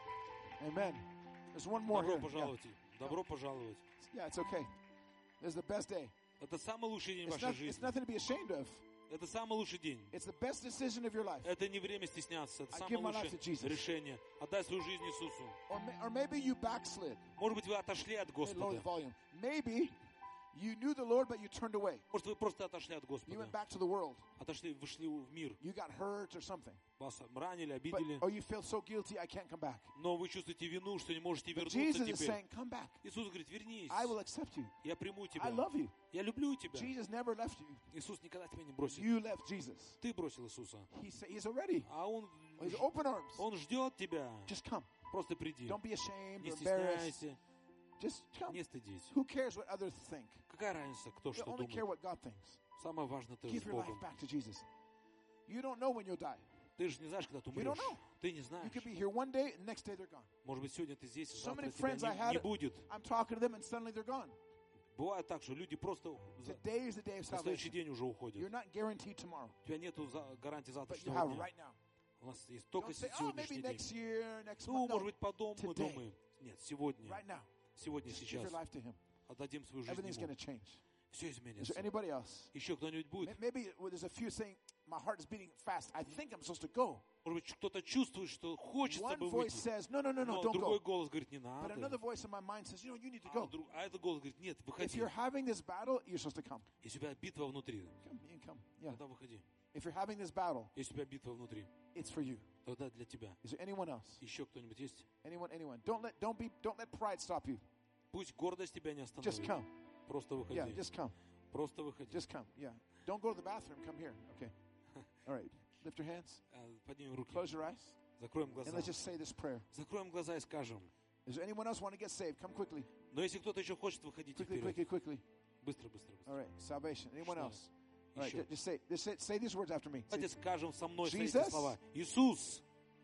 Amen. There's one more Добро here. Yeah. пожаловать. Добро пожаловать. Yeah, it's okay. This is the best day. Это самый лучший день It's, вашей it's жизни. nothing to be ashamed of. Это самый лучший день. It's the best decision of your life. Это не время стесняться. Это I самое give my life лучшее to Jesus. решение. Отдай свою жизнь Иисусу. Or maybe you backslid. Может быть, вы отошли от Hey, lower the Господа. volume. Maybe you knew the Lord, but you turned away. Может, вы просто отошли от You Господа. went back to the world. Отошли, вышли в мир. You got hurt or something. Вас ранили, But, обидели. or you feel so guilty, I can't come back. Но вы чувствуете вину, что не можете But вернуться Jesus is теперь. saying, come back. Иисус говорит, вернись. I will accept you. Я приму I тебя. love you. Я люблю тебя. Jesus never left you. Иисус никогда тебя не бросит. You left Jesus. Ты бросил Иисуса. He's already. А He's open arms. Он ждет тебя. Just come. Просто приди. Don't be ashamed Не or embarrassed. стесняйся. Just come. Не стыдись. Who cares what others think? Какая разница, кто You что only care думает? what God thinks. Самое важное, ты с Give your life Богом. back to Jesus. You don't know when you'll die. Ты же не знаешь, когда ты You don't умрешь. know. Ты не You знаешь. could be here one day, and the next day they're gone. Может быть, сегодня ты здесь, So завтра many тебя friends I не had, будет. I'm talking to them, and suddenly they're gone. Бывает так, что люди просто Today is the day of на следующий salvation. день уже уходят. You're not guaranteed tomorrow, У тебя нету гарантии but you завтрашнего have дня. right now. У нас есть только Don't say, oh, maybe сегодняшний next день. year, next Ну, month. может No, быть, потом мы Today. думаем. Нет, сегодня. right now. Сегодня, Just give сейчас. your life to Him. Отдадим свою жизнь Everything's going Ему. to change. Все Is изменится. there anybody else? Еще кто-нибудь будет? Maybe there's a few saying, my heart is beating fast. I think I'm supposed to go. Может быть, кто-то чувствует, что хочется One бы voice выйти. says, no, don't Но go. другой голос говорит, не But another надо. voice in my mind says, you need to А go. этот голос говорит, нет, If выходи. you're having this battle, you're supposed to come. Если у тебя битва внутри, Come, you can come. Yeah. тогда выходи. If you're having this battle, Если у тебя битва внутри, it's for you. тогда для тебя. Is there anyone else? Еще кто-нибудь есть? Anyone? Don't let pride stop you. Пусть гордость тебя не Just остановит. come. Просто Yeah, выходи. just come. Просто выходи. Just come. Yeah. Don't go to the bathroom. Come here. Okay. All right. Lift your hands. Поднимем руки. Close your eyes. Закроем And глаза. let's just say this prayer. Закроем глаза и скажем. Is there anyone else want to get saved? Come quickly. Но если кто-то еще хочет, выходите Quickly, вперед. quickly, quickly. Быстро, быстро, All быстро. right. Salvation. Anyone Что? else? All right. Еще. Just say these words after me. Say, Давайте скажем со мной эти Jesus, слова. Иисус,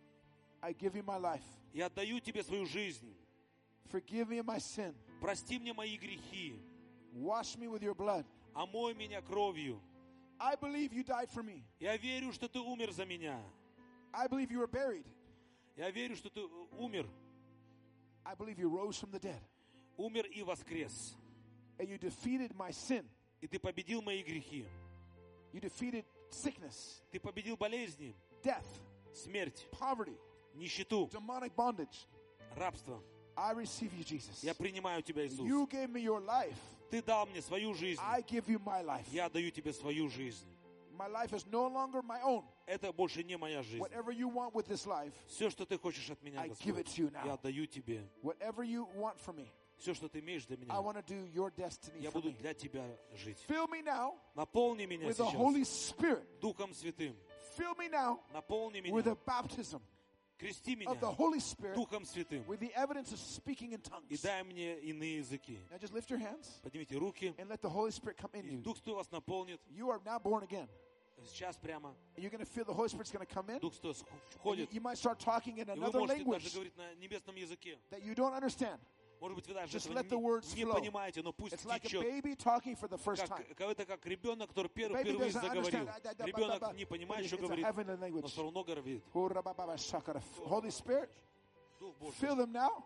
I give you my life. я отдаю тебе свою жизнь. Forgive me of my sin. Прости мне мои грехи. Wash me with your blood. Омой меня кровью. I believe you died for me. Я верю, что ты умер за меня. I believe you were buried. Я верю, что ты умер. I believe you rose from the dead. Умер и воскрес. And you defeated my sin. И ты победил мои грехи. You defeated sickness, Ты победил болезни, death, смерть, poverty, нищету, demonic bondage. рабство. I receive you, Jesus. Я принимаю тебя, Иисус. You gave me your life. Ты дал мне свою жизнь. I give you my life. Я даю тебе свою жизнь. My life is no longer my own. Это больше не моя жизнь. Whatever you want with this life, Все, что ты хочешь от меня, I give it Господь, to you now. я отдаю тебе. Whatever you want from me, Все, что ты имеешь для I меня, want to do your destiny я for буду me. для тебя жить. Fill me now Наполни меня with the Holy сейчас Spirit. Духом Святым. Fill me now Наполни with the меня. baptism Крести of the меня Holy Spirit Духом Святым. with the evidence of speaking in И tongues. дай мне иные языки. Now just lift your hands Поднимите руки. and let the Holy Spirit come in И you. Дух Святой вас наполнит. You are now born again. Сейчас прямо. And you're going to feel the Holy Spirit's going to come in. Дух Святой And входит. you might start talking in И вы another можете даже language говорить на небесном языке. that you don't understand. Может быть, вы даже Just этого let the words не flow. понимаете, но пусть It's like a течет. baby talking for the first time. Это как ребенок, который Baby впервые doesn't заговорил. understand. Ребенок не понимает, что It's a говорит, heavenly но language. все равно говорит. Holy Spirit, Дух Божий, fill them now.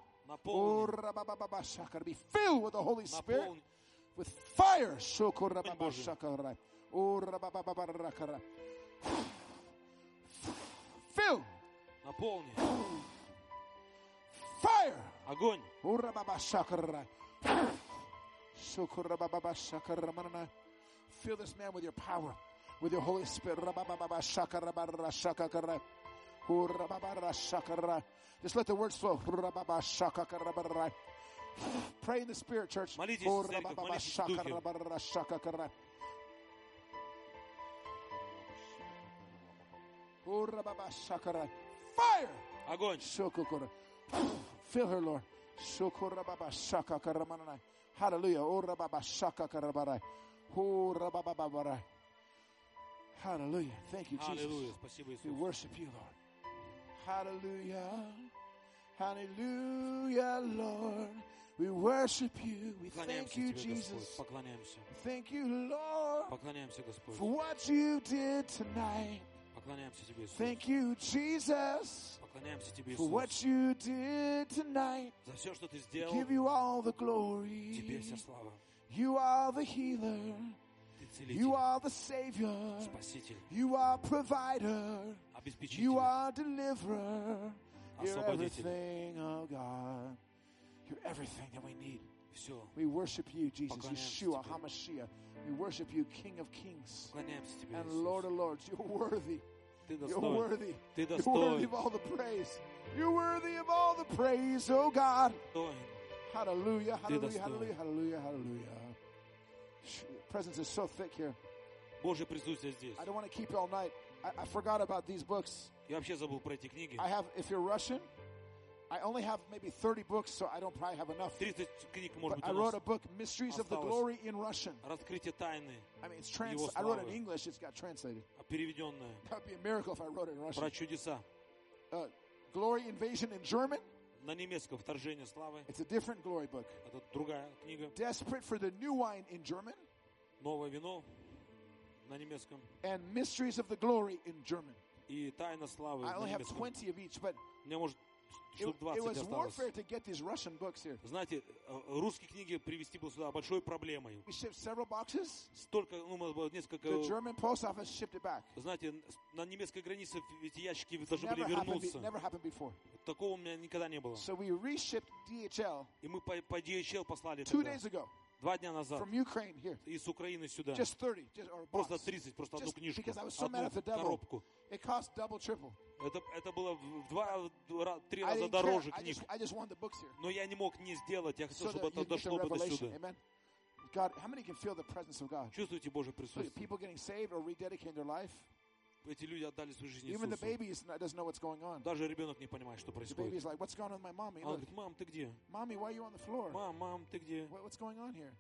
наполни, Be filled with the Holy Spirit, наполни. with fire. Fill. Наполни. Fire. Огонь. Fill this man with your power, with your Holy Spirit. Just let the words flow. Pray in the Spirit, church. Молитесь, церковь, молитесь в Духе. Fire! Огонь. Fill her, Lord. Hallelujah. Hallelujah. Thank you, Jesus. Аллилуйя. Спасибо, We Иисус. worship you, Lord. Hallelujah. Hallelujah, Lord. We worship you. We thank Поклоняемся you, Тебе, Jesus. Господь. Поклоняемся. Thank you, Lord, Поклоняемся, Господь. for what you did tonight. Поклоняемся Тебе, Иисус. Thank you, Jesus, Поклоняемся Тебе, for what Иисус. you did tonight. За все, что Ты We сделал, give you all the Тебе glory. вся слава. You are the healer. Ты You целитель, are the Savior. Спаситель, You are provider. обеспечитель. You are deliverer. You're Освободитель. everything, oh God. You're everything that we need. Все. We worship you, Jesus, Поклоняемся Yeshua, Тебе. HaMashiach. We worship you, King of Kings Поклоняемся Тебе, and Иисус. Lord of Lords. You're worthy. Ты You're достоин. worthy. Ты You're worthy достоин. of all the praise. You're worthy of all the praise, oh God. Достоин. Hallelujah, hallelujah, достоин. hallelujah, hallelujah, hallelujah. The presence is so thick here. Божье присутствие здесь. I don't want to keep you all night. I forgot about these books. Я вообще забыл про эти книги. I have, if you're Russian, I only have maybe 30 books, so I don't probably have enough. 30 книг, может But быть, I у wrote нас. a book, Mysteries of the осталось. Glory in Russian. Раскрытие тайны, I mean, it's Его I wrote it in славы. English, it's got translated. переведенное. That would be a miracle if I wrote it in Russian. Про чудеса. Glory Invasion in German, На немецком «Вторжение славы». it's a different glory book. Это другая книга. Desperate for the New Wine in German, «Новое вино» на немецком. and Mysteries of the Glory in German. И «Тайна славы» I на only have немецком. 20 of each, but У меня, может, it штук 20 was осталось. warfare to get these Russian books here. Знаете, русские книги привезти было сюда большой проблемой. We shipped several boxes. Столько, ну, у нас было несколько... The German post office shipped it back. Знаете, на немецкой границе эти ящики должны были Never happened вернуться. before. Такого у меня никогда не было. So we reshipped DHL И мы по DHL послали 2 тогда, days ago 2 дня назад, from Ukraine here. из Украины сюда. Just 30, or a Просто box. 30, просто одну Just книжку, because I was so mad одну at the devil. коробку. It cost double, triple. Это было в 2-3 I раза didn't care. дороже I книг. just wanted the books here. Но я не мог не сделать. Я хотел, So чтобы that you это get the дошло бы до revelation. сюда. Amen. God, how many can feel the presence of God? Чувствуете Божье So присутствие? people getting saved or rededicating their life. Эти люди отдали свою жизнь Even the Иисусу. baby doesn't know what's going on. Даже ребенок не понимает, что The baby происходит. is like, what's going on with my mommy? Он Look, говорит: мам, ты где? mommy, why are you on the floor? Мам, ты где? What's going on here?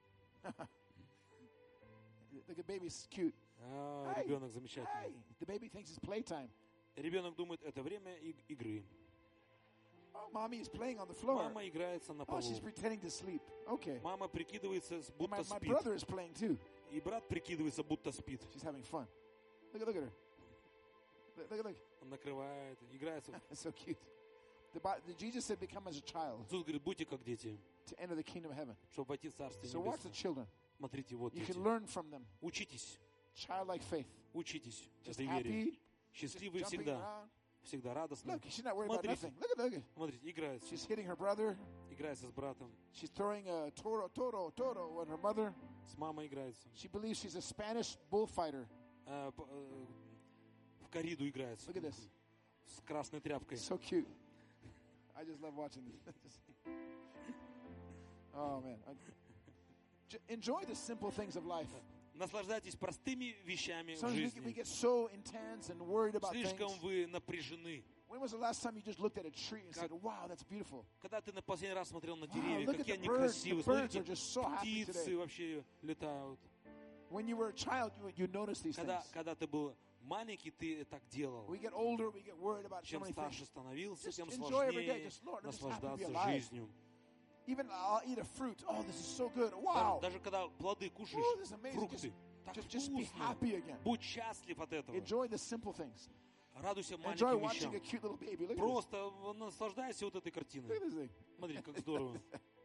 The baby's cute. Hey, Ребенок замечательный. Hey, the baby thinks it's playtime. Ребенок думает, это время игры. Oh, mommy is playing on the floor. Мама играется на Oh, полу. she's pretending to sleep. Okay. Мама прикидывается, And будто my спит. brother is playing too. И брат прикидывается, будто спит. She's having fun. Look at her. Look. Он накрывает, играется. It's so cute. Jesus said, become as a child Иисус говорит: будьте как дети, to enter the kingdom of heaven. чтобы войти в Царствие So watch the Небесное. children. Смотрите, вот You дети. can learn from them. Учитесь, Childlike faith. учитесь Just этой вере. happy. Счастливые Just jumping всегда, around. всегда радостны. Look, she's not worried about Смотрите, nothing. Look at. смотрите, играется. She's hitting her brother. Играется с братом, She's throwing a toro at her mother. с мамой играется. She believes she's a Spanish bullfighter. В корриду играется. Look at this. С красной тряпкой. So cute. I just love watching this. Oh, man. Enjoy the simple things of life. Наслаждайтесь простыми вещами в Sometimes we жизни. get so intense and worried about Слишком things. вы напряжены. When was the last time you just looked at a tree and said, wow, that's beautiful? Когда ты на последний раз смотрел на Wow, деревья, look at какие the они birds. красивые. The birds are Смотрите, just so happy птицы today. вообще летают. When you were a child, you noticed these things. Когда ты был маленький, ты так делал. We get older, we get worried about so Чем many старше things. становился, Just тем enjoy every day. сложнее Just, Lord, I'm just happy to be наслаждаться alive. жизнью. Even I'll eat a fruit. Oh, this is so good. Wow. Даже когда плоды кушаешь, Oh, this is amazing. фрукты, так Just be вкусно. happy again. Будь счастлив от этого. Enjoy the simple things. Радуйся Enjoy маленьким watching a вещам. cute little baby. Look at this. Просто наслаждайся вот этой Look картиной. at this thing. Смотри, как здорово.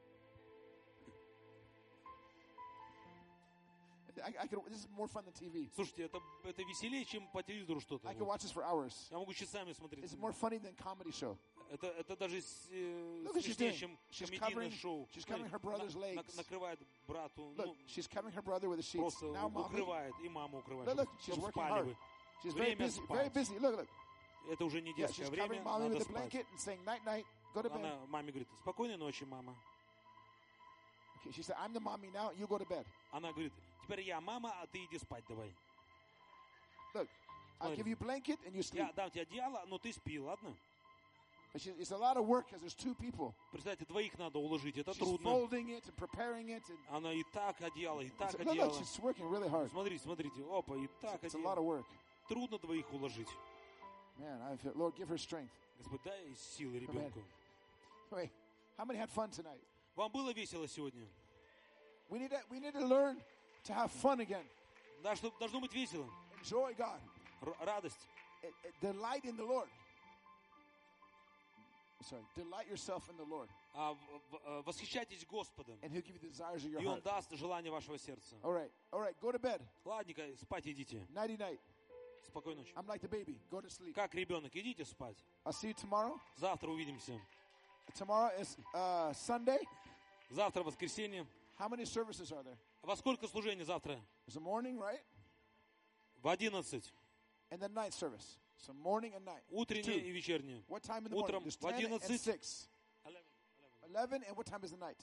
This is more fun than TV. Слушайте, это веселее, чем по телевизору что-то. I can watch this for hours. Я могу часами смотреть. It's more funny than comedy show. Это даже Look what she's смешнее, doing. чем She's комедийное covering- шоу. she's covering her brother's legs. Накрывает брату, Look, she's covering her brother with the sheets. просто Now, mommy. укрывает, и маму укрывает, Look, чтобы she's чтобы working спали hard. вы. She's very Время busy. Very спать. busy. Look. Это уже не Yeah, детское she's время, covering mommy надо with a спать. blanket and saying night, night. Go to bed. Она маме говорит: спокойной ночи, мама. Okay, she said, I'm the mommy now. You go to bed. Она говорит: теперь я мама, а ты иди спать давай. Look, I'll give you a blanket and you sleep. Я дам тебе одеяло, но ты спи, ладно? But it's a lot of work because there's 2 people. Представьте, двоих надо уложить, это She's трудно. folding it and preparing it. And Она и так одеяло, и так look, look, одеяло. she's working really hard. Смотрите, опа, и так It's a lot одеяло. of work. Трудно двоих уложить. Man, I feel, Lord, give her strength. Господь, дай силы ребенку. Wait, how many had fun tonight? Вам было весело сегодня? We need to learn to have fun again. Да, что должно быть весело. Enjoy God. радость. Delight in the Lord. Sorry, delight yourself in the Lord. Восхищайтесь Господом, And He'll give you the desires of your и Он heart. даст желание вашего сердца. All right, go to bed. Ладненько, спать идите. Nighty night. Спокойной ночи. I'm like the baby. Go to sleep. Как ребенок, идите спать. I'll see you tomorrow. Завтра увидимся. Tomorrow is Sunday. Завтра воскресенье. How many services are there? Во сколько служений завтра? It's the morning, right? В 11. And the night service. So morning and night. Утреннее и вечернее. What time in the Утром morning? There's в 10 and 11. 6. 11, and what time is the night?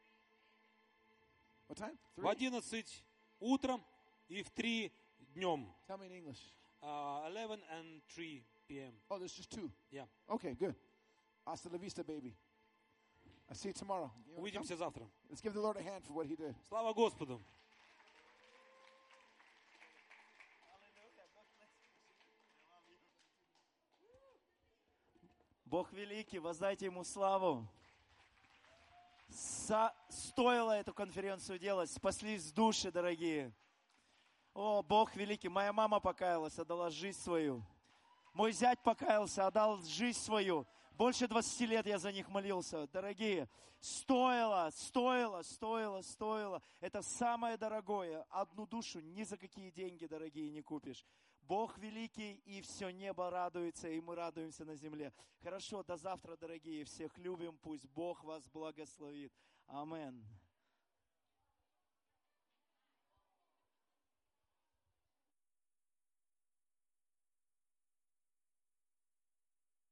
What time? В 11 утром и в 3 днем. Tell me in English. 11 and 3 p.m. Oh, there's just 2. Yeah. Okay, good. Hasta la vista, baby. I'll see you tomorrow. You wanna Увидимся come? завтра. Let's give the Lord a hand for what He did. Слава Господу. Бог великий, воздайте Ему славу. Стоило эту конференцию делать, спаслись души, дорогие. О, Бог великий, моя мама покаялась, отдала жизнь свою. Мой зять покаялся, отдал жизнь свою. Больше 20 лет я за них молился. Дорогие, стоило. Это самое дорогое. Одну душу ни за какие деньги, дорогие, не купишь. Бог великий, и все небо радуется, и мы радуемся на земле. Хорошо, до завтра, дорогие. Всех любим, пусть Бог вас благословит. Аминь.